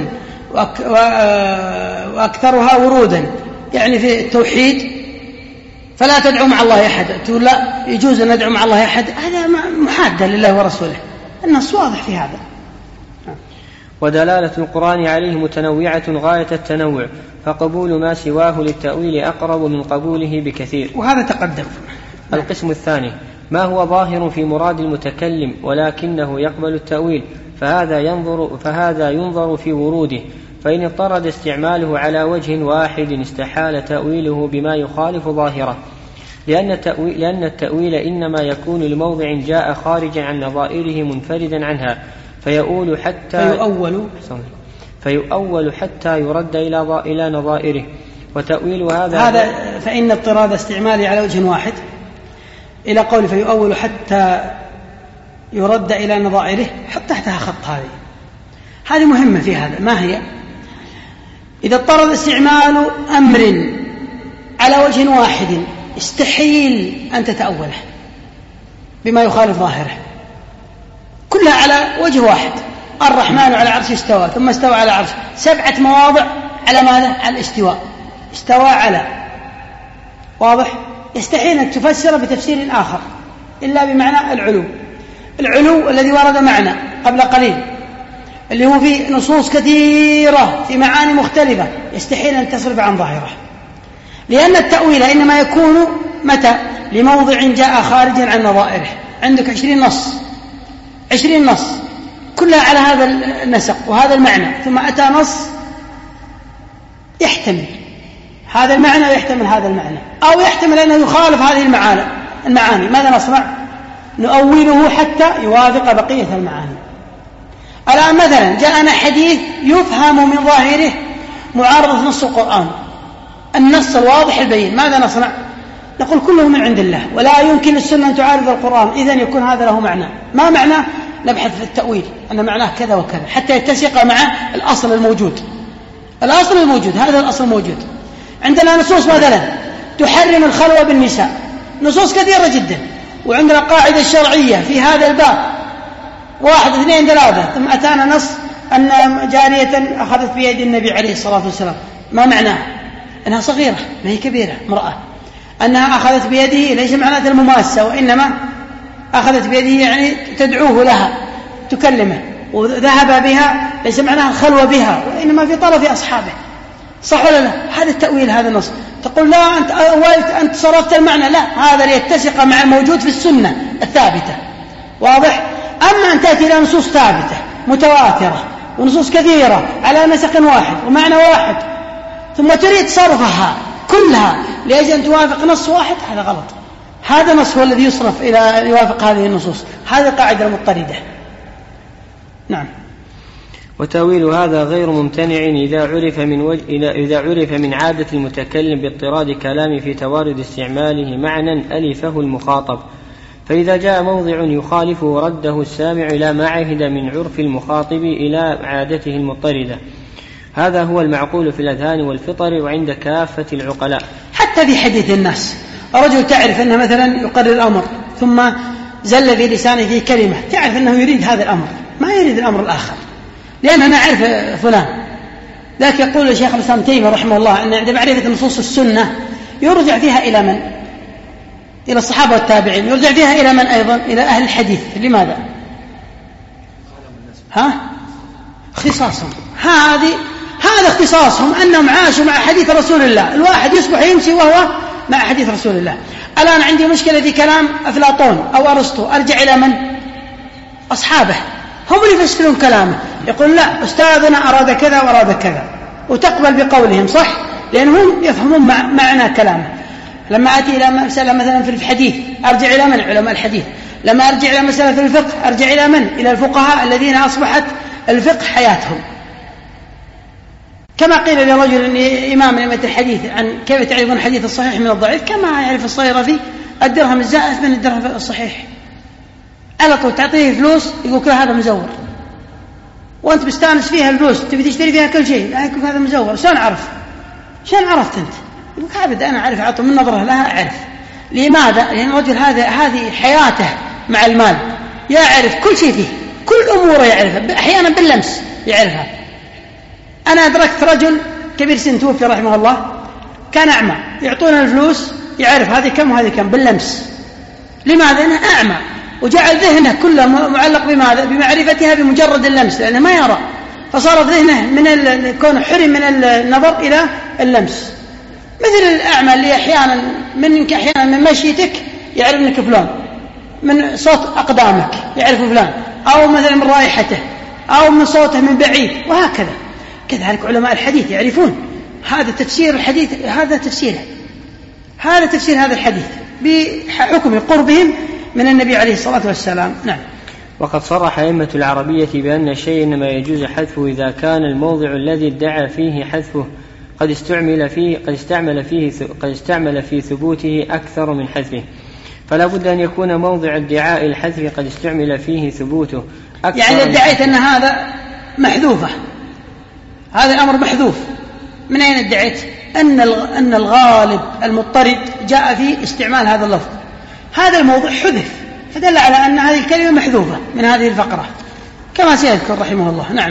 وأكثرها ورودا. يعني في التوحيد فلا تدعو مع الله أحد، تقول لا يجوز أن ندعو مع الله أحد، هذا محادة لله ورسوله، النص واضح في هذا. ودلالة القرآن عليه متنوعة غاية التنوع، فقبول ما سواه للتأويل أقرب من قبوله بكثير، وهذا تقدم. القسم الثاني ما هو ظاهر في مراد المتكلم ولكنه يقبل التأويل، فهذا ينظر في وروده، فإن اضطرد استعماله على وجه واحد استحال تأويله بما يخالف ظاهره، لأن التأويل إنما يكون لموضع جاء خارجا عن نظائره منفردا عنها، فيؤول حتى يرد إلى نظائره، وتأويل هذا فإن اضطراد استعماله على وجه واحد إلى قول فيؤول حتى يرد إلى نظائره، حط تحتها خط. هذه مهمة في هذا. ما هي؟ إذا اضطرد استعمال أمر على وجه واحد استحيل أن تتأوله بما يخالف ظاهره، كلها على وجه واحد. الرحمن على عرش استوى، ثم استوى على عرش، 7 مواضع على ماذا؟ على الاستواء، استوى على، واضح؟ يستحيل أن تفسر بتفسير آخر إلا بمعنى العلو الذي ورد معنا قبل قليل، اللي هو في نصوص كثيرة في معاني مختلفة، يستحيل أن تصرف عن ظاهره. لأن التأويل إنما يكون متى؟ لموضع جاء خارجا عن نظائره. عندك 20 نص كلها على هذا النسق وهذا المعنى، ثم أتى نص يحتمل هذا المعنى ويحتمل هذا المعنى، أو يحتمل أنه يخالف هذه المعاني. ماذا نصنع؟ نؤوله حتى يوافق بقية المعاني. الآن مثلا جاءنا حديث يفهم من ظاهره معارضة نص القرآن، النص الواضح البين، ماذا نصنع؟ نقول كله من عند الله ولا يمكن السنة أن تعارض القرآن، إذن يكون هذا له معنى. ما معنى؟ نبحث في التأويل أن معناه كذا وكذا حتى يتسق مع الأصل الموجود. هذا الأصل الموجود. عندنا نصوص مثلا تحرم الخلوة بالنساء، نصوص كثيرة جدا، وعندنا قاعدة شرعية في هذا الباب 1 2 3، ثم أتانا نص أن جارية أخذت بيد النبي عليه الصلاة والسلام، ما معناه؟ أنها صغيرة ما هي كبيرة، امرأة. أنها أخذت بيده ليس معناه المماسة، وإنما أخذت بيده يعني تدعوه لها تكلمه، وذهب بها ليس معناها الخلوة بها، وإنما في طرف أصحابه. صح ولا لا؟ هذا التأويل، هذا النص. تقول لا أنت صرفت المعنى، لا، هذا ليتسق مع الموجود في السنة الثابتة. واضح؟ أما أن تأتي إلى نصوص ثابتة متواترة ونصوص كثيرة على نسق واحد ومعنى واحد، ثم تريد صرفها كلها لأجل أن توافق نص واحد، هذا غلط. هذا نص هو الذي يصرف إلى يوافق هذه النصوص، هذه قاعدة مضطردة. نعم. وتأويل هذا غير ممتنع إذا عرف من عادة المتكلم باضطراد كلامه في توارد استعماله معنى ألفه المخاطب، فإذا جاء موضع يخالفه رده السامع إلى ما عهد من عرف المخاطب إلى عادته المضطردة. هذا هو المعقول في الأذهان والفطر وعند كافة العقلاء. حتى في حديث الناس، رجل تعرف أنه مثلا يقرر الأمر ثم زل في لسانه في كلمة، تعرف أنه يريد هذا الأمر، ما يريد الأمر الآخر، لأن أنا أعرف فلان. ذاك يقول الشيخ الإسلام تيمية رحمه الله أن عند معرفة نصوص السنة يرجع فيها إلى من؟ إلى الصحابة والتابعين. يرجع فيها إلى من أيضا؟ إلى أهل الحديث. لماذا؟ اختصاصهم. هذا اختصاصهم، أنهم عاشوا مع حديث رسول الله. الواحد يصبح يمشي وهو مع حديث رسول الله. الآن عندي مشكلة في كلام أفلاطون أو أرسطو، أرجع إلى من؟ أصحابه، هم اللي يفسرون كلامه. يقول لا، أستاذنا أراد كذا وأراد كذا، وتقبل بقولهم، صح؟ لأنهم يفهمون معنى كلامه. لما أتي إلى مسألة مثلا في الحديث أرجع إلى من؟ علماء الحديث. لما أرجع إلى مسألة في الفقه أرجع إلى من؟ إلى الفقهاء الذين أصبحت الفقه حياتهم. كما قيل لرجل إمام من أئمة الحديث عن كيف تعرفون الحديث الصحيح من الضعيف، كما يعرف الصيرفي الدرهم الزائف من الدرهم الصحيح. على طول تعطيه فلوس يقول كل هذا مزور، وأنت بستانس فيها الفلوس تبي تشتري فيها كل شيء، لا يقول هذا مزور. شلون عرفت أنت؟ يقول عبد أنا أعرف، أعطوا من نظرة لها أعرف. لماذا؟ لأن الرجل هذه حياته مع المال، يعرف كل شيء فيه، كل أموره يعرفها، أحيانا باللمس يعرفها. أنا أدركت رجل كبير سن توفي رحمه الله، كان أعمى، يعطونا الفلوس يعرف هذه كم وهذه كم باللمس. لماذا؟ أنا أعمى، وجعل ذهنه كله معلق بماذا؟ بمعرفتها بمجرد اللمس، لأنه ما يرى، فصارت ذهنه من كونه حرم من النظر إلى اللمس. مثل الأعمى اللي أحيانا من مشيتك يعرف أنك فلان، من صوت أقدامك يعرف فلان، أو مثلا من رائحته، أو من صوته من بعيد، وهكذا. كذلك علماء الحديث يعرفون هذا تفسير الحديث، هذا تفسيره، هذا تفسير هذا الحديث بحكم قربهم من النبي عليه الصلاة والسلام. نعم. وقد صرح أئمة العربية بأن الشيء إنما يجوز حذفه إذا كان الموضع الذي ادعى فيه حذفه قد استعمل في ثبوته أكثر من حذفه، فلا بد أن يكون موضع ادعاء الحذف قد استعمل فيه ثبوته أكثر. يعني ادعيت أن هذا محذوفة، هذا الأمر محذوف، من أين ادعيت؟ أن الغالب المضطرد جاء في استعمال هذا اللفظ، هذا الموضع حذف، فدل على أن هذه الكلمة محذوفة من هذه الفقرة كما سيذكر رحمه الله. نعم.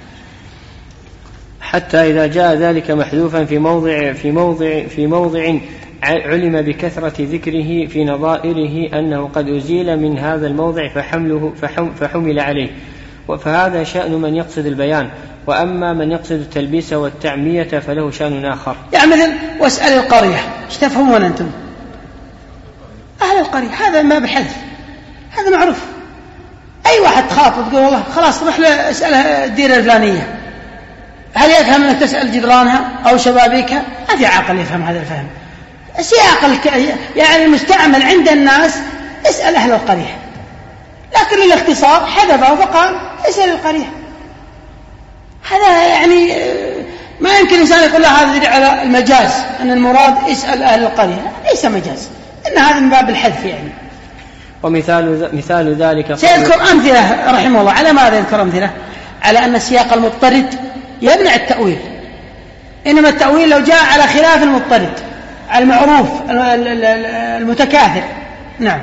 حتى إذا جاء ذلك محذوفا في موضع علم بكثرة ذكره في نظائره أنه قد أزيل من هذا الموضع فحمل عليه، فهذا شأن من يقصد البيان، وأما من يقصد التلبيس والتعمية فله شأن آخر. يعني مثل واسأل القرية، ايش تفهمون أنتم؟ أهل القرية، هذا ما بحذف، هذا معروف. أي واحد تخاطب تقول والله خلاص روح اسألها الديرة الفلانية، هل يفهم أنك تسأل جدرانها أو شبابيكها؟ ما في عاقل يفهم هذا الفهم. سياق يعني المستعمل عند الناس اسأل أهل القرية، لكن للاختصار حذفه فقال اسأل القرية. هذا يعني ما يمكن إنسان يقول له هذا يدل على المجاز، أن المراد اسأل أهل القرية، ليس مجاز، إن هذا من باب الحذف يعني. ومثال ذلك سيذكر أمثلة رحمه الله. على ماذا يذكر أمثلة؟ على أن السياق المضطرد يمنع التأويل، إنما التأويل لو جاء على خلاف المضطرد، على المعروف المتكاثر. نعم.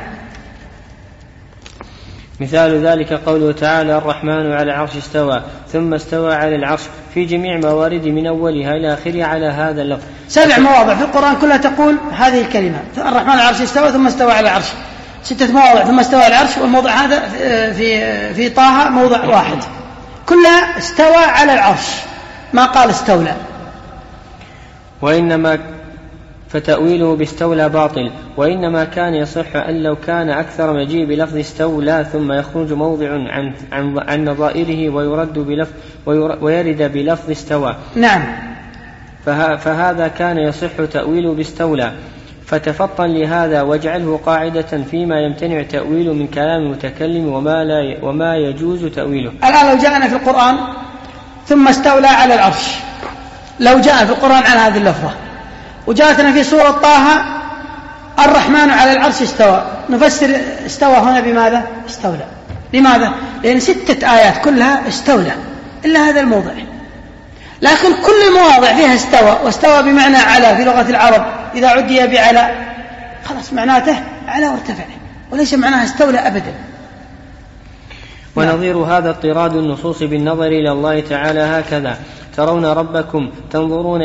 مثال ذلك قوله تعالى الرحمن على العرش استوى، ثم استوى على العرش، في جميع موارد من أولها إلى آخرها على هذا اللفظ. 7 مواضع في القرآن كلها تقول هذه الكلمة، الرحمن على العرش استوى ثم استوى على العرش. 6 مواضع ثم استوى على العرش، والموضع هذا في طه موضع واحد، كلها استوى على العرش، ما قال استولى. وإنما فتأويله باستولى باطل، وإنما كان يصح أن لو كان أكثر مجيء بلفظ استولى ثم يخرج موضع عن نظائره ويرد بلفظ استوى. نعم. فهذا كان يصح تأويله باستولى، فتفطن لهذا واجعله قاعدة فيما يمتنع تأويله من كلام المتكلم وما يجوز تأويله. الآن لو جاءنا في القرآن ثم استولى على العرش، لو جاء في القرآن على هذه اللفظة، وجاءتنا في سورة طه الرحمن على العرش استوى، نفسر استوى هنا بماذا؟ استولى. لماذا؟ لأن 6 آيات كلها استولى إلا هذا الموضع، لكن كل المواضع فيها استوى، واستوى بمعنى على في لغة العرب إذا عدي بعلى خلاص معناته على وارتفع، وليس معناها استولى أبدا. ونظير هذا اضطراد النصوص بالنظر إلى الله تعالى هكذا: ترون ربكم تنظرون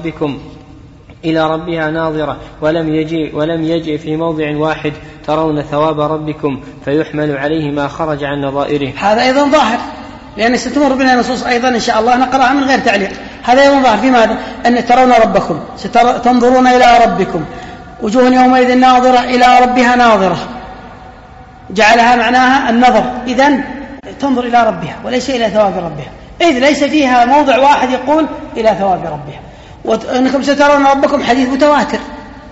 إلى ربها ناظرة، ولم يجئ في موضع واحد ترون ثواب ربكم فيحمل عليه ما خرج عن نظائره. هذا أيضا ظاهر، لأن ستمر بنا نصوص أيضا إن شاء الله نقرأها من غير تعليق. هذا أيضا ظاهر في ماذا؟ أن ترون ربكم، تنظرون إلى ربكم، وجوه يومئذ ناظرة إلى ربها ناظرة، جعلها معناها النظر، إذن تنظر إلى ربها وليس إلى ثواب ربها، إذ ليس فيها موضع واحد يقول إلى ثواب ربها. وأنكم سترون ربكم حديث متواتر،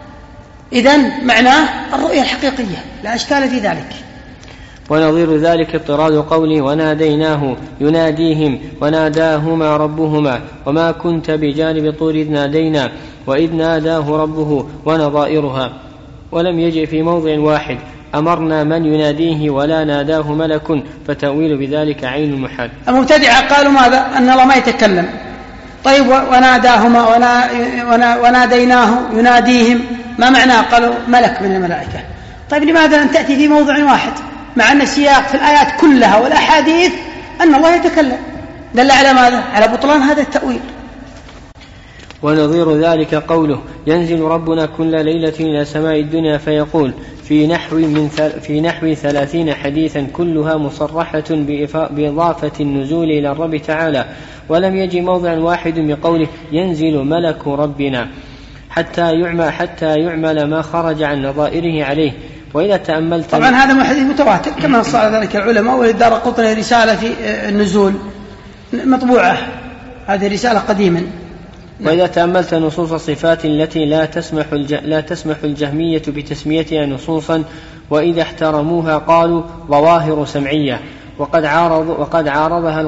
إذن معناه الرؤية الحقيقية، لا إشكال في ذلك. ونظير ذلك اضطراد قوله وناديناه يناديهم وناداهما ربهما وما كنت بجانب طور إذ نادينا وإذ ناداه ربه ونظائرها، ولم يجئ في موضع واحد أمرنا من يناديه ولا ناداه ملك، فتأويل بذلك عين المحال. المبتدعة قالوا ماذا؟ أن الله ما يتكلم. طيب وناداهما وناديناه يناديهم، ما معناه؟ قالوا ملك من الملائكة. طيب لماذا لم تأتي في موضع واحد مع أن السياق في الآيات كلها والأحاديث أن الله يتكلم؟ دل على ماذا؟ على بطلان هذا التأويل. ونظير ذلك قوله ينزل ربنا كل ليلة إلى سماء الدنيا فيقول في نحو 30 حديثا كلها مصرحة بإضافة النزول إلى الرب تعالى، ولم يجي موضع واحد بقوله ينزل ملك ربنا حتى يعمل ما خرج عن نظائره عليه. وإذا تأملت طبعا هذا من حديث متواتر كما نص على ذلك العلماء، وللدارقطني رسالة في النزول مطبوعة، هذه رسالة قديما. وإذا تأملت نصوص الصفات التي لا تسمح الجهمية بتسميتها نصوصا، وإذا احترموها قالوا ظواهر سمعية، وقد عارضها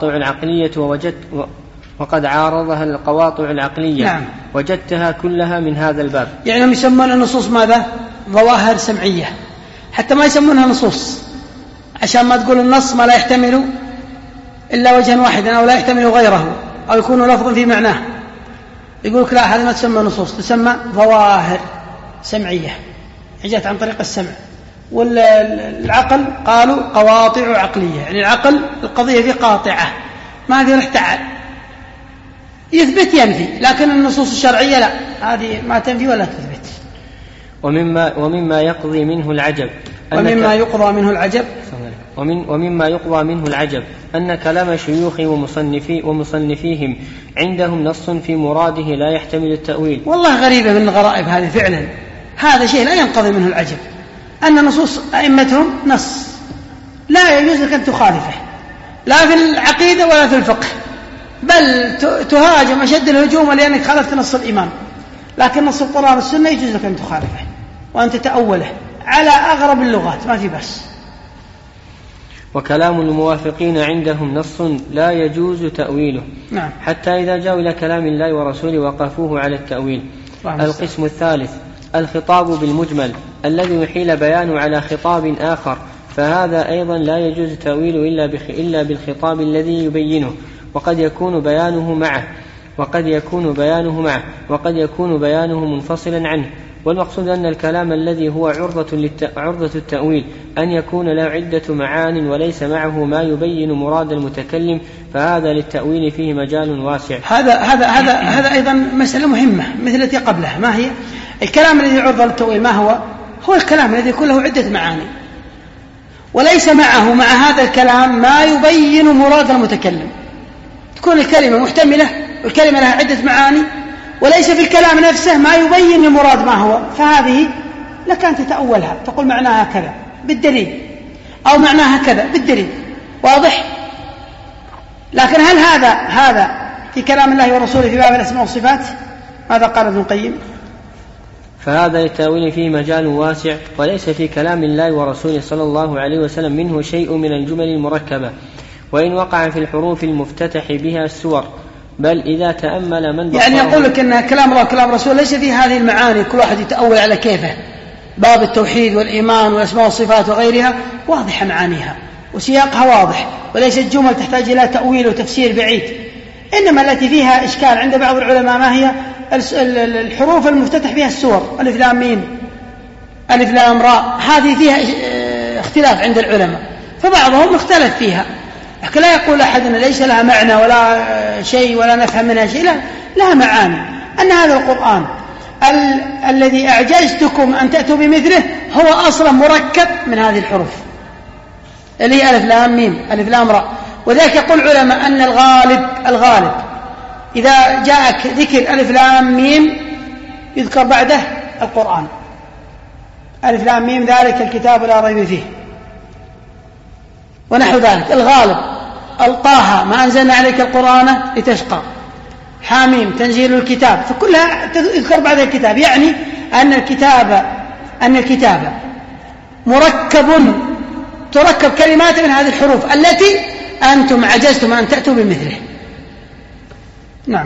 القواطع العقلية نعم. وجدتها كلها من هذا الباب. يعني هم يسمون النصوص ماذا؟ ظواهر سمعية، حتى ما يسمونها نصوص عشان ما تقول النص ما لا يحتمل إلا وجها واحدا أو لا يحتمل غيره أو يكون لفظا في معناه، يقولك لا هذه ما تسمى نصوص، تسمى ظواهر سمعية جاءت عن طريق السمع. والعقل قالوا قواطع عقلية، يعني العقل القضية فيه قاطعة ما في احتعال، يثبت ينفي، لكن النصوص الشرعية لا، هذه ما تنفي ولا تثبت. ومما يقضي منه العجب ومما يقضى منه العجب ومما يقضى منه العجب أن كلام شيوخ ومصنفيهم عندهم نص في مراده لا يحتمل التأويل. والله غريبة من الغرائب هذه فعلا، هذا شيء لا ينقضي منه العجب، أن نصوص أئمتهم نص لا يجوز لك أن تخالفه لا في العقيدة ولا في الفقه، بل تهاجم أشد الهجوم لأنك خالفت نص الإمام، لكن نص القرآن والسنة يجوز لك أن تخالفه وأن تتأوله على أغرب اللغات، ما في بس. وكلام الموافقين عندهم نص لا يجوز تأويله. نعم. حتى إذا جاءوا إلى كلام الله ورسوله وقفوه على التأويل. القسم الثالث الخطاب بالمجمل الذي يحيل بيانه على خطاب آخر، فهذا أيضا لا يجوز تأويله إلا بالخطاب الذي يبينه، وقد يكون بيانه معه وقد يكون بيانه منفصلا عنه. والمقصود أن الكلام الذي هو عرضة التأويل أن يكون له عدة معان وليس معه ما يبين مراد المتكلم، فهذا للتأويل فيه مجال واسع. هذا أيضا مسألة مهمة مثل التي قبلها. ما هي الكلام الذي عرض للتأويل؟ ما هو الكلام الذي يكون له عدة معاني وليس معه مع هذا الكلام ما يبين مراد المتكلم. تكون الكلمة محتملة والكلمة لها عدة معاني وليس في الكلام نفسه ما يبين المراد ما هو، فهذه لك أن تتأولها، تقول معناها كذا بالدليل أو معناها كذا بالدليل، واضح؟ لكن هل هذا في كلام الله ورسوله في باب الأسماء والصفات؟ ماذا قال ابن القيم؟ فهذا للتأويل فيه مجال واسع، وليس في كلام الله ورسوله صلى الله عليه وسلم منه شيء من الجمل المركبة، وإن وقع في الحروف المفتتح بها السور، بل إذا تأمل من يعني يقول لك أن كلام الله وكلام رسول ليس فيه هذه المعاني، كل واحد يتأول على كيفه. باب التوحيد والإيمان والأسماء والصفات وغيرها واضحة معانيها وسياقها واضح، وليست جمل تحتاج إلى تأويل وتفسير بعيد. إنما التي فيها إشكال عند بعض العلماء ما هي الحروف المفتتح بها السور، ألف لام ميم ألف لام راء، هذه فيها اختلاف عند العلماء، فبعضهم اختلف فيها، لكن لا يقول أحد أن ليس لها معنى ولا شيء ولا نفهم منها شيء، لا لها معاني. أن هذا القرآن الذي أعجزتكم أن تأتوا بمثله هو أصلا مركب من هذه الحروف اللي هي ألف لام ميم ألف لام راء. وذلك يقول العلماء أن الغالب إذا جاءك ذكر ألف لام ميم يذكر بعده القرآن، ألف لام ميم ذلك الكتاب لا ريب فيه ونحو ذلك. الغالب طه ما أنزلنا عليك القرآن لتشقى، حاميم تنزيل الكتاب، فكلها يذكر بعد الكتاب، يعني أن الكتاب تركب كلمات من هذه الحروف التي أنتم عجزتم أن تأتوا بمثله. نعم.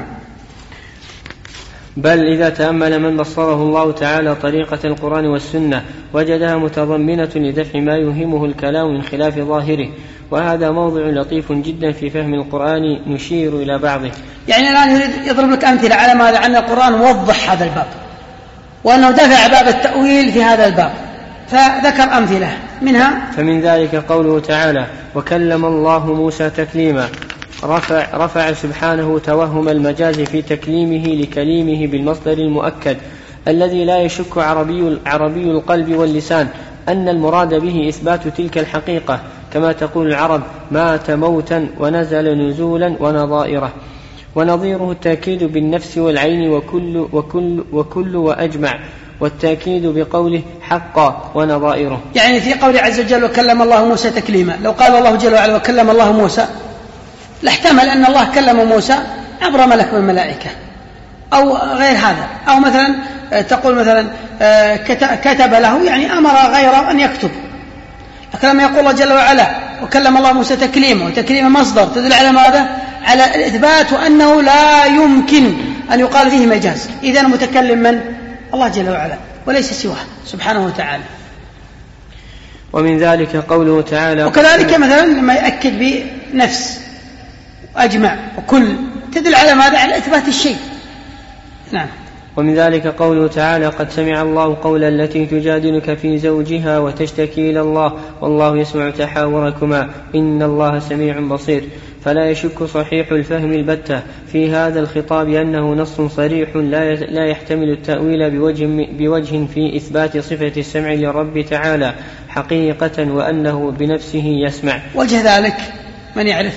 بل إذا تأمل من بصره الله تعالى طريقة القرآن والسنة وجدها متضمنة لدفع ما يوهمه الكلام من خلاف ظاهره، وهذا موضع لطيف جدا في فهم القرآن نشير إلى بعضه. يعني الآن يريد يضرب لك أمثلة على ماذا؟ عن القرآن وضح هذا الباب وأنه دفع باب التأويل في هذا الباب، فذكر أمثلة منها. فمن ذلك قوله تعالى وكلم الله موسى تكليما، رفع سبحانه توهم المجاز في تكليمه لكليمه بالمصدر المؤكد الذي لا يشك عربي القلب واللسان أن المراد به إثبات تلك الحقيقة، كما تقول العرب مات موتا ونزل نزولا ونظائره. ونظيره التأكيد بالنفس والعين وكل وأجمع، والتأكيد بقوله حقا ونظائره. يعني في قول عز وجل وكلم الله موسى تكليما، لو قال الله جل وعلا وكلم الله موسى لاحتمل أن الله كلم موسى عبر ملك من الملائكة أو غير هذا، أو مثلا تقول مثلا كتب له، يعني أمر غيره أن يكتب. لكن لما يقول الله جل وعلا وكلم الله موسى تكليما، وتكليم مصدر تدل على ماذا؟ على الإثبات وأنه لا يمكن أن يقال فيه مجاز. إذن متكلم من؟ الله جل وعلا وليس سواه سبحانه وتعالى. ومن ذلك قوله تعالى وكذلك مثلا لما يأكد بنفس وأجمع وكل تدل على ماذا؟ على إثبات الشيء. نعم. ومن ذلك قوله تعالى قد سمع الله قول التي تجادلك في زوجها وتشتكي إلى الله والله يسمع تحاوركما إن الله سميع بصير. فلا يشك صحيح الفهم البتة في هذا الخطاب أنه نص صريح لا يحتمل التأويل بوجه في إثبات صفة السمع للرب تعالى حقيقة وأنه بنفسه يسمع. وجه ذلك من يعرف؟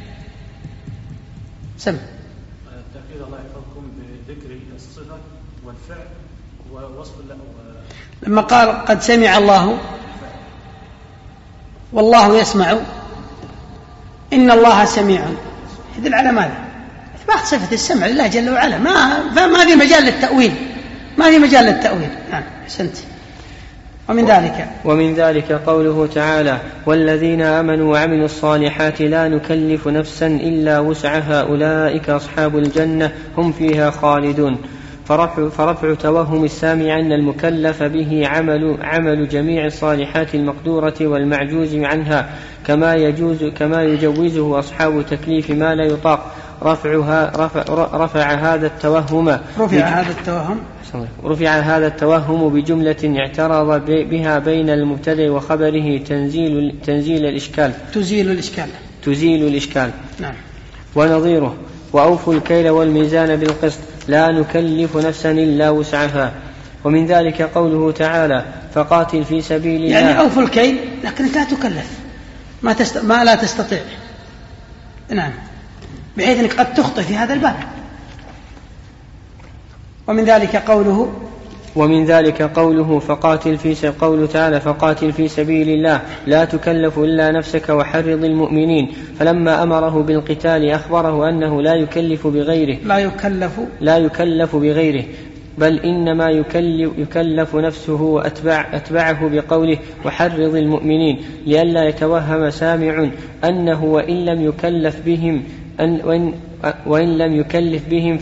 سمع التأكيد الله يحفظكم بذكر الصفة والفعل ووصف الله لما قال قد سمع الله والله يسمع إن الله سميع يدل على ماذا؟ إثبات صفة السمع لله جل وعلا، ما في مجال للتأويل، نعم أحسنت. ومن ذلك قوله تعالى والذين آمنوا وعملوا الصالحات لا نكلف نفسا إلا وسعها أولئك أصحاب الجنة هم فيها خالدون. فرفع توهم السامع أن المكلف به عمل جميع الصالحات المقدورة والمعجوز عنها كما يجوزه أصحاب تكليف ما لا يطاق رفع هذا التوهم بجملة اعترض بها بين المبتدأ وخبره تزيل الإشكال. نعم. ونظيره وأوفوا الكيل والميزان بالقسط لا نكلف نفسا إلا وسعها. ومن ذلك قوله تعالى فقاتل في سبيل الله، يعني أوفوا الكيل لكنك لا تكلف ما لا تستطيع، نعم، بحيث أنك قد تخطئ في هذا الباب. ومن ذلك قوله قوله تعالى فقاتل في سبيل الله لا تكلف إلا نفسك وحرض المؤمنين، فلما أمره بالقتال أخبره أنه لا يكلف بغيره بل إنما يكلف نفسه وأتبعه بقوله وحرض المؤمنين لئلا يتوهم سامع أنه وإن لم يكلف بهم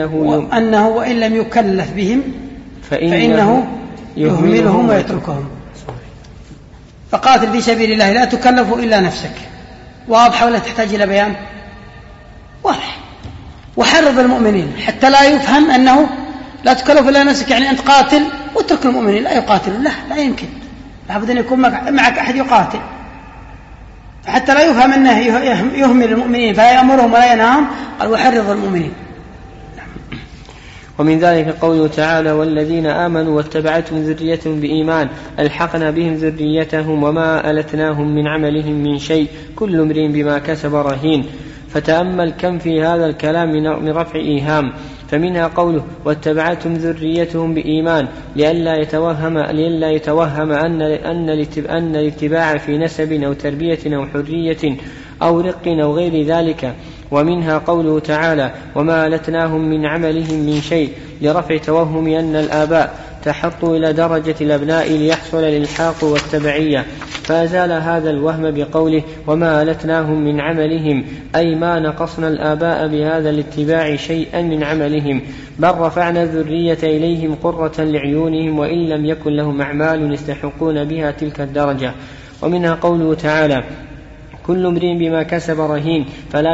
فإنه يهملهم ويتركهم. فقاتل في سبيل الله لا تكلف إلا نفسك، واضح ولا تحتاج إلى بيان؟ واضح. وحرض المؤمنين حتى لا يفهم أنه لا تكلف إلا نفسك، يعني أنت قاتل واترك المؤمنين لا يقاتلوا، لا يمكن، لابد أن يكون معك أحد يقاتل، حتى لا يفهم أنه يهمل المؤمنين فيأمرهم ولا ينهاهم، قال وحرض المؤمنين. ومن ذلك قوله تعالى والذين آمنوا واتبعتهم ذريتهم بإيمان ألحقنا بهم ذريتهم وما ألتناهم من عملهم من شيء كل امرئ بما كسب رهين. فتأمل كم في هذا الكلام من رفع إيهام، فمنها قوله واتبعتهم ذريتهم بإيمان لئلا يتوهم أن الاتباع في نسب أو تربية أو حرية أو رق أو غير ذلك. ومنها قوله تعالى وما ألتناهم من عملهم من شيء لرفع توهم أن الآباء تحطوا إلى درجة الأبناء ليحصل الإلحاق والتبعية، فأزال هذا الوهم بقوله وما ألتناهم من عملهم، أي ما نقصنا الآباء بهذا الاتباع شيئا من عملهم، بل رفعنا الذرية إليهم قرة لعيونهم وإن لم يكن لهم أعمال يستحقون بها تلك الدرجة. ومنها قوله تعالى كل امرئ بما كسب رهين،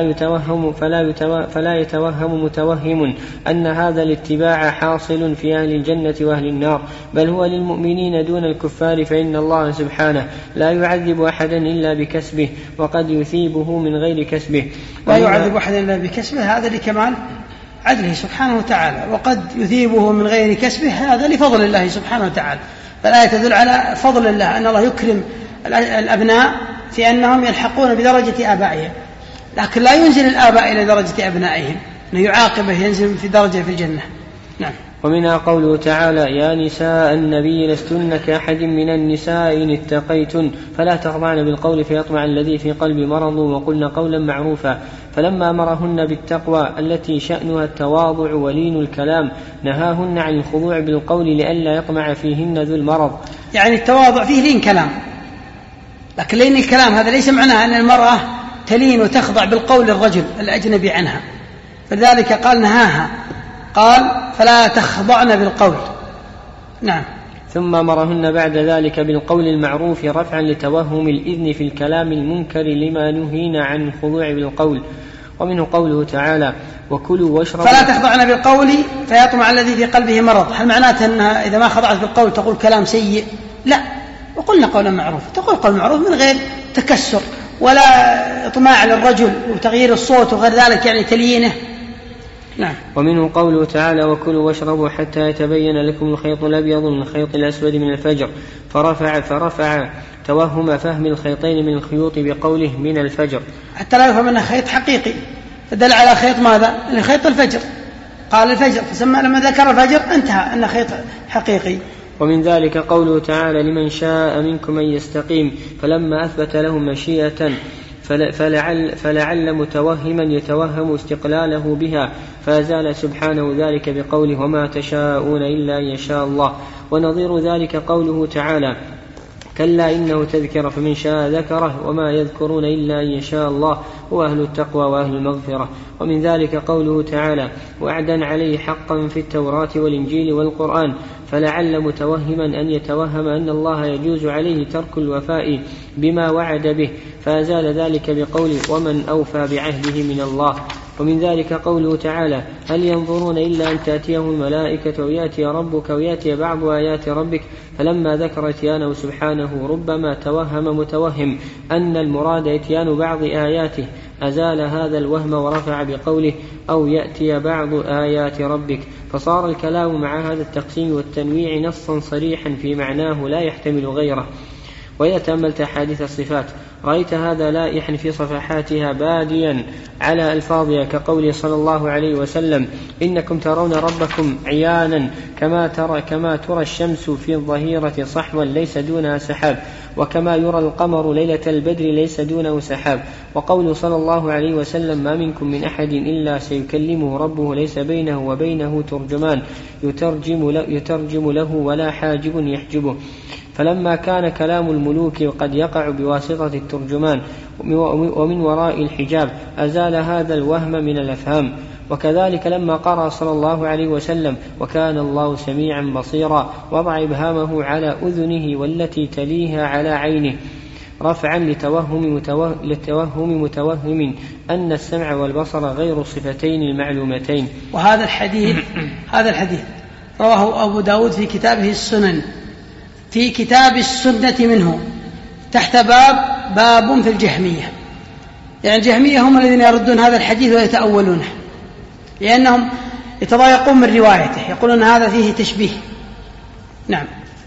فلا يتوهم متوهم أن هذا الاتباع حاصل في أهل الجنة وأهل النار، بل هو للمؤمنين دون الكفار، فإن الله سبحانه لا يعذب أحدا إلا بكسبه وقد يثيبه من غير كسبه. لا يعذب أحدا إلا بكسبه، هذا لكمال عدله سبحانه وتعالى، وقد يثيبه من غير كسبه هذا لفضل الله سبحانه وتعالى. فالآية تدل على فضل الله، أن الله يكرم الأبناء في أنهم يلحقون بدرجة آبائهم، لكن لا ينزل الآباء إلى درجة أبنائهم، أنه يعاقبه ينزل في درجة في الجنة. نعم. ومنها قوله تعالى يا نساء النبي لستن كأحد من النساء إن اتقيتن فلا تخضعن بالقول فيطمع الذي في قلب مرض وقلن قولا معروفا. فلما أمرهن بالتقوى التي شأنها التواضع ولين الكلام نهاهن عن الخضوع بالقول لئلا يطمع فيهن ذو المرض. يعني التواضع فيه لين كلام، لكن لين الكلام هذا ليس معناه أن المرأة تلين وتخضع بالقول للرجل الأجنبي عنها، فلذلك قال نهاها، قال فلا تخضعن بالقول. نعم. ثم أمرهن بعد ذلك بالقول المعروف رفعا لتوهم الإذن في الكلام المنكر لما نهينا عن الخضوع بالقول. ومنه قوله تعالى وكلوا واشربوا فلا تخضعن بالقول فيطمع الذي في قلبه مرض. هل معناته أنها إذا ما خضعت بالقول تقول كلام سيء؟ لا، وقلنا قولا معروف، تقول قول معروف من غير تكسر ولا إطماع للرجل وتغيير الصوت وغير ذلك يعني تليينه. نعم. ومنه قوله تعالى وكلوا واشربوا حتى يتبين لكم الخيط الأبيض من الخيط الأسود من الفجر، فرفع توهم فهم الخيطين من الخيوط بقوله من الفجر حتى لا يفهم أنه خيط حقيقي، فدل على خيط ماذا؟ خيط الفجر، قال الفجر فسمى لما ذكر الفجر انتهى أنه خيط حقيقي. ومن ذلك قوله تعالى لمن شاء منكم أن يستقيم، فلما أثبت لهم مشيئة فلعل متوهما يتوهم استقلاله بها، فأزال سبحانه ذلك بقوله وما تشاءون إلا أن يشاء الله. ونظير ذلك قوله تعالى كلا إنه تذكر فمن شاء ذكره وما يذكرون إلا أن يشاء الله هو أهل التقوى وأهل المغفرة. ومن ذلك قوله تعالى وعدا عليه حقا في التوراة والإنجيل والقرآن، فلعل متوهما أن يتوهم أن الله يجوز عليه ترك الوفاء بما وعد به، فأزال ذلك بقوله ومن أوفى بعهده من الله. ومن ذلك قوله تعالى هل ينظرون إلا أن تأتيهم الملائكة ويأتي ربك ويأتي بعض آيات ربك، فلما ذكر اتيانه سبحانه ربما توهم متوهم أن المراد اتيان بعض آياته، أزال هذا الوهم ورفع بقوله أو يأتي بعض آيات ربك، فصار الكلام مع هذا التقسيم والتنويع نصا صريحا في معناه لا يحتمل غيره. وإذا تأملت أحاديث الصفات رأيت هذا لائحا في صفحاتها باديا على ألفاظها، كقوله صلى الله عليه وسلم إنكم ترون ربكم عيانا كما ترى الشمس في الظهيرة صحوا ليس دونها سحاب، وكما يرى القمر ليلة البدر ليس دونه سحاب. وقول صلى الله عليه وسلم ما منكم من أحد إلا سيكلمه ربه ليس بينه وبينه ترجمان يترجم له ولا حاجب يحجبه. فلما كان كلام الملوك قد يقع بواسطة الترجمان ومن وراء الحجاب أزال هذا الوهم من الأفهام. وكذلك لما قرأ صلى الله عليه وسلم وكان الله سميعا بصيرا وضع إبهامه على أذنه والتي تليها على عينه رفعا لتوهم متوهم أن السمع والبصر غير الصفتين المعلومتين. وهذا الحديث رواه أبو داود في كتابه السنن في كتاب السنة منه تحت باب في الجهمية. يعني الجهمية هم الذين يردون هذا الحديث ويتأولونه لأنهم يتضايقون من روايته، يقولون هذا فيه تشبيه. نعم.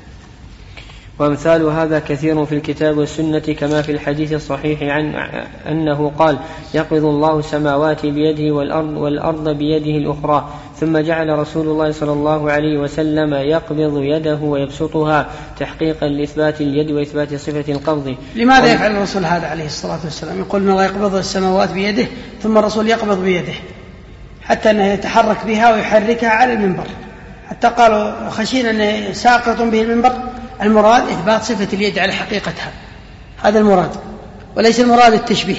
وأمثال هذا كثير في الكتاب والسنة كما في الحديث الصحيح عن أنه قال يقبض الله السماوات بيده والأرض بيده الأخرى، ثم جعل رسول الله صلى الله عليه وسلم يقبض يده ويبسطها تحقيقا لإثبات اليد وإثبات صفة القبض. لماذا يفعل الرسول هذا عليه الصلاة والسلام؟ يقول إن الله يقبض السماوات بيده ثم الرسول يقبض بيده حتى أنه يتحرك بها ويحركها على المنبر، حتى قالوا خشين أن ساقط به المنبر. المراد إثبات صفة اليد على حقيقتها، هذا المراد، وليس المراد التشبيه.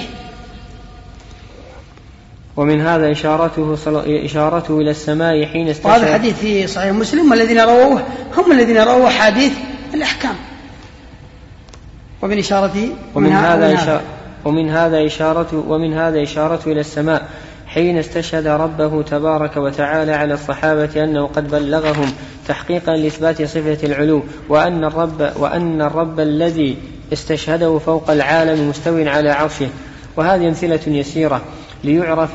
ومن هذا إشارته إلى السماء حين استشهد. وهذا حديث في صحيح مسلم والذين رووه هم الذين رووا حديث الأحكام. ومن هذا إشارته إلى السماء حين استشهد ربه تبارك وتعالى على الصحابة أنه قد بلغهم تحقيقا لإثبات صفة العلو، وأن الرب الذي استشهده فوق العالم مستو على عرشه. وهذه أمثلة يسيرة ليعرف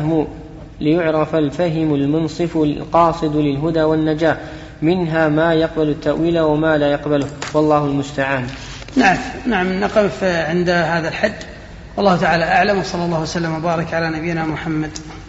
الفهم المنصف القاصد للهدى والنجاة، منها ما يقبل التأويل وما لا يقبله، والله المستعان. نعم نقف عند هذا الحد، والله تعالى أعلم، وصلى الله وسلم وبارك على نبينا محمد.